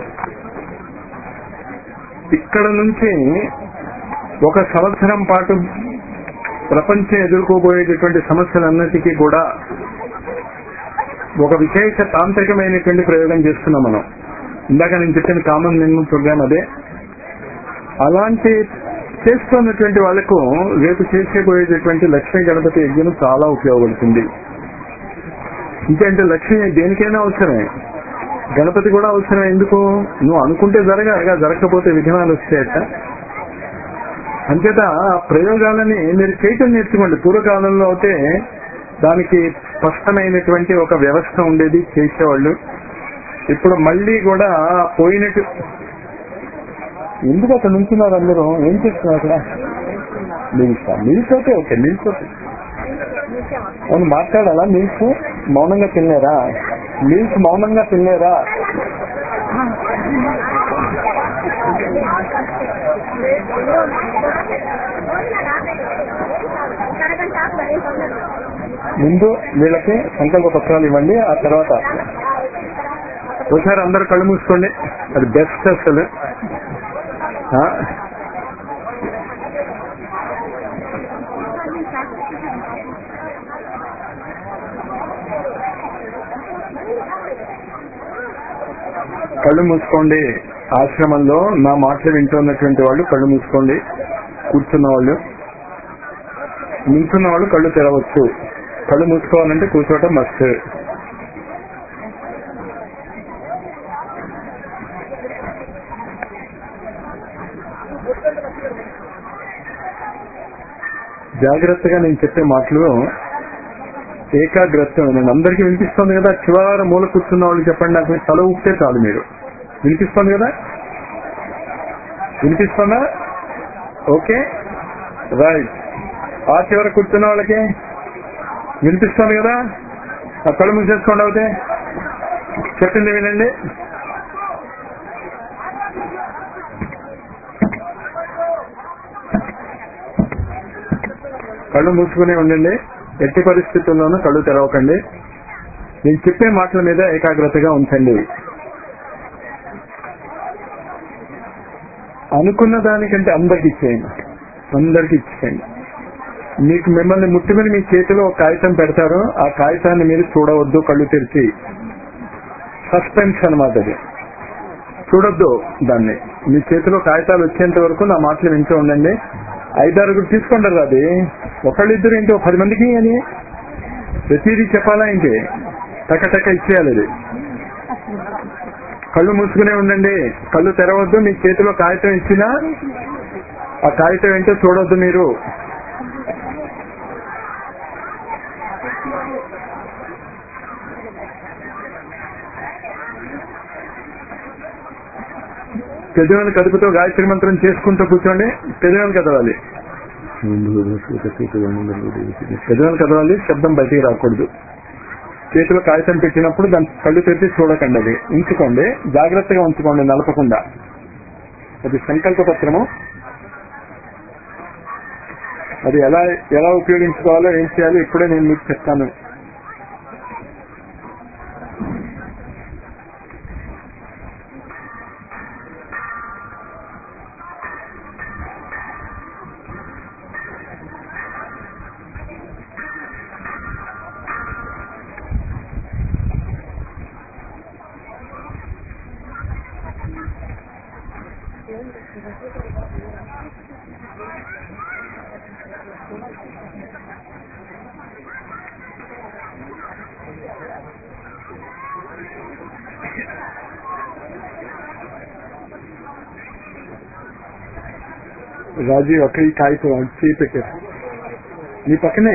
ఇక్కడ నుంచి 1 సంవత్సరం పాటు ప్రపంచం ఎదుర్కోబోయేటటువంటి సమస్యలన్నిటికీ కూడా ఒక విశేష తాంత్రికమైనటువంటి ప్రయోగం చేస్తున్నాం మనం. ఇందాక నేను చెప్పిన కామన్ మినిమం ప్రోగ్రామ్ అదే. అలాంటి చేస్తున్నటువంటి వాళ్లకు రేపు చేసేపోయేటటువంటి లక్ష్మీ గణపతి యజ్ఞం చాలా ఉపయోగపడుతుంది. ఇంకేంటే లక్ష్మి దేనికైనా అవసరమే, గణపతి కూడా అవసరమే. ఎందుకు? నువ్వు అనుకుంటే జరగకపోతే విఘ్నాలు వస్తాయట. అంచేత ఆ ప్రయోగాలని మీరు చేయటం నేర్చుకోండి. పూర్వకాలంలో అయితే దానికి స్పష్టమైనటువంటి ఒక వ్యవస్థ ఉండేది, చేసేవాళ్ళు. ఇప్పుడు మళ్ళీ కూడా పోయినట్టు. ఎందుకు అక్కడ నుంచున్నారు అందరూ? ఏం చేస్తున్నారు అక్కడ? మిల్స్ అయితే ఓకే, మిల్స్ ఓకే. అవును, మాట్లాడాలా? మిల్స్ మౌనంగా తిన్నారా? మిల్స్ మౌనంగా తిన్నారా? ముందు వీళ్ళకి సంకల్ప పత్రాలు ఇవ్వండి, ఆ తర్వాత ఒకసారి అందరు కళ్ళు మూసుకోండి. అది బెస్ట్ అసలు. కళ్ళు మూసుకోండి. ఆశ్రమంలో నా మాటలు వింటున్నటువంటి వాళ్ళు కళ్ళు మూసుకోండి. కూర్చున్న వాళ్ళు, నిల్చున్న వాళ్ళు కళ్ళు తెరవచ్చు. కళ్ళు మూసుకోవాలంటే కూర్చోవటం మస్ట్. జాగ్రత్తగా నేను చెప్పే మాటలు ఏకాగ్రత. నేను అందరికీ వినిపిస్తుంది కదా? చివరి మూల కూర్చున్న వాళ్ళు చెప్పండి, నాకు తల ఊపితే చాలు. మీరు వినిపిస్తుంది కదా? వినిపిస్తుందా? Okay, right. ఆ చివర కూర్చున్న వాళ్ళకి వినిపిస్తుంది కదా? ఆ కళ్ళు మూసేసుకోండి. అవుతే చెప్పింది వినండి. కళ్ళు మూసుకునే ఉండండి. ఎట్టి పరిస్థితుల్లోనూ కళ్ళు తెరవకండి. నేను చెప్పే మాటల మీద ఏకాగ్రతగా ఉంచండి. అనుకున్న దానికంటే అందరికి ఇచ్చేయండి. మీకు మిమ్మల్ని ముట్టుకుని మీ చేతిలో ఒక కాగితం పెడతారు. ఆ కాగితాన్ని మీరు చూడవద్దు, కళ్ళు తెరిచి. సస్పెన్స్ అన్నమాట అది. చూడొద్దు దాన్ని. మీ చేతిలో కాగితాలు వచ్చేంత వరకు నా మాటలు వింటూ ఉండండి. 5-6 తీసుకుంటారు. అది ఒకళ్ళిద్దరు ఏంటి, 10 మందికి అని ప్రతిదీ చెప్పాలా ఏంటి? టక ఇచ్చేయాలి. అది కళ్ళు మూసుకునే ఉండండి, కళ్ళు తెరవద్దు. మీ చేతిలో కాగితం ఇచ్చినా ఆ కాగితం ఏంటో చూడొద్దు మీరు. పెదవులను కదుపుతో గాయత్రి మంత్రం చేసుకుంటూ కూర్చోండి. పెదవులను కదవాలి, పెదవులను కదవాలి. శబ్దం బయటికి రాకూడదు. చేతిలో కాగితం పెట్టినప్పుడు దాన్ని కళ్ళు తెరిచి చూడకండి. అది ఉంచుకోండి, జాగ్రత్తగా ఉంచుకోండి, నలపకుండా. అది సంకల్ప పత్రము. అది ఎలా ఉపయోగించుకోవాలో, ఏం చేయాలో ఇప్పుడే నేను మీకు చెప్తాను. రాజీవ్ అక్కడ ఈ కాగితం చేయి పెట్టారు నీ పక్కనే.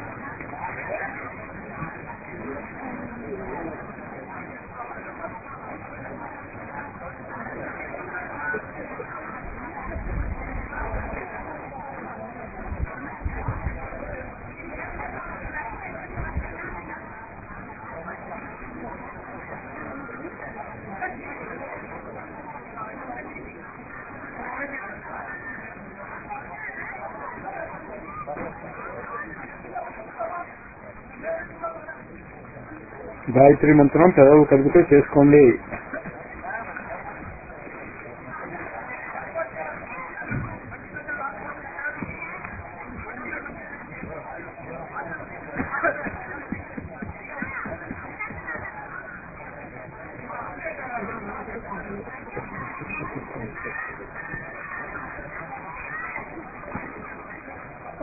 గాయత్రి మంత్రం పెదవు కలుపుతూ చేసుకోండి.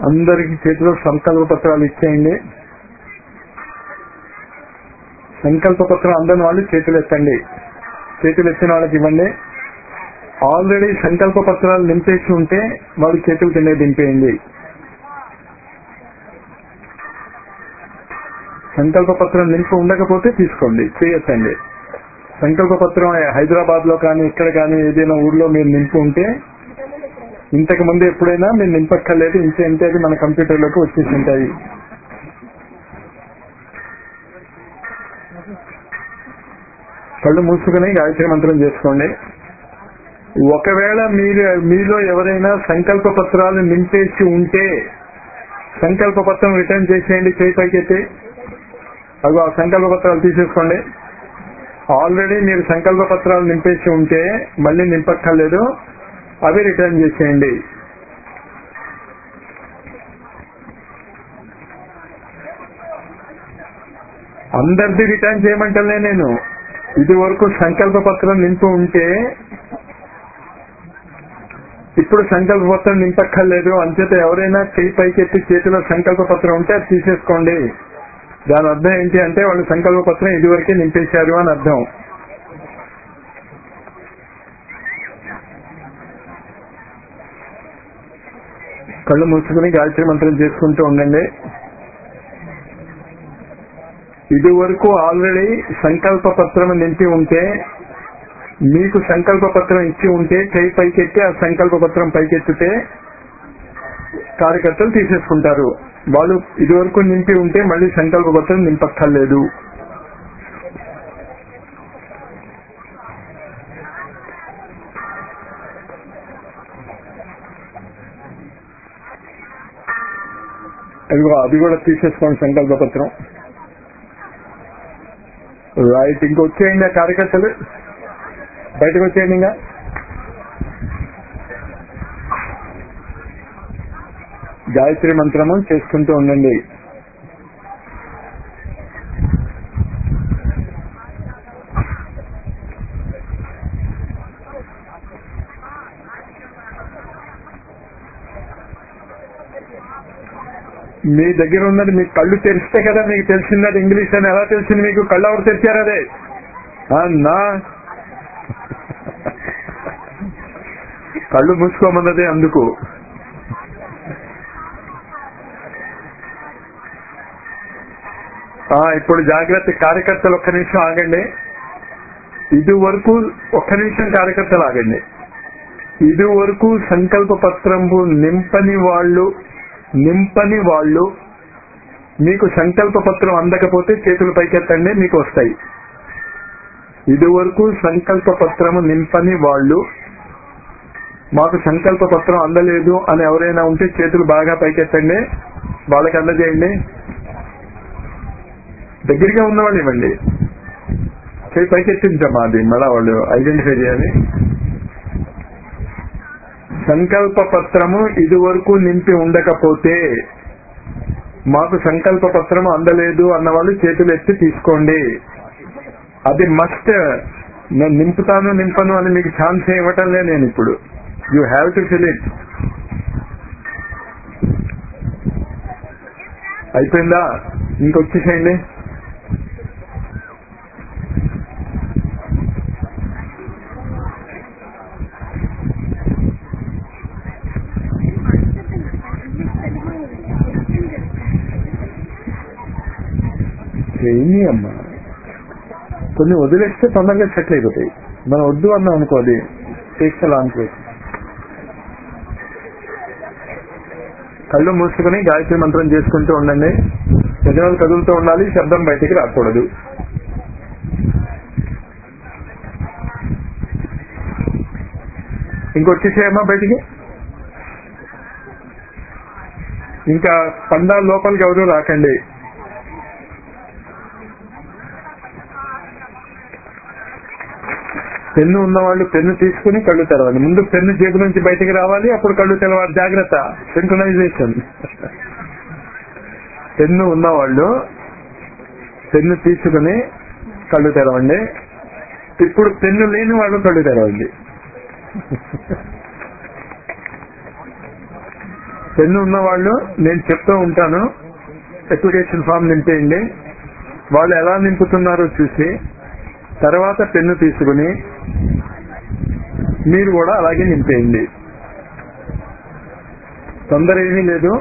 అందరికి చేతిలో సంకల్ప పత్రాలు ఇచ్చేయండి. సంకల్ప పత్రం అందని వాళ్ళు చేతులు ఎత్తండి. చేతులు ఎత్తిన వాళ్ళకి ఇవ్వండి. ఆల్రెడీ సంకల్ప పత్రాలు నింపేసి ఉంటే వాళ్ళు చేతులు కింద దింపేయండి. సంకల్ప పత్రం నింపి ఉండకపోతే తీసుకోండి, చేయొచ్చండి. సంకల్ప పత్రం హైదరాబాద్ లో కానీ ఇక్కడ కానీ ఏదైనా ఊర్లో మీరు నింపి ఉంటే ఇంతకు ముందు ఎప్పుడైనా మీరు నింపక్కర్లేదు, ఇంతే అది మన కంప్యూటర్లోకి వచ్చేసి ఉంటాయి. కళ్ళు మూసుకుని గాయత్రి మంత్రం చేసుకోండి. ఒకవేళ మీలో ఎవరైనా సంకల్ప పత్రాలు నింపేసి ఉంటే సంకల్ప పత్రం రిటర్న్ చేసేయండి. చేయి పైకెత్తి అవి ఆ సంకల్ప పత్రాలు తీసేసుకోండి. ఆల్రెడీ మీరు సంకల్ప పత్రాలు నింపేసి ఉంటే మళ్ళీ నింపక్కర్లేదు, అవి రిటర్న్ చేసేయండి. అందరిది రిటర్న్ చేయమంటలే నేను. ఇది వరకు సంకల్ప పత్రం నింపి ఉంటే ఇప్పుడు సంకల్ప పత్రం నింపక్కర్లేదు. అంచేత ఎవరైనా చేయి పైకెత్తి చేతిలో సంకల్ప పత్రం ఉంటే అది తీసేసుకోండి. దాని అర్థం ఏంటి అంటే వాళ్ళు సంకల్ప పత్రం ఇదివరకే నింపేశారు అని అర్థం. కళ్ళు మూసుకుని గాయత్రి మంత్రం చేసుకుంటూ ఉండండి. ఇది వరకు ఆల్రెడీ సంకల్ప పత్రం నింపి ఉంటే, మీకు సంకల్ప పత్రం ఇచ్చి ఉంటే చేయి పైకెత్తి ఆ సంకల్ప పత్రం పైకెత్తితే కార్యకర్తలు తీసేసుకుంటారు. వాళ్ళు ఇది వరకు నింపి ఉంటే మళ్ళీ సంకల్ప పత్రం నింపక్కర్లేదు. అది కూడా తీసేసుకోండి సంకల్ప పత్రం. రైట్, ఇంకొచ్చేయండి ఆ కార్యకర్తలు బయటకు వచ్చేయండి. ఇంకా గాయత్రి మంత్రము చేసుకుంటూ ఉండండి. మీ దగ్గర ఉన్నది మీకు కళ్ళు తెరిస్తే కదా మీకు తెలిసింది. ఇంగ్లీష్ అని ఎలా తెలిసింది మీకు? కళ్ళు ఎవరు తెరిచారు? అదే నా కళ్ళు మూసుకోమన్నదే అందుకు. ఇప్పుడు జాగ్రత్త కార్యకర్తలు ఒక్క నిమిషం ఆగండి. ఇది వరకు ఒక్క నిమిషం కార్యకర్తలు ఆగండి. ఇది వరకు సంకల్ప పత్రము నింపని వాళ్ళు మీకు సంకల్ప పత్రం అందకపోతే చేతులు పైకెత్తండి, మీకు వస్తాయి. ఇది వరకు సంకల్ప పత్రము నింపని వాళ్ళు, మాకు సంకల్ప పత్రం అందలేదు అని ఎవరైనా ఉంటే చేతులు బాగా పైకెత్తండి, వాళ్ళకి అందజేయండి. దగ్గరగా ఉన్నవాళ్ళు ఇవ్వండి. చేయి పైకెత్తించమ్మా, అది మళ్ళా వాళ్ళు ఐడెంటిఫై చేయాలి. సంకల్ప పత్రము ఇది వరకు నింపి ఉండకపోతే, మాకు సంకల్ప పత్రము అందలేదు అన్నవాళ్ళు చేతులు ఎత్తి తీసుకోండి. అది మస్ట్. నేను నింపను అని మీకు ఛాన్స్ ఇవ్వటం లేదు నేను ఇప్పుడు. You have to fill it. అయిపోయిందా? ఇంకొచ్చేసేయండి. ఏమి అమ్మా, కొన్ని వదిలేస్తే తొందరగా సెటిల్ అయిపోతాయి. మనం వద్దు అన్నాం అనుకో, అది టేక్స్ లాంగ్. కళ్ళు మూసుకుని గాయత్రి మంత్రం చేసుకుంటూ ఉండండి. పెదవులు కదులుతూ ఉండాలి, శబ్దం బయటికి రాకూడదు. ఇంకొచ్చేసేయమ్మా బయటికి. ఇంకా పండాల లోపలికి ఎవరు రాకండి. పెన్ను ఉన్నవాళ్ళు పెన్ను తీసుకుని కళ్ళు తెరవాలి. ముందు పెన్ను జేబు నుంచి బయటికి రావాలి, అప్పుడు కళ్ళు తెరవాలి. జాగ్రత్త, సింక్రనైజేషన్. పెన్ను ఉన్నవాళ్ళు పెన్ను తీసుకుని కళ్ళు తెరవండి. ఇప్పుడు పెన్ను లేని వాళ్ళు కళ్ళు తెరవండి. పెన్ను ఉన్నవాళ్ళు నేను చెప్తూ ఉంటాను, అప్లికేషన్ ఫామ్ నింపేయండి. వాళ్ళు ఎలా నింపుతున్నారో చూసి తర్వాత పెన్ను తీసుకుని మీరు కూడా అలాగే నింపేయండి. తొందర ఏమీ లేదు.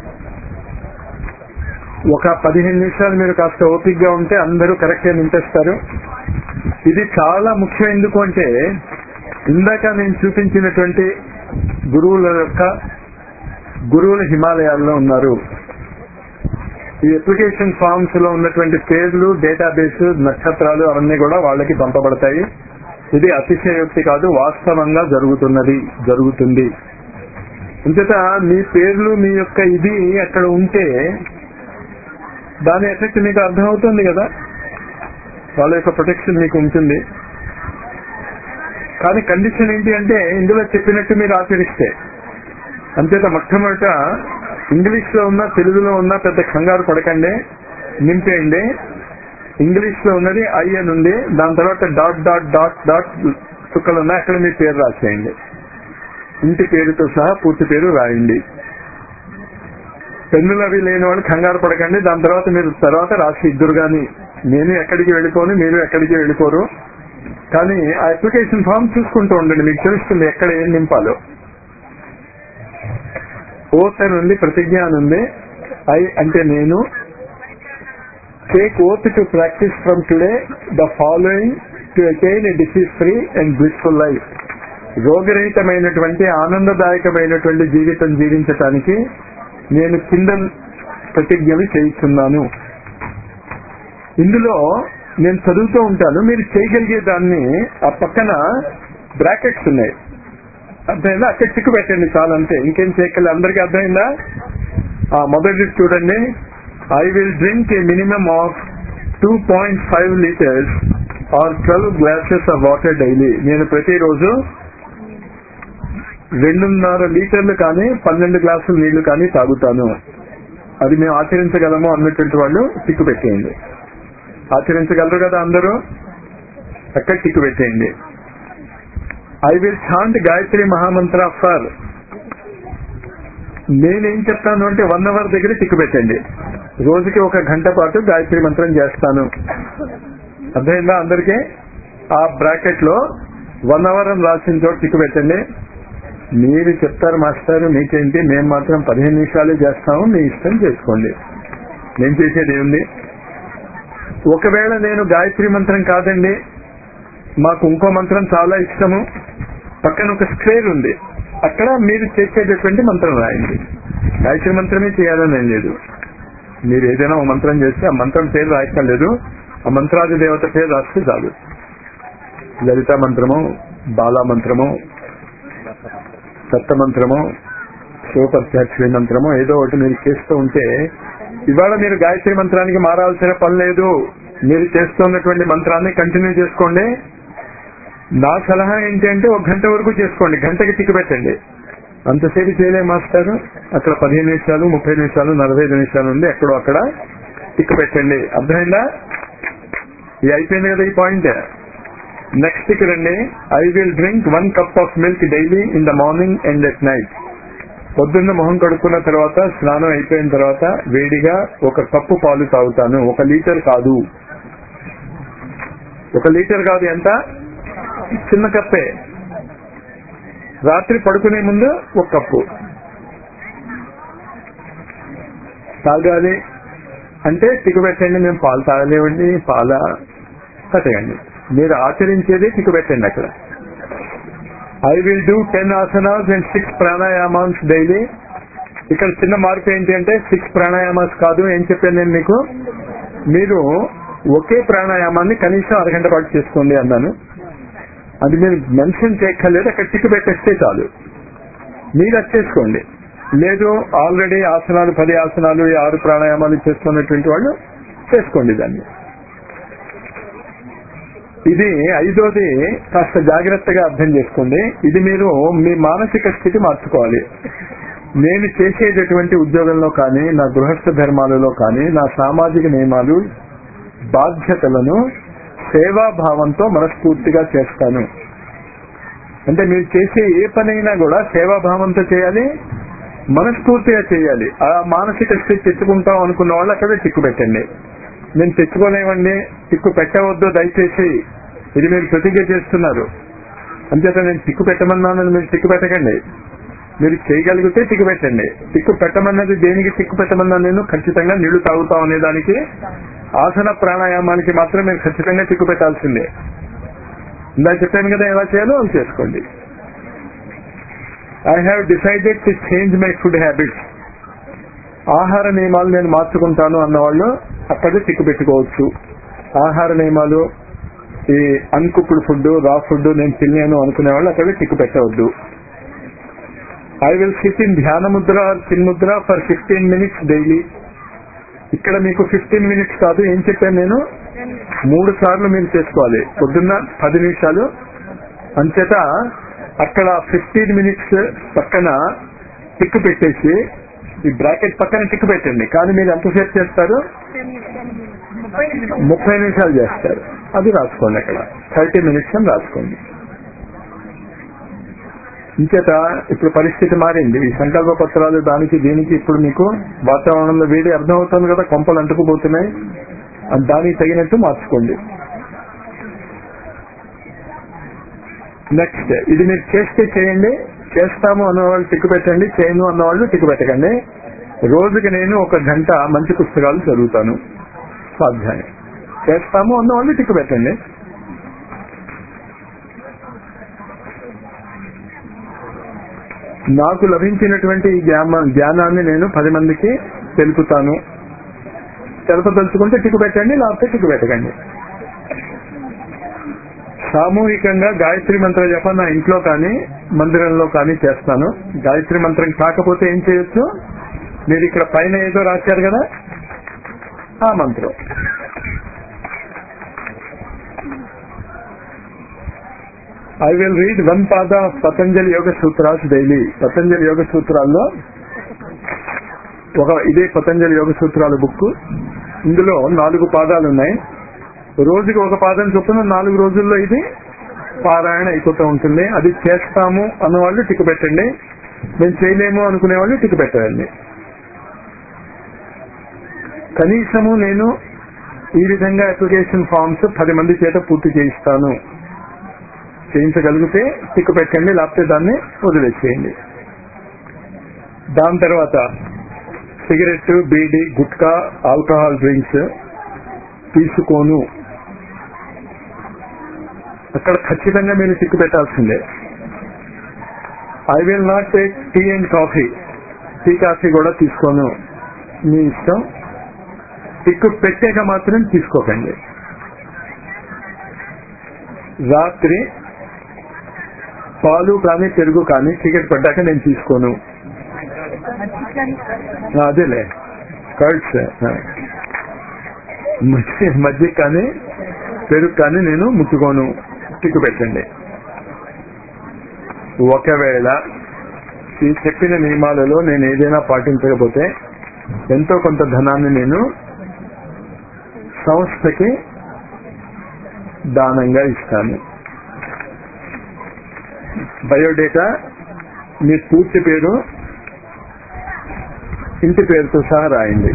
ఒక 15 నిమిషాలు మీరు కాస్త ఓపికగా ఉంటే అందరూ కరెక్ట్ గా నింపేస్తారు. ఇది చాలా ముఖ్యం. ఎందుకు అంటే ఇందాక నేను చూపించినటువంటి గురువుల హిమాలయాల్లో ఉన్నారు. ఈ అప్లికేషన్ ఫామ్స్ లో ఉన్నటువంటి పేర్లు, డేటాబేస్, నక్షత్రాలు అవన్నీ కూడా వాళ్ళకి పంపబడతాయి. ఇది అతిశయోక్తి కాదు, వాస్తవంగా జరుగుతుంది. అంతేత మీ పేర్లు, మీ యొక్క ఇది అక్కడ ఉంటే దాని ఎఫెక్ట్ మీకు అర్థమవుతుంది కదా, వాళ్ళ యొక్క ప్రొటెక్షన్ మీకు ఉంటుంది. కానీ కండిషన్ ఏంటి అంటే ఇందులో చెప్పినట్టు మీరు ఆచరిస్తే. అంతేత మొట్టమొదట ఇంగ్లీష్ లో ఉన్నా తెలుగులో ఉన్నా పెద్ద కంగారు పడకండి, నింపేయండి. ఇంగ్లీష్ లో ఉన్నది ఐ అని ఉంది, దాని తర్వాత డాట్ డాట్ డాట్ డాట్ చుక్కలు ఉన్నాయి, అక్కడ మీ పేరు రాసేయండి. ఇంటి పేరుతో సహా పూర్తి పేరు రాయండి. పెన్నులు అవి లేని వాళ్ళు కంగారు పడకండి. దాని తర్వాత మీరు తర్వాత రాసి ఇద్దరు గాని, నేను ఎక్కడికి వెళ్ళిపోను, మీరు ఎక్కడికి వెళ్ళిపోరు. కానీ ఆ అప్లికేషన్ ఫామ్ చూసుకుంటూ ఉండండి, మీకు తెలుస్తుంది ఎక్కడ ఏం నింపాలో. ఓత్ అని ఉంది, ప్రతిజ్ఞ అని ఉంది. ఐ అంటే నేను. Take oath to practise from today the following to attain a disease free and blissful life. రోగరహితమైనటువంటి ఆనందదాయకమైనటువంటి జీవితం జీవించటానికి నేను కింద ప్రతిజ్ఞలు చేయిస్తున్నాను. ఇందులో నేను చదువుతూ ఉంటాను, మీరు చేయగలిగే దాన్ని ఆ పక్కన బ్రాకెట్స్ ఉన్నాయి, అర్థమైందా? అక్కడ చిక్కు పెట్టండి చాలు, అంతే, ఇంకేం చేయగలి. అందరికీ అర్థమైందా? మొదటి చూడండి. I will drink a minimum of 2.5 liters or 12 glasses of water daily. నేను ప్రతిరోజు 2.5 లీటర్లు కానీ 12 గ్లాసులు నీళ్లు కానీ తాగుతాను. అది మేము ఆచరించగలము అన్నటువంటి వాళ్ళు టిక్కు పెట్టేయండి. ఆచరించగలరు కదా అందరూ, అక్కడ టిక్కు పెట్టేయండి. I will chant Gayatri mahamantra for. నేనేం చెప్తాను అంటే 1 hour దగ్గర టిక్కు పెట్టండి. రోజుకి 1 గంట పాటు గాయత్రి మంత్రం చేస్తాను. అర్థమైందా అందరికీ? ఆ బ్రాకెట్ లో 1 hour అని రాసిన చోట టిక్కు పెట్టండి. మీరు చెప్తారు మాస్టర్ మీకేంటి, మేము మాత్రం 15 నిమిషాలే చేస్తాము, మీ ఇష్టం చేసుకోండి, నేను చేసేది ఏముంది. ఒకవేళ నేను గాయత్రి మంత్రం కాదండి, మాకు ఇంకో మంత్రం చాలా ఇష్టము, పక్కన ఒక స్క్వేర్ ఉంది, అక్కడ మీరు చేసేటటువంటి మంత్రం రాయండి. గాయత్రి మంత్రమే చేయాలని ఏం లేదు. మీరు ఏదైనా ఒక మంత్రం చేస్తే ఆ మంత్రం పేరు రాయక్కర్లేదు, ఆ మంత్రాది దేవత పేరు రాస్తే చాలు. లలిత మంత్రము, బాలా మంత్రము, సప్త మంత్రము, శివపత్యాక్షి మంత్రము, ఏదో ఒకటి మీరు చేస్తూ ఉంటే, ఇవాళ మీరు గాయత్రి మంత్రానికి మారాల్సిన పని లేదు. మీరు చేస్తున్నటువంటి మంత్రాన్ని కంటిన్యూ చేసుకోండి. నా సలహా ఏంటి అంటే 1 గంట వరకు చేసుకోండి, గంటకి టిక్కు పెట్టండి. అంతసేపు చేయలే మాస్టర్, అక్కడ 15 నిమిషాలు, 30 నిమిషాలు, 45 నిమిషాలు ఉంది, ఎక్కడో అక్కడ టిక్కు పెట్టండి. అర్థమైందా? ఇది అయిపోయింది కదా ఈ పాయింట్. నెక్స్ట్ కి రండి. I will drink 1 cup of milk daily in the morning and at night. పొద్దున్న మొహం కడుక్కున్న తర్వాత, స్నానం అయిపోయిన తర్వాత వేడిగా 1 కప్పు పాలు తాగుతాను. 1 లీటర్ కాదు, 1 లీటర్ కాదు, ఎంత చిన్న కప్పే. రాత్రి పడుకునే ముందు 1 కప్పు తాగాలి. అంటే టిక్కు పెట్టండి. మేము పాలు తాగలేవండి, పాల కట్టేయండి. మీరు ఆచరించేది టిక్కు పెట్టండి అక్కడ. I will do 10 asanas and 6 pranayams daily. ఇక్కడ చిన్న మార్పు ఏంటి అంటే 6 ప్రాణాయామాస్ కాదు. ఏం చెప్పాను నేను మీకు, మీరు ఒకే ప్రాణాయామాన్ని కనీసం 1 గంట పాటు చేసుకోండి అన్నాను. అది మీరు మెన్షన్ చేయక్కర్లేదు, అక్కడ టిక్కు పెట్టేస్తే చాలు. మీరు అది చేసుకోండి. లేదు ఆల్రెడీ ఆసనాలు 10 ఆసనాలు 6 ప్రాణాయామాలు చేస్తున్నటువంటి వాళ్ళు చేసుకోండి దాన్ని. ఇది 5వది కాస్త జాగ్రత్తగా అర్థం చేసుకోండి. ఇది మీరు మీ మానసిక స్థితి మార్చుకోవాలి. నేను చేసేటటువంటి ఉద్యోగంలో కానీ, నా గృహస్థ ధర్మాలలో కానీ, నా సామాజిక నియమాలు, బాధ్యతలను సేవాభావంతో మనస్ఫూర్తిగా చేస్తాను. అంటే మీరు చేసే ఏ పనైనా కూడా సేవాభావంతో చేయాలి, మనస్ఫూర్తిగా చేయాలి. ఆ మానసిక స్థితి తెచ్చుకుంటాం అనుకున్న వాళ్ళు అక్కడే టిక్కు పెట్టండి. నేను తెచ్చుకోలేమండి, టిక్కు పెట్టవద్దు దయచేసి, ఇది మీరు ప్రతిజ్ఞ చేస్తున్నారు అంచేత నేను టిక్కు పెట్టమన్నానని మీరు టిక్కు పెట్టకండి. మీరు చేయగలిగితే టిక్కు పెట్టండి. టిక్కు పెట్టమన్నది దేనికి టిక్కు పెట్టమన్నా? నేను ఖచ్చితంగా నీళ్లు తాగుతాం అనే దానికి, ఆసన ప్రాణాయామానికి మాత్రం మీరు ఖచ్చితంగా టిక్కు పెట్టాల్సిందే. ఇందా చెప్పాను కదా ఎలా చేయాలో అవి చేసుకోండి. I have decided to change my food habits. ఆహార నియమాలు నేను మార్చుకుంటాను అన్నవాళ్ళు అక్కడే టిక్కు పెట్టుకోవచ్చు. ఆహార నియమాలు, ఈ అన్కుక్డ్ ఫుడ్, రా ఫుడ్ నేను తిన్నాను అనుకునే వాళ్ళు అక్కడే టిక్కు పెట్టవద్దు. I will sit in dhyana mudra or chinmudra for 15 minutes daily. ఇక్కడ మీకు 15 minutes కాదు, ఏం చెప్పాను నేను, 3 సార్లు మీరు చేసుకోవాలి. పొద్దున్న 10 నిమిషాలు. అంచేత అక్కడ 15 minutes పక్కన టిక్కు పెట్టేసి ఈ బ్రాకెట్ పక్కన టిక్కు పెట్టండి. కానీ మీరు ఎంతసేపు చేస్తారు? 30 నిమిషాలు చేస్తారు. అది రాసుకోండి. అక్కడ 30 minutes అని రాసుకోండి. ఇంచేత ఇప్పుడు పరిస్థితి మారింది. ఈ సంకల్ప పత్రాలు దానికి దీనికి ఇప్పుడు మీకు వాతావరణంలో వేడి అర్థమవుతుంది కదా, కొంపలు అంటుకుపోతున్నాయి. దానికి తగినట్టు మార్చుకోండి. నెక్స్ట్, ఇది మీరు చేస్తే చేయండి, చేస్తాము అన్నవాళ్ళు టిక్కు పెట్టండి, చేయను అన్నవాళ్ళు టిక్కు పెట్టకండి. రోజుకి నేను 1 గంట మంచి పుస్తకాలు చదువుతాను, స్వాధ్యాయం చేస్తాము అన్నవాళ్ళు టిక్కు పెట్టండి. నాకు లభించినటువంటి ఈ జ్ఞానాన్ని నేను 10 మందికి తెలుపుతాను. తెలపదలుచుకుంటే టిక్కు పెట్టండి, లేకపోతే టిక్కు పెట్టకండి. సామూహికంగా గాయత్రి మంత్ర జపం నా ఇంట్లో కానీ మందిరంలో కానీ చేస్తాను. గాయత్రి మంత్రం కాకపోతే ఏం చేయొచ్చు? మీరు ఇక్కడ పైన ఏదో రాశారు కదా, ఆ మంత్రం. I will read 1 pada Patanjali yoga sutras daily. Patanjali yoga సూత్రాల్లో ఇదే పతంజలి యోగ సూత్రాల బుక్. ఇందులో 4 పాదాలు ఉన్నాయి. రోజుకి 1 పాదం చొప్పున 4 రోజుల్లో ఇది పారాయణ అయిపోతూ ఉంటుంది. అది చేస్తాము అన్నవాళ్ళు టిక్కు పెట్టండి, మేము చేయలేము అనుకునే వాళ్ళు టిక్కు పెట్టండి. కనీసము నేను ఈ విధంగా అప్లికేషన్ ఫామ్స్ 10 మంది చేత పూర్తి చేయిస్తాను. చేయించగలిగితే టిక్కు పెట్టండి, లేకపోతే దాన్ని వదిలేసేయండి. దాని తర్వాత cigarette, beedi, gutka, alcohol drinks తీసుకోను. అక్కడ ఖచ్చితంగా మీరు టిక్కు పెట్టాల్సిందే. I will not take tea and coffee. Tea coffee కూడా తీసుకోను, మీ ఇష్టం. టిక్కు పెట్టాక మాత్రం తీసుకోకండి. రాత్రి పాలు కానీ పెరుగు కానీ చీకటి పడ్డాక నేను తీసుకోను. అదేలే కర్డ్స్, మజ్జిగ కానీ పెరుగు కానీ నేను ముట్టుకోను. టిక్కు పెట్టండి. ఒకవేళ ఈ చెప్పిన నియమాలలో నేను ఏదైనా పాటించకపోతే ఎంతో కొంత ధనాన్ని నేను సంస్థకి దానంగా ఇస్తాను. బయోడేటా, మీ పూర్తి పేరు, ఇంటి పేరుతో సహా రాయండి.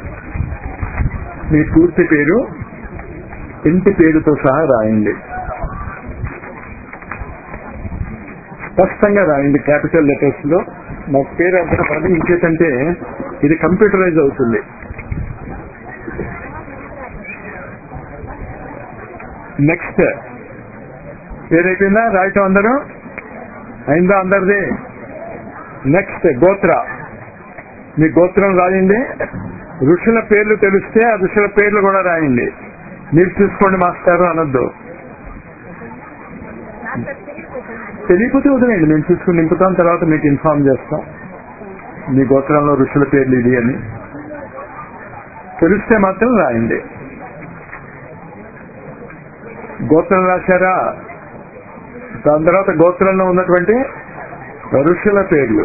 మీ పూర్తి పేరు, ఇంటి పేరుతో సహా రాయండి. స్పష్టంగా రాయండి, క్యాపిటల్ లెటర్స్ లో. నాకు పేరు అర్థం కాదు, ఇంకేంటంటే ఇది కంప్యూటరైజ్ అవుతుంది. నెక్స్ట్, పేరైపోయిందా? రాయటం అందరూ అయిందా? అందరిది. నెక్స్ట్, గోత్ర. మీ గోత్రం రాయండి. ఋషుల పేర్లు తెలిస్తే ఆ ఋషుల పేర్లు కూడా రాయండి. మీరు చూసుకోండి మాస్టారు అనొద్దు. తెలియకపోతే వదిలేండి, మేము చూసుకుని నింపుతాం, తర్వాత మీకు ఇన్ఫార్మ్ చేస్తాం మీ గోత్రంలో ఋషుల పేర్లు ఇది అని. తెలిస్తే మాత్రం రాయండి. గోత్రం రాశారా? దాని తర్వాత గోత్రంలో ఉన్నటువంటి ఋషుల పేర్లు,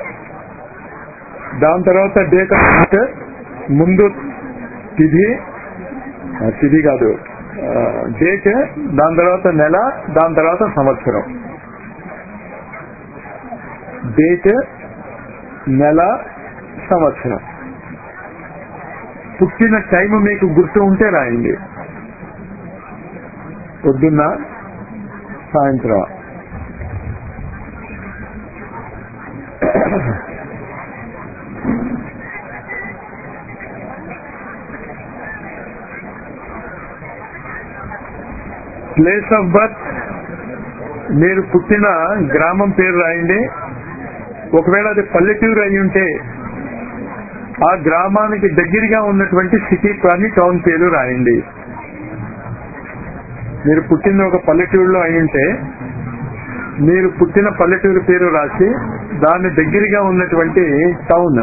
దాని తర్వాత డేట్ ఆఫ్ బర్త్, ముందు తిథి కాదు డేట్, దాని తర్వాత నెల, దాని తర్వాత సంవత్సరం. డేట్, నెల, సంవత్సరం. పుట్టిన టైం మీకు గుర్తు ఉంటే రాయండి. పొద్దున్న, సాయంత్రం. ప్లేస్ ఆఫ్ బర్త్, మీరు పుట్టిన గ్రామం పేరు రాయండి. ఒకవేళ అది పల్లెటూరు అయి ఉంటే ఆ గ్రామానికి దగ్గరగా ఉన్నటువంటి సిటీ కానీ టౌన్ పేరు రాయండి. మీరు పుట్టిన ఒక పల్లెటూరులో అయి ఉంటే మీరు పుట్టిన పల్లెటూరు పేరు రాసి దాని దగ్గరగా ఉన్నటువంటి టౌన్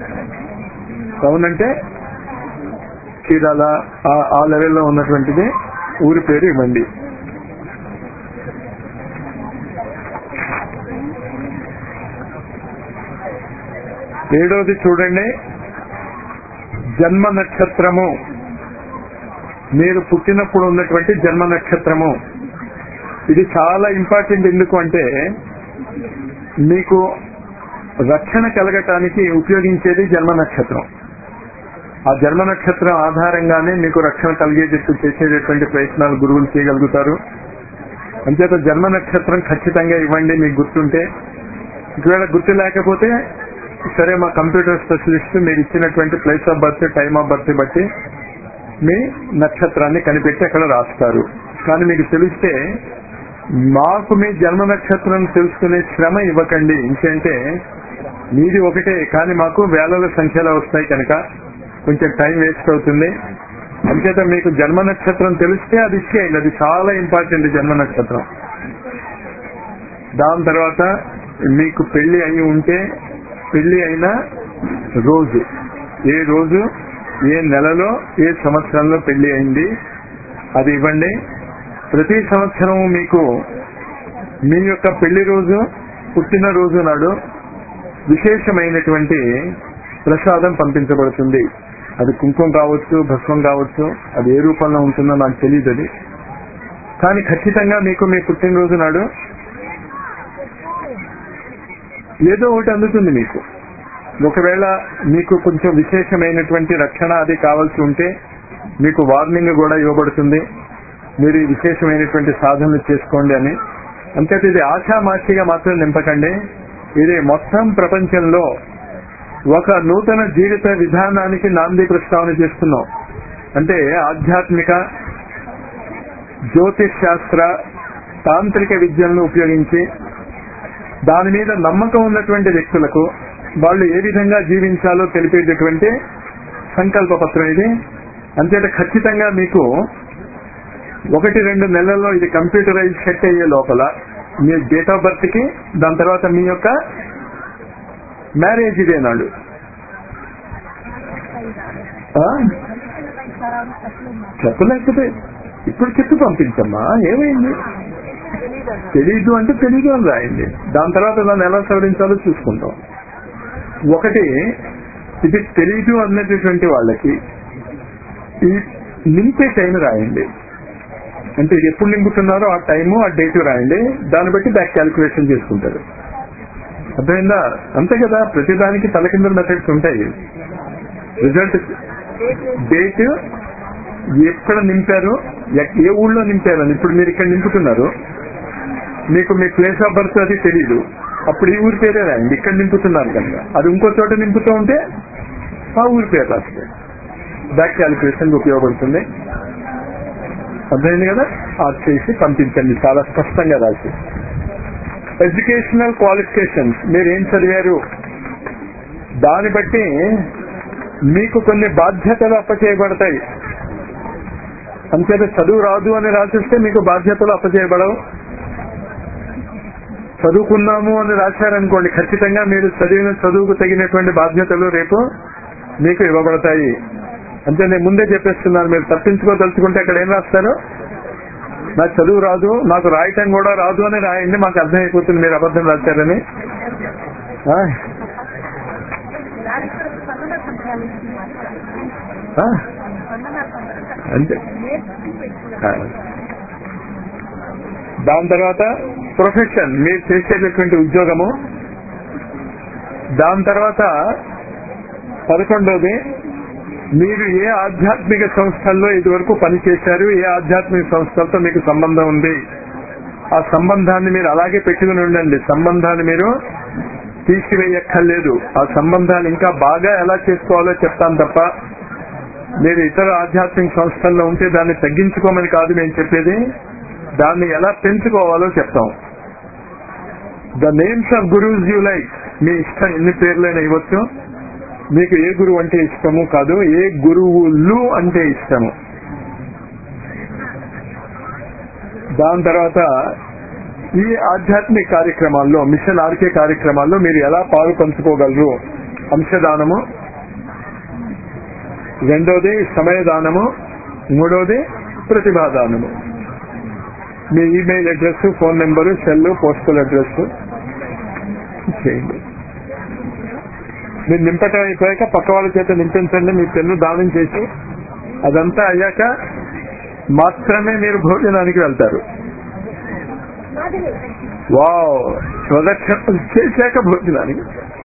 అంటే చీరాల ఆ లెవెల్లో ఉన్నటువంటిది ఊరి పేరు ఇవ్వండి. ఏడవది చూడండి, జన్మ నక్షత్రము. మీరు పుట్టినప్పుడు ఉన్నటువంటి జన్మ నక్షత్రము. ఇది చాలా ఇంపార్టెంట్. ఎందుకు అంటే మీకు రక్షణ కలగటానికి ఉపయోగించేది జన్మ నక్షత్రం. ఆ జన్మ నక్షత్రం ఆధారంగానే మీకు రక్షణ కలిగేటట్టు చేసేటటువంటి ప్రయత్నాలు గురువులు చేయగలుగుతారు. అంచేత జన్మ నక్షత్రం ఖచ్చితంగా ఇవ్వండి మీకు గుర్తుంటే. ఒకవేళ గుర్తు లేకపోతే సరే, మా కంప్యూటర్ స్పెషలిస్ట్ మీరు ఇచ్చినటువంటి place of birth, time of birth బట్టి మీ నక్షత్రాన్ని కనిపెట్టి అక్కడ రాస్తారు. కానీ మీకు తెలిస్తే మాకు మీ జన్మ నక్షత్రం తెలుసుకునే శ్రమ ఇవ్వకండి. ఇంకేంటే మీది ఒకటే కానీ మాకు వేల సంఖ్యలో వస్తాయి కనుక కొంచెం టైం వేస్ట్ అవుతుంది. అంచేత మీకు జన్మ నక్షత్రం తెలిస్తే అది ఇచ్చేయండి. అది చాలా ఇంపార్టెంట్ జన్మ నక్షత్రం. దాని తర్వాత మీకు పెళ్లి అయి ఉంటే పెళ్లి అయిన రోజు, ఏ రోజు, ఏ నెలలో, ఏ సంవత్సరంలో పెళ్లి అయింది అది ఇవ్వండి. ప్రతి సంవత్సరం మీకు మీ యొక్క పెళ్లి రోజు, పుట్టినరోజు నాడు విశేషమైనటువంటి ప్రసాదం పంపించబడుతుంది. అది కుంకుమ కావచ్చు, భస్మం కావచ్చు, అది ఏ రూపంలో ఉంటుందో నాకు తెలియదు. అది కానీ ఖచ్చితంగా మీకు మీ పుట్టినరోజు నాడు ఏదో ఒకటి అందుతుంది మీకు. ఒకవేళ మీకు కొంచెం విశేషమైనటువంటి రక్షణ అది కావాల్సి ఉంటే మీకు వార్నింగ్ కూడా ఇవ్వబడుతుంది, మీరు విశేషమైనటువంటి సాధనలు చేసుకోండి అని. అంతే, ఇది ఆశామాషిగా మాత్రం నింపకండి. ఇది మొత్తం ప్రపంచంలో ఒక నూతన జీవిత విధానానికి నాంది ప్రస్తావన చేస్తున్నాం. అంటే ఆధ్యాత్మిక, జ్యోతిష్ శాస్త్ర, తాంత్రిక విద్యలను ఉపయోగించి దాని మీద నమ్మకం ఉన్నటువంటి వ్యక్తులకు వాళ్ళు ఏ విధంగా జీవించాలో తెలిపేటటువంటి సంకల్ప పత్రం ఇది. అంతేత ఖచ్చితంగా మీకు 1-2 నెలల్లో ఇది కంప్యూటరైజ్ సెట్ అయ్యే లోపల మీ డేట్ ఆఫ్ బర్త్ కి, దాని తర్వాత మీ యొక్క మ్యారేజ్ ఇదే నాడు చెప్పలేకపోతే ఇప్పుడు చెప్పి పంపించమ్మా. ఏమైంది తెలీదు అంటే తెలీదు అని రాయండి. దాని తర్వాత దాన్ని ఎలా సవరించాలో చూసుకుంటాం. ఒకటి, ఇది తెలీదు అన్నటువంటి వాళ్ళకి ఈ నింపే టైం రాయండి. అంటే ఇది ఎప్పుడు నింపుతున్నారో ఆ టైము, ఆ డేటు రాయండి. దాన్ని బట్టి బ్యాక్ క్యాల్కులేషన్ చేసుకుంటారు. అర్థమైందా? అంతే కదా, ప్రతిదానికి తలకిందుల మెథడ్స్ ఉంటాయి. రిజల్ట్, డేట్, ఎక్కడ నింపారు, ఏ ఊళ్ళో నింపారు అని. ఇప్పుడు మీరు ఇక్కడ నింపుతున్నారు, మీకు మీ ప్లేస్ ఆఫ్ బర్త్ అది తెలీదు, అప్పుడు ఈ ఊరి పేరే రాయండి. ఇక్కడ నింపుతున్నారు కనుక అది ఇంకో చోట నింపుతూ ఉంటే ఆ ఊరి పేరు రాస్తే బ్యాక్ క్యాలిక్యులేషన్ ఉపయోగపడుతుంది. అర్థమైంది కదా? అది చేసి పంపించండి చాలా స్పష్టంగా రాసి. ఎడ్యుకేషనల్ క్వాలిఫికేషన్స్, మీరు ఏం చదివారు దాన్ని బట్టి మీకు కొన్ని బాధ్యతలు అప్పచేయబడతాయి. అంతేత చదువు రాదు అని రాసిస్తే మీకు బాధ్యతలు అప్పచేయబడవు. చదువుకున్నాము అని రాశారనుకోండి, ఖచ్చితంగా మీరు చదివిన చదువుకు తగినటువంటి బాధ్యతలు రేపు మీకు ఇవ్వబడతాయి. అంటే నేను ముందే చెప్పేస్తున్నాను, మీరు తప్పించుకోదలుచుకుంటే అక్కడ ఏం రాస్తారు, నాకు చదువు రాదు, నాకు రాయటం కూడా రాదు అని రాయండి. మాకు అర్థమైపోతుంది మీరు అబద్ధం రాశారని. అంతే. దాని తర్వాత ప్రొఫెషన్, మీరు చేసేటటువంటి ఉద్యోగము, దాని తర్వాత 11వది, మీరు ఏ ఆధ్యాత్మిక సంస్థల్లో ఇదివరకు పనిచేశారు, ఏ ఆధ్యాత్మిక సంస్థలతో మీకు సంబంధం ఉంది, ఆ సంబంధాన్ని మీరు అలాగే పెట్టుకుని ఉండండి. సంబంధాన్ని మీరు తీసివేయక్కర్లేదు. ఆ సంబంధాన్ని ఇంకా బాగా ఎలా చేసుకోవాలో చెప్తాను తప్ప, మీరు ఇతర ఆధ్యాత్మిక సంస్థల్లో ఉంటే దాన్ని తగ్గించుకోమని కాదు నేను చెప్పేది, దాన్ని ఎలా పెంచుకోవాలో చెప్తాం. The names of gurus you like, మీ ఇష్టం ఎన్ని పేర్లైనా ఇవ్వచ్చు. మీకు ఏ గురువు అంటే ఇష్టము కాదు, ఏ గురువులు అంటే ఇష్టము. దాని తర్వాత ఈ ఆధ్యాత్మిక కార్యక్రమాల్లో, మిషన్ ఆర్కే కార్యక్రమాల్లో మీరు ఎలా పాలు పంచుకోగలరు. అంశదానము, రెండోది సమయదానము, మూడోది ప్రతిభాదానము. మీ email address, phone number, cell, postal address చేయండి. మీరు నింపటం అయిపోయాక పక్క వాళ్ళ చేత నింపించండి. మీ పెన్ను దానం చేసి అదంతా అయ్యాక మాత్రమే మీరు భోజనానికి వెళ్తారు. వావ్, ప్రదక్షిణ చేశాక భోజనానికి.